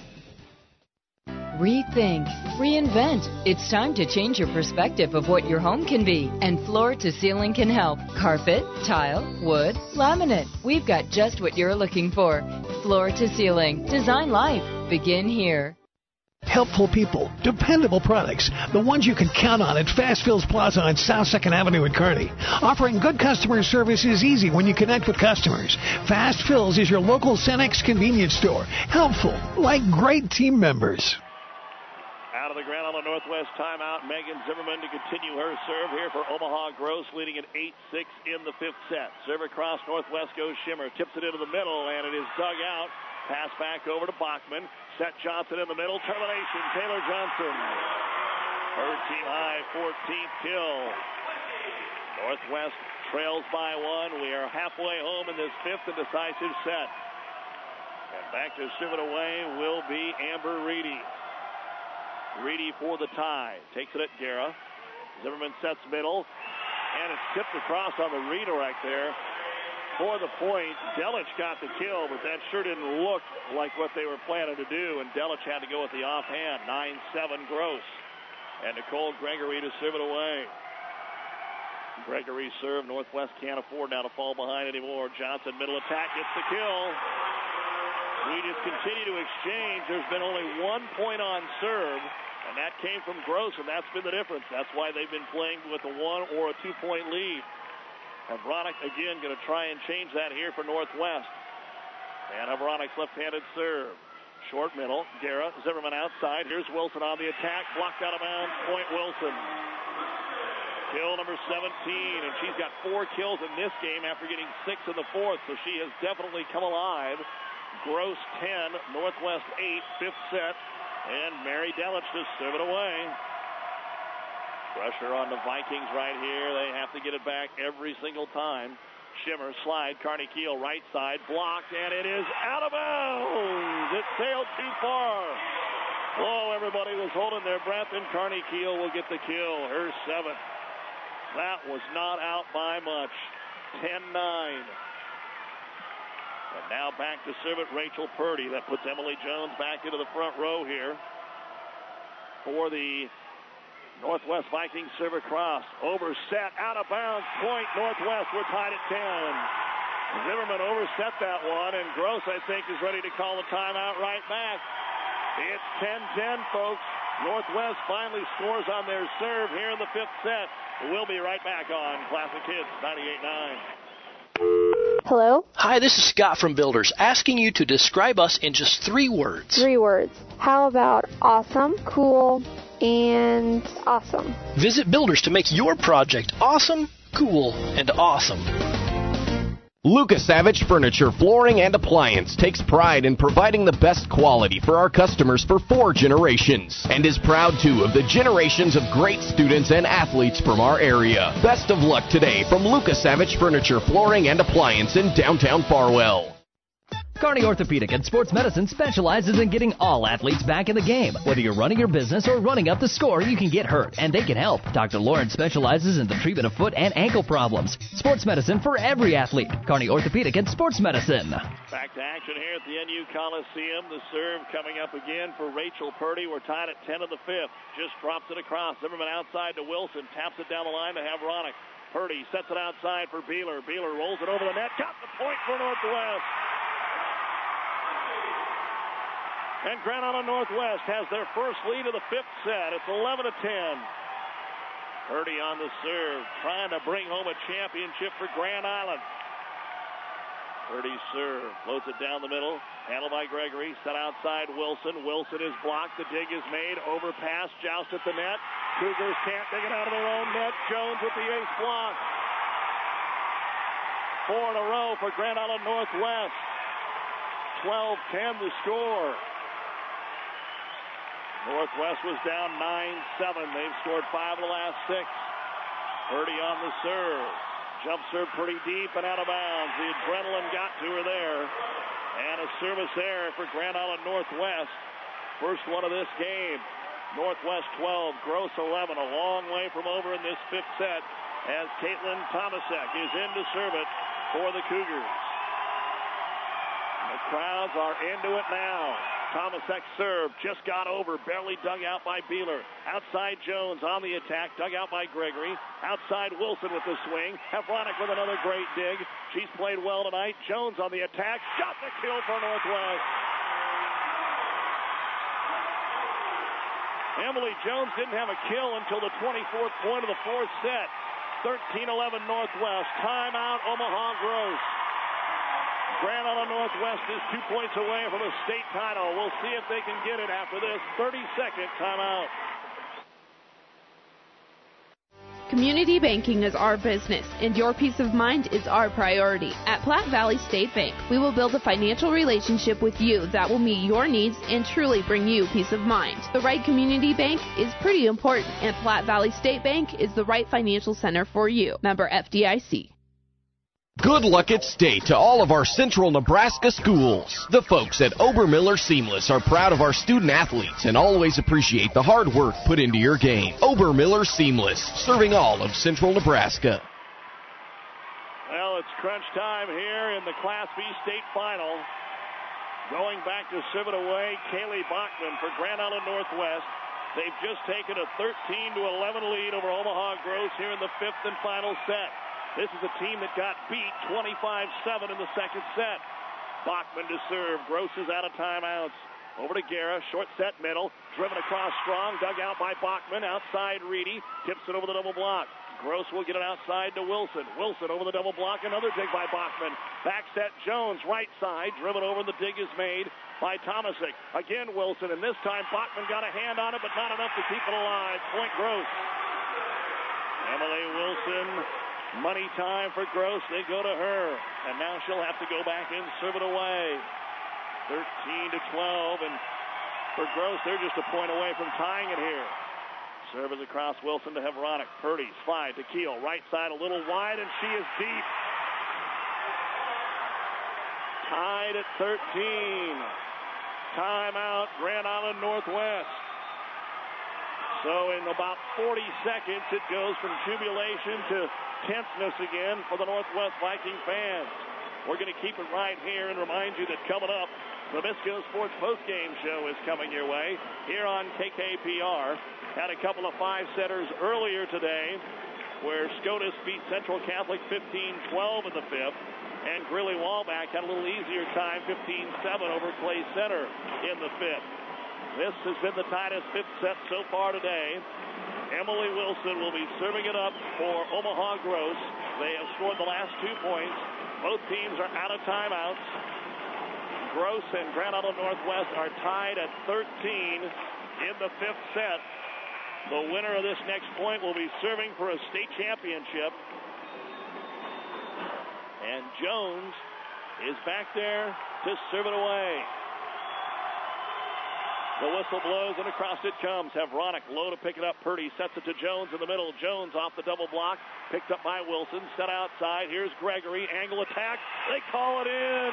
Rethink, reinvent. It's time to change your perspective of what your home can be, and Floor to Ceiling can help. Carpet, tile, wood, laminate. We've got just what you're looking for. Floor to Ceiling. Design life. Begin here. Helpful people, dependable products, the ones you can count on at Fast Fills Plaza on South 2nd Avenue in Kearney. Offering good customer service is easy when you connect with customers. Fast Fills is your local Cenex convenience store. Helpful, like great team members. Out of the Grand Island Northwest timeout, Megan Zimmerman to continue her serve here for Omaha Gross, leading at 8-6 in the 5th set. Serve across Northwest goes Shimmer, tips it into the middle, and it is dug out. Pass back over to Bachman. Set Johnson in the middle. Termination, Taylor Johnson. Her team high 14th kill. Northwest trails by 1. We are halfway home in this 5th and decisive set. And back to serve it away will be Amber Reedy. Reedy for the tie. Takes it at Guerra. Zimmerman sets middle. And it's tipped across on the redirect there. For the point, Delich got the kill, but that sure didn't look like what they were planning to do, and Delich had to go with the offhand. 9-7 Gross. And Nicole Gregory to serve it away. Gregory serve. Northwest can't afford now to fall behind anymore. Johnson, middle attack, gets the kill. We just continue to exchange. There's been only 1 point on serve, and that came from Gross, and that's been the difference. That's why they've been playing with a 1 or a 2-point lead. Havronic again going to try and change that here for Northwest. And Havronic's left-handed serve. Short middle. Guerra. Zimmerman outside. Here's Wilson on the attack. Blocked out of bounds. Point Wilson. Kill number 17. And she's got 4 kills in this game after getting 6 in the 4th. So she has definitely come alive. Gross 10. Northwest 8. 5th set. And Mary Delich to serve it away. Pressure on the Vikings right here. They have to get it back every single time. Shimmer, slide, Carney Keel, right side, blocked, and it is out of bounds. It sailed too far. Whoa, everybody was holding their breath, and Carney Keel will get the kill. Her 7th. That was not out by much. 10-9. And now back to serve it, Rachel Purdy. That puts Emily Jones back into the front row here for the Northwest Vikings. Serve across. Overset. Out of bounds. Point Northwest. We're tied at 10. Zimmerman overset that one, and Gross, I think, is ready to call the timeout right back. It's 10-10, folks. Northwest finally scores on their serve here in the 5th set. We'll be right back on Classic Hits 98.9. Hello? Hi, this is Scott from Builders, asking you to describe us in just 3 words. 3 words. How about awesome, cool, and awesome? Visit Builders to make your project awesome, cool, and awesome. Lucas Savage Furniture, Flooring, and Appliance takes pride in providing the best quality for our customers for 4 generations and is proud, too, of the generations of great students and athletes from our area. Best of luck today from Lucas Savage Furniture, Flooring, and Appliance in downtown Farwell. Kearney Orthopedic and Sports Medicine specializes in getting all athletes back in the game. Whether you're running your business or running up the score, you can get hurt, and they can help. Dr. Lawrence specializes in the treatment of foot and ankle problems. Sports medicine for every athlete. Kearney Orthopedic and Sports Medicine. Back to action here at the NU Coliseum. The serve coming up again for Rachel Purdy. We're tied at 10 in the 5th. Just drops it across. Zimmerman outside to Wilson. Taps it down the line to Havronic. Purdy sets it outside for Beeler. Beeler rolls it over the net. Got the point for Northwest. And Grand Island Northwest has their first lead of the 5th set. It's 11-10. Purdy on the serve, trying to bring home a championship for Grand Island. Purdy's serve, floats it down the middle, handled by Gregory, set outside Wilson. Wilson is blocked, the dig is made, overpass, joust at the net. Cougars can't dig it out of their own net. Jones with the ace block. 4 in a row for Grand Island Northwest. 12-10 the score. Northwest was down 9-7. They've scored 5 of the last 6. Purdy on the serve. Jump serve pretty deep and out of bounds. The adrenaline got to her there. And a service error for Grand Island Northwest. First one of this game. Northwest 12, Gross 11. A long way from over in this 5th set as Caitlin Tomasek is in to serve it for the Cougars. The crowds are into it now. Tomasek serve just got over, barely dug out by Beeler. Outside Jones on the attack, dug out by Gregory. Outside Wilson with the swing. Havronic with another great dig. She's played well tonight. Jones on the attack, got the kill for Northwest. Emily Jones didn't have a kill until the 24th point of the 4th set. 13-11 Northwest. Timeout Omaha Gross. Grand Island Northwest is 2 points away from a state title. We'll see if they can get it after this 30-second timeout. Community banking is our business, and your peace of mind is our priority. At Platte Valley State Bank, we will build a financial relationship with you that will meet your needs and truly bring you peace of mind. The right community bank is pretty important, and Platte Valley State Bank is the right financial center for you. Member FDIC. Good luck at state to all of our central Nebraska schools. The folks at Obermiller Seamless are proud of our student athletes and always appreciate the hard work put into your game. Obermiller Seamless, serving all of central Nebraska. Well, it's crunch time here in the Class B state final. Going back to serve it away, Kaylee Bachman for Grand Island Northwest. They've just taken a 13-11 lead over Omaha Gross here in the 5th and final set. This is a team that got beat 25-7 in the 2nd set. Bachman to serve. Gross is out of timeouts. Over to Guerra. Short set middle. Driven across strong. Dug out by Bachman. Outside Reedy. Tips it over the double block. Gross will get it outside to Wilson. Wilson over the double block. Another dig by Bachman. Back set Jones. Right side. Driven over. The dig is made by Tomasek. Again Wilson. And this time Bachman got a hand on it, but not enough to keep it alive. Point Gross. Emily Wilson. Money time for Gross. They go to her. And now she'll have to go back and serve it away. 13-12. And for Gross, they're just a point away from tying it here. Serve is across Wilson to Havronic. Purdy slide to Keel. Right side a little wide, and she is deep. Tied at 13. Timeout, Grand Island Northwest. So in about 40 seconds, it goes from jubilation to tenseness again for the Northwest Viking fans. We're going to keep it right here and remind you that coming up, the Misco Sports postgame show is coming your way here on KKPR. Had a couple of five-setters earlier today where SCOTUS beat Central Catholic 15-12 in the fifth, and Greeley Wallback had a little easier time, 15-7 over Clay Center in the fifth. This has been the tightest fifth set so far today. Emily Wilson will be serving it up for Omaha Gross. They have scored the last 2 points. Both teams are out of timeouts. Gross and Grand Island Northwest are tied at 13 in the fifth set. The winner of this next point will be serving for a state championship. And Jones is back there to serve it away. The whistle blows and across it comes. Havronic low to pick it up. Purdy sets it to Jones in the middle. Jones off the double block. Picked up by Wilson. Set outside. Here's Gregory. Angle attack. They call it in.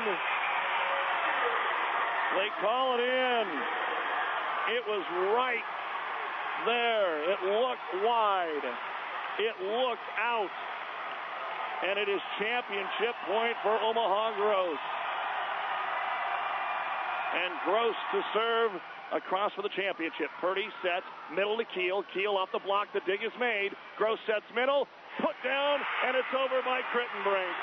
They call it in. It was right there. It looked wide. It looked out. And it is championship point for Omaha Gross. And Gross to serve across for the championship. Purdy sets, middle to Keel. Keel off the block. The dig is made. Gross sets middle, put down, and it's over by Crittenbrink.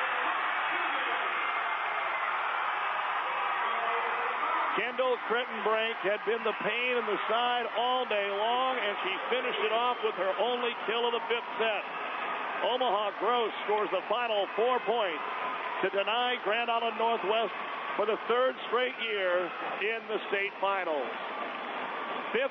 Kendall Crittenbrink had been the pain in the side all day long, and she finished it off with her only kill of the fifth set. Omaha Gross scores the final 4 points to deny Grand Island Northwest for the third straight year in the state finals. 15-13.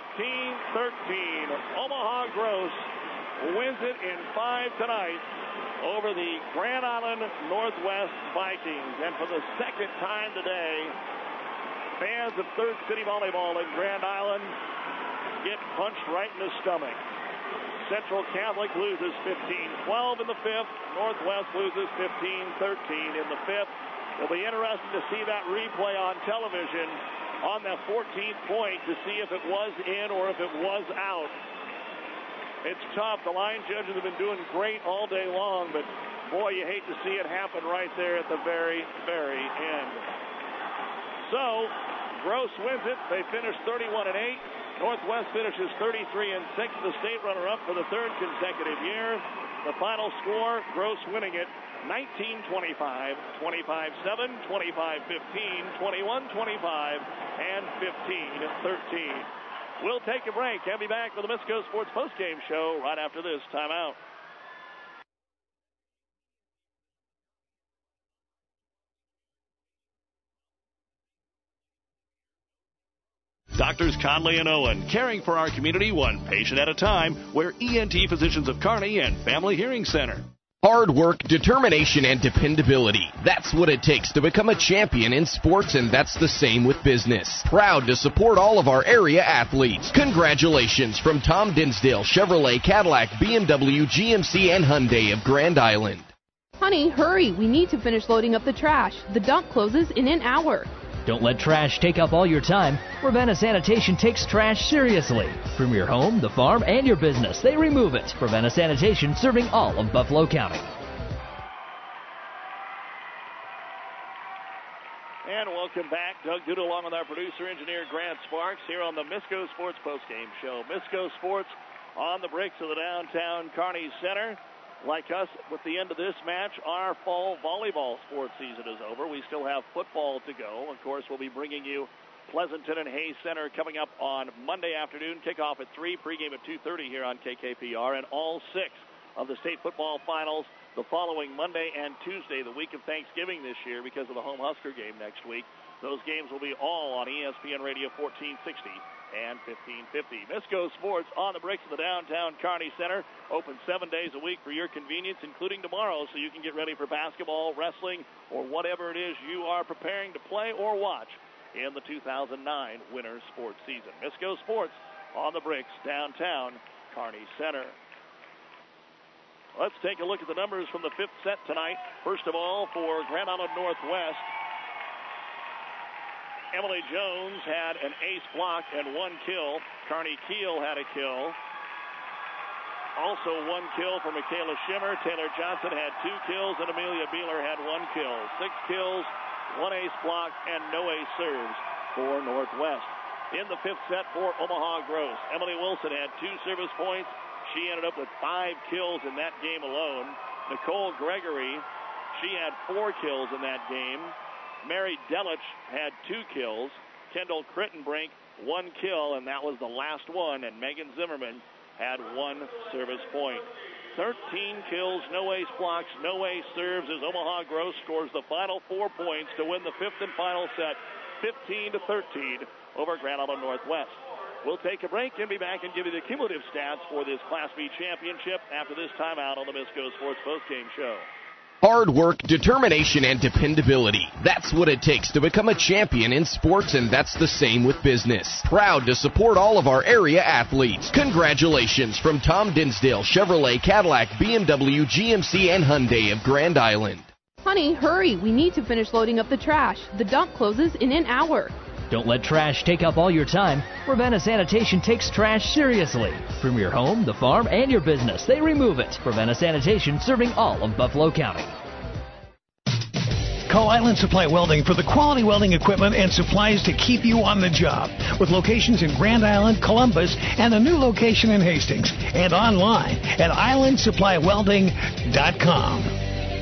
Omaha Gross wins it in 5 tonight over the Grand Island Northwest Vikings. And for the second time today, fans of Third City Volleyball in Grand Island get punched right in the stomach. Central Catholic loses 15-12 in the fifth. Northwest loses 15-13 in the fifth. It'll be interesting to see that replay on television on that 14th point to see if it was in or if it was out. It's tough. The line judges have been doing great all day long, but boy, you hate to see it happen right there at the very, very end. So, Gross wins it. They finish 31-8. Northwest finishes 33-6, the state runner-up for the third consecutive year. The final score, Gross winning it 19-25, 25-7, 25-15, 21-25, and 15-13. We'll take a break and be back with the Misco Sports postgame show right after this timeout. Doctors Conley and Owen, caring for our community one patient at a time. We're ENT Physicians of Kearney and Family Hearing Center. Hard work, determination, and dependability. That's what it takes to become a champion in sports, and that's the same with business. Proud to support all of our area athletes. Congratulations from Tom Dinsdale, Chevrolet, Cadillac, BMW, GMC, and Hyundai of Grand Island. Honey, hurry. We need to finish loading up the trash. The dump closes in an hour. Don't let trash take up all your time. Ravenna Sanitation takes trash seriously. From your home, the farm, and your business, they remove it. Ravenna Sanitation, serving all of Buffalo County. And welcome back. Doug Duda along with our producer-engineer Grant Sparks here on the Misco Sports postgame show. Misco Sports on the bricks of the downtown Kearney Center. Like us, with the end of this match, our fall volleyball sports season is over. We still have football to go. Of course, we'll be bringing you Pleasanton and Hayes Center coming up on Monday afternoon. Kickoff at 3, pregame at 2:30 here on KKPR. And all 6 of the state football finals the following Monday and Tuesday, the week of Thanksgiving this year because of the home Husker game next week. Those games will be all on ESPN Radio 1460. And 1550. Misco Sports on the bricks of the downtown Kearney Center. Open 7 days a week for your convenience, including tomorrow, so you can get ready for basketball, wrestling, or whatever it is you are preparing to play or watch in the 2009 winter sports season. Misco Sports on the bricks, downtown Kearney Center. Let's take a look at the numbers from the fifth set tonight. First of all, for Grand Island Northwest, Emily Jones had an ace block and 1 kill. Carney Keel had a kill. Also 1 kill for Michaela Schimmer. Taylor Johnson had 2 kills, and Amelia Beeler had 1 kill. 6 kills, 1 ace block, and no ace serves for Northwest. In the 5th set for Omaha Gross, Emily Wilson had 2 service points. She ended up with 5 kills in that game alone. Nicole Gregory, she had 4 kills in that game. Mary Delich had 2 kills. Kendall Crittenbrink, 1 kill, and that was the last one. And Megan Zimmerman had 1 service point. 13 kills, no ace blocks, no ace serves as Omaha Gross scores the final 4 points to win the 5th and final set, 15-13 over Grand Island Northwest. We'll take a break and be back and give you the cumulative stats for this Class B championship after this timeout on the Misco Sports Postgame Show. Hard work, determination, and dependability. That's what it takes to become a champion in sports, and that's the same with business. Proud to support all of our area athletes. Congratulations from Tom Dinsdale, Chevrolet, Cadillac, BMW, GMC, and Hyundai of Grand Island. Honey, hurry. We need to finish loading up the trash. The dump closes in an hour. Don't let trash take up all your time. Ravenna Sanitation takes trash seriously. From your home, the farm, and your business, they remove it. Ravenna Sanitation, serving all of Buffalo County. Call Island Supply Welding for the quality welding equipment and supplies to keep you on the job. With locations in Grand Island, Columbus, and a new location in Hastings. And online at islandsupplywelding.com.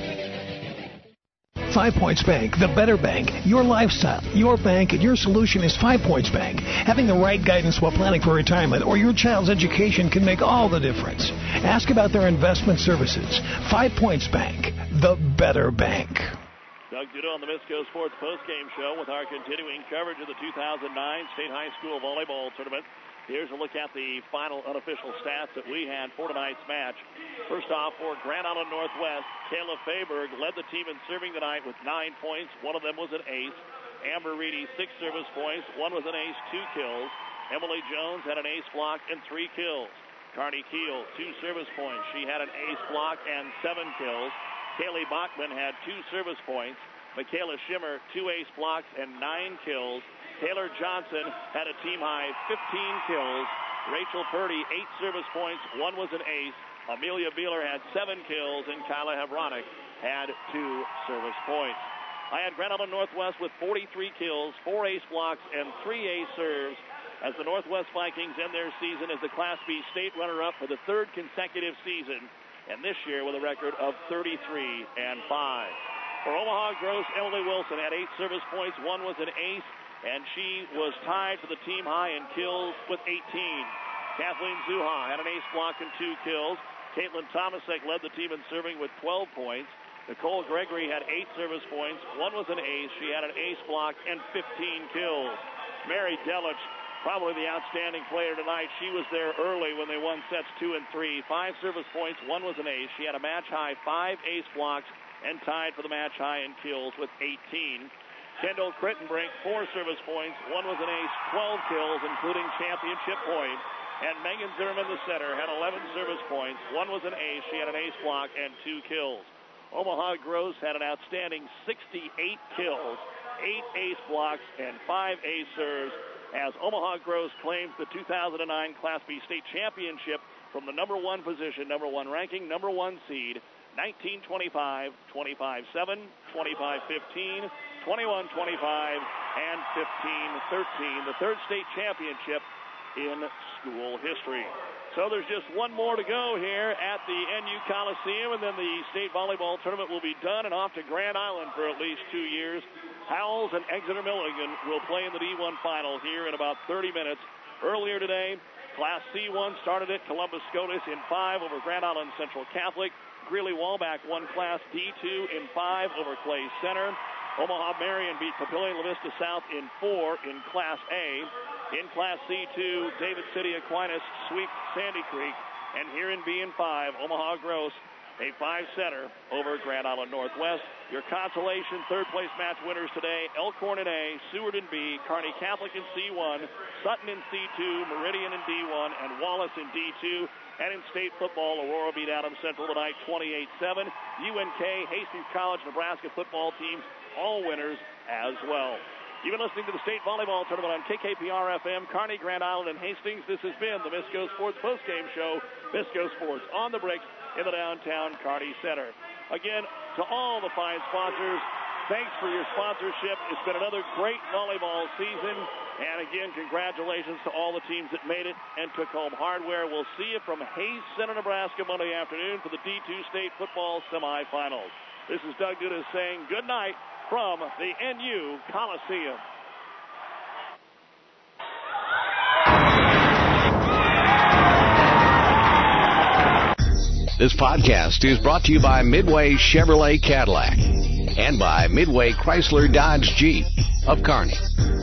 5 Points Bank, the better bank. Your lifestyle, your bank, and your solution is 5 Points Bank. Having the right guidance while planning for retirement or your child's education can make all the difference. Ask about their investment services. 5 Points Bank, the better bank. Doug Duda on the Misco Sports Postgame Show with our continuing coverage of the 2009 State High School Volleyball Tournament. Here's a look at the final unofficial stats that we had for tonight's match. First off, for Grand Island Northwest, Kayla Fayberg led the team in serving tonight with 9 points. 1 of them was an ace. Amber Reedy, 6 service points. 1 was an ace, 2 kills. Emily Jones had an ace block and 3 kills. Carney Keel, 2 service points. She had an ace block and 7 kills. Kaylee Bachman had 2 service points. Michaela Schimmer, 2 ace blocks and 9 kills. Taylor Johnson had a team-high 15 kills. Rachel Purdy, 8 service points. 1 was an ace. Amelia Beeler had 7 kills, and Kyla Hebronic had 2 service points. I had Grand Island Northwest with 43 kills, 4 ace blocks, and 3 ace serves as the Northwest Vikings end their season as the Class B state runner-up for the 3rd consecutive season, and this year with a record of 33-5. For Omaha Gross, Emily Wilson had 8 service points. 1 was an ace, and she was tied for the team high in kills with 18. Kathleen Zuha had an ace block and 2 kills. Caitlin Tomasek led the team in serving with 12 points. Nicole Gregory had 8 service points. 1 was an ace. She had an ace block and 15 kills. Mary Delich, probably the outstanding player tonight. She was there early when they won sets 2 and 3. 5 service points. 1 was an ace. She had a match high 5 ace blocks and tied for the match high in kills with 18. Kendall Crittenbrink, 4 service points. 1 was an ace, 12 kills, including championship point. And Megan Zimmerman, the center, had 11 service points. 1 was an ace. She had an ace block and 2 kills. Omaha Gross had an outstanding 68 kills, 8 ace blocks, and 5 ace serves as Omaha Gross claims the 2009 Class B state championship from the number 1 position, number 1 ranking, number 1 seed, 19-25, 25-7, 25-15, 21-25, and 15-13, the 3rd state championship in school history. So there's just one more to go here at the NU Coliseum, and then the state volleyball tournament will be done and off to Grand Island for at least 2 years. Howells and Exeter Milligan will play in the D1 final here in about 30 minutes. Earlier today, Class C1 started at Columbus SCOTUS in 5 over Grand Island Central Catholic. Greeley-Walbach won Class D2 in 5 over Clay Center. Omaha Marion beat Papillion La Vista South in 4 in Class A. In Class C2, David City Aquinas sweep Sandy Creek. And here in B and 5, Omaha Gross, a 5-setter over Grand Island Northwest. Your consolation third-place match winners today, Elkhorn in A, Seward in B, Kearney Catholic in C1, Sutton in C2, Meridian in D1, and Wallace in D2. And in state football, Aurora beat Adams Central tonight 28-7. UNK, Hastings College, Nebraska football teams, all winners as well. You've been listening to the state volleyball tournament on KKPR-FM, Kearney, Grand Island, and Hastings. This has been the Misco Sports postgame show. Misco Sports on the bricks in the downtown Kearney Center. Again, to all the fine sponsors, thanks for your sponsorship. It's been another great volleyball season. And again, congratulations to all the teams that made it and took home hardware. We'll see you from Hayes Center, Nebraska, Monday afternoon for the D2 State Football Semifinals. This is Doug Duda saying good night from the NU Coliseum. This podcast is brought to you by Midway Chevrolet Cadillac and by Midway Chrysler Dodge Jeep of Kearney.